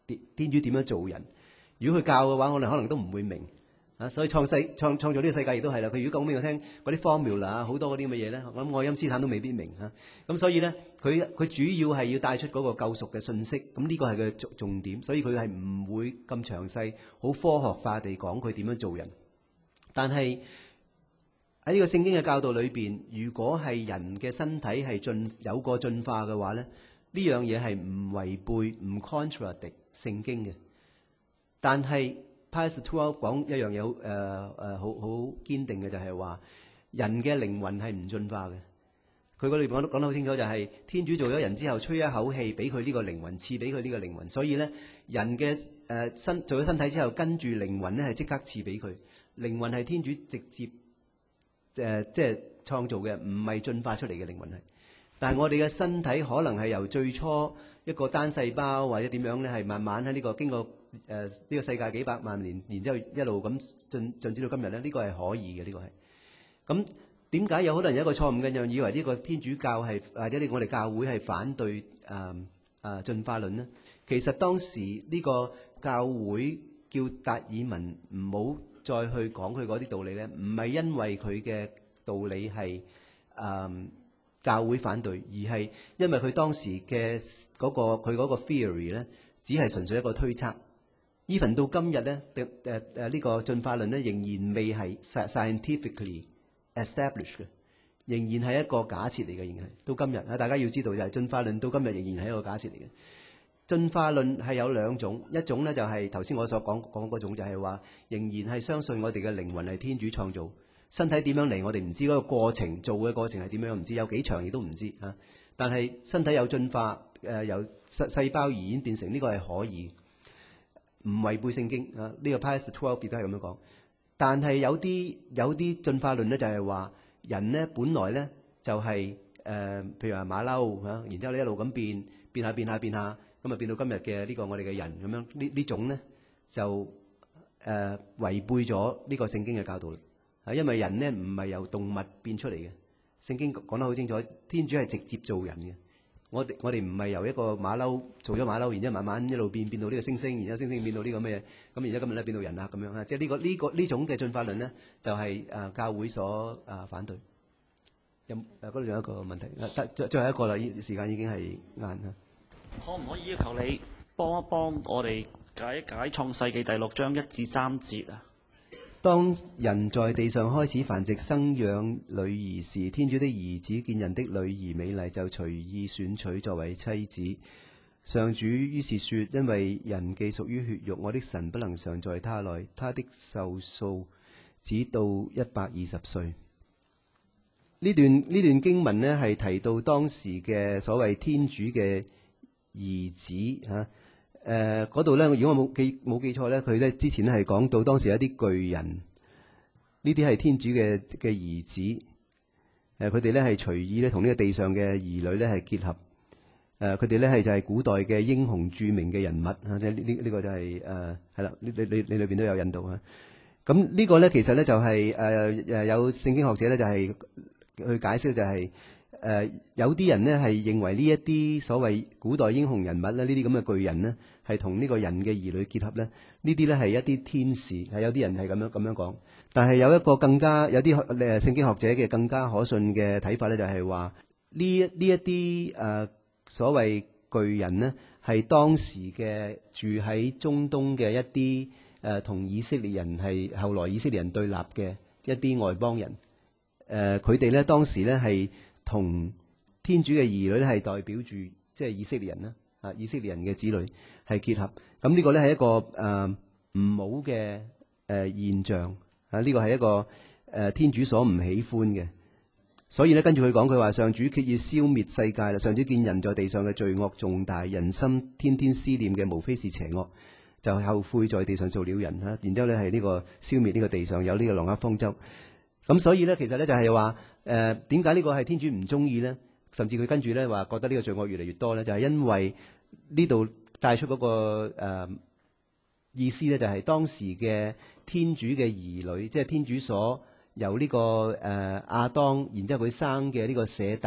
天主點樣做人。如果佢教嘅話，我哋可能都唔會明啊。所以創造呢個世界亦都係啦。佢如果講俾我聽嗰啲 formula 啊，好多嗰啲咁嘅嘢咧，我諗愛因斯坦都未必明嚇。咁所以咧，佢主要係要帶出嗰個救贖嘅信息。咁呢個係佢重點，所以佢係唔會咁詳細、好科學化地講佢點樣做人。但係喺呢個聖經嘅教導裏邊，如果係人嘅身體係有個進化嘅話咧，呢樣嘢係唔違背、唔 contradict 聖經嘅。但係 Pius XII 講一樣嘢好堅定嘅，就係話人嘅靈魂係唔進化嘅。佢嗰裏邊講得好清楚，就係天主做咗人之後，吹一口氣俾佢呢個靈魂，賜俾佢呢個靈魂。所以咧，人嘅做咗身體之後，跟住靈魂咧係即刻賜俾佢。靈魂係天主直接即係創造嘅，唔係進化出嚟嘅靈魂係。但係我哋嘅身體可能係由最初一個單細胞或者點樣咧，係慢慢喺呢個經過呢個世界幾百萬年，然之後一路咁進展到今日咧，呢個係可以嘅，呢個係。咁點解有好多人有一個錯誤嘅印象，以為呢個天主教係或者我哋教會係反對進化論呢？其實當時呢個教會叫達爾文唔好再去講佢嗰啲道理咧，唔係因為佢嘅道理係教會反對，而係因為佢當時嘅佢嗰個 theory 咧，只係純粹一個推測。even 到今日咧，呢個進化論咧仍然未係 scientifically established 嘅，仍然係一個假設嚟嘅，仍然係到今日啊！大家要知道就係進化論到今日仍然係一個假設嚟嘅。進化論係有兩種，一種咧就係頭先我所講嗰種，就係話仍然係相信我哋嘅靈魂係天主創造，身體點樣嚟我哋唔知，嗰個過程做嘅過程係點樣唔知，有幾長亦都唔知啊。但係身體有進化，由細胞而演變成呢個係可以，唔違背聖經啊。呢個 Pius XII 亦都係咁樣講。但係有啲進化論咧就係話人咧本來咧就係譬如話馬騮嚇，然之後咧一路咁變下。咁啊變到今日嘅呢個我哋嘅人咁樣，呢種咧就違背咗呢個聖經嘅教導啦。係因為人咧唔係由動物變出嚟嘅，聖經講得好清楚，天主係直接做人嘅。我哋唔係由一個馬騮做咗馬騮，然之後慢慢一路變到呢個猩猩，然之後猩猩變到呢個咩咁，然之後今日咧變到人啦咁樣啊。即係呢種嘅進化論咧，就係教會所反對。嗰度仲有一個問題，最後一個啦，時間已經係晏啦。 可唔可以要求你幫一幫我哋解一解創世記第6章1至3節啊？ 當人在地上開始繁殖生養女兒時，天主的兒子見人的女兒美麗，就隨意選取作為妻子。上主於是說：因為人既屬於血肉，我的神不能常在他內，他的壽數只到120歲。呢段經文呢，係提到當時嘅所謂天主嘅兒子嚇，嗰度咧，如果我冇記錯咧，佢咧之前咧係講到當時一啲巨人，呢啲係天主嘅兒子，佢哋咧係隨意咧同呢個地上嘅兒女咧係結合，佢哋咧係就係古代嘅英雄著名嘅人物嚇，即係呢個就係係啦，你裏邊都有引導嚇。咁呢個咧其實咧就係有聖經學者咧就係去解釋就係。有啲人呢係認為呢一啲所謂古代英雄人物咧，呢啲咁嘅巨人呢，係同呢個人嘅兒女結合咧，呢啲咧係一啲天使，係有啲人係咁樣講。但係有一個更加有啲聖經學者嘅更加可信嘅睇法咧，就係話呢一啲所謂巨人呢，係當時嘅住喺中東嘅一啲同以色列人係後來以色列人對立嘅一啲外邦人。佢哋咧當時咧係同天主嘅兒女咧係代表住即係以色列人啦，以色列人嘅子女係結合。咁呢個咧係一個唔好嘅現象啊！呢個係一個天主所唔喜歡嘅。所以咧跟住佢講，佢話上主決意消滅世界啦。上主見人在地上嘅罪惡重大，人心天天思念嘅無非是邪惡，就後悔在地上做了人嚇。然之後咧係呢個消滅呢個地上有呢個挪亞方舟。咁所以咧，其實咧就係話點解呢個係天主唔中意咧？甚至佢跟住咧話覺得呢個罪惡越嚟越多咧，就係因為呢度帶出嗰個意思咧，就係當時嘅天主嘅兒女，即係天主所由呢個亞當，然之後佢生嘅呢個舍特，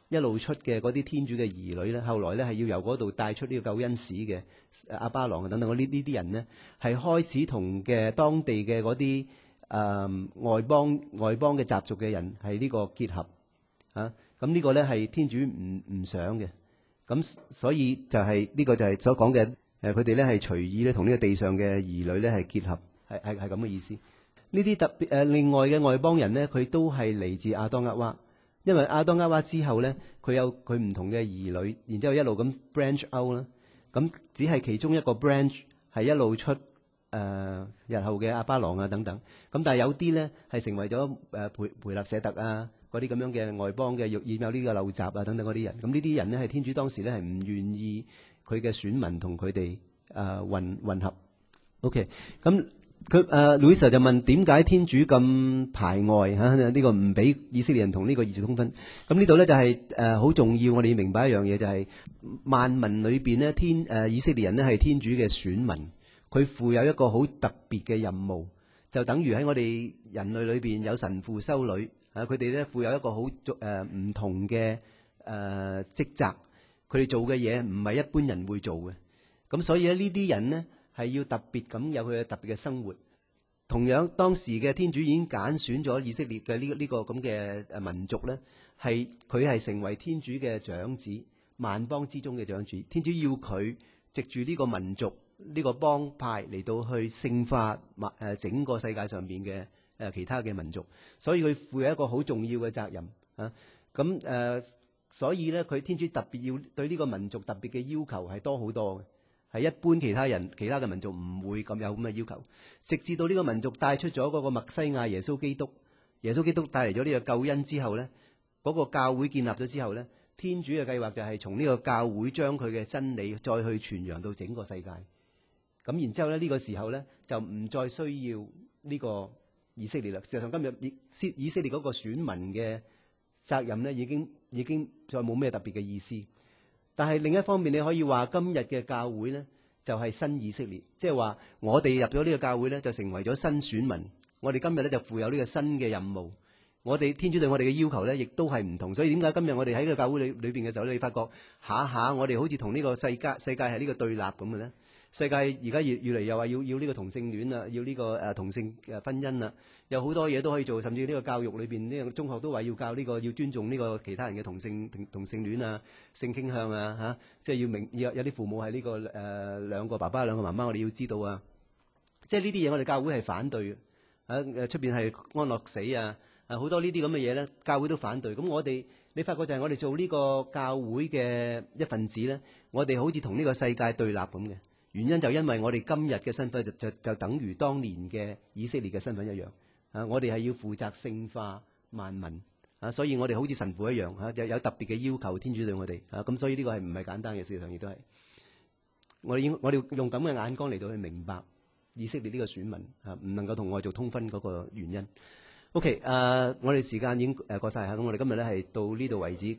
一路出嘅嗰啲天主嘅兒女咧，後來咧係要由嗰度帶出呢個救恩史嘅亞巴郎等等呢啲人呢，係開始同嘅當地嘅嗰啲外邦嘅習俗嘅人係呢個結合啊。咁呢個咧係天主唔想嘅。咁所以就係呢個就係所講嘅佢哋咧係隨意咧同呢個地上嘅兒女咧係結合，係咁嘅意思。呢啲特別另外嘅外邦人咧，佢都係嚟自亞當厄娃。因為亞當厄娃之後咧，佢有佢唔同嘅兒女，然之後一路咁 branch out 啦。咁只係其中一個 branch 係一路出日後嘅亞巴郎啊等等。咁但係有啲咧係成為咗培勒舍特啊嗰啲咁樣嘅外邦嘅有呢個陋習啊等等嗰啲人。咁呢啲人咧係天主當時咧係唔願意佢嘅選民同佢哋混合。OK， 咁。Louisa 就問點解天主咁排外嚇？呢個唔俾以色列人同呢個異族通婚。咁呢度咧就係好重要，我哋要明白一樣嘢，就係萬民裏邊咧以色列人咧係天主嘅選民，佢負有一個好特別嘅任務，就等於喺我哋人類裏邊有神父修女啊，佢哋咧負有一個好唔同嘅職責，佢哋做嘅嘢唔係一般人會做嘅。咁所以咧呢啲人呢，係要特別咁有佢嘅特別嘅生活。同樣當時嘅天主已經揀選咗以色列嘅呢個咁嘅民族咧，佢係成為天主嘅長子，萬邦之中嘅長子。天主要佢藉住呢個民族呢個幫派嚟到去聖化整個世界上邊嘅其他嘅民族，所以佢負有一個好重要嘅責任啊。咁所以咧天主特別要對呢個民族特別嘅要求係多好多嘅。係一般其他嘅民族唔會咁有咁嘅要求，直至到呢個民族帶出咗嗰個默西亞耶穌基督，耶穌基督帶嚟咗呢個救恩之後呢，嗰個教會建立咗之後呢，天主嘅計劃就係從呢個教會將佢嘅真理再去傳揚到整個世界。咁然之後呢，呢個時候呢，就唔再需要呢個以色列啦。事實上今日以色列嗰個選民嘅責任呢，已經再冇咩特別嘅意思。但係另一方面，你可以話今日嘅教會呢，就係新以色列，即係話我哋入咗呢個教會呢，就成為咗新選民。我哋今日呢，就負有呢個新嘅任務。我哋天主對我哋嘅要求呢，亦都係唔同。所以點解今日我哋喺呢個教會裏邊嘅時候，你發覺下我哋好似同呢個世界係呢個對立咁嘅呢？世界而家越嚟又話要呢個同性戀啊，要呢個同性婚姻啊，有好多嘢都可以做，甚至呢個教育裏邊呢個中學都話要教呢個要尊重呢個其他人嘅同性戀啊、性傾向啊嚇，即係要有啲父母係呢個兩個爸爸兩個媽媽，我哋要知道啊。即係呢啲嘢我哋教會係反對嘅，出邊係安樂死啊，好多呢啲咁嘅嘢咧，教會都反對。咁你發覺就係我哋做呢個教會嘅一份子咧，我哋好似同呢個世界對立咁嘅。原因就因為我哋今日嘅身份就等於當年嘅以色列嘅身份一樣啊！我哋係要負責聖化萬民啊，所以我哋好似神父一樣啊，有特別嘅要求，天主對我哋啊，咁所以呢個係唔係簡單嘅，事實上亦都係我哋用咁嘅眼光嚟到去明白以色列呢個選民啊，唔能夠同外族通婚嗰個原因。OK，我哋時間已經過晒嚇，咁我哋今日咧係到呢度為止。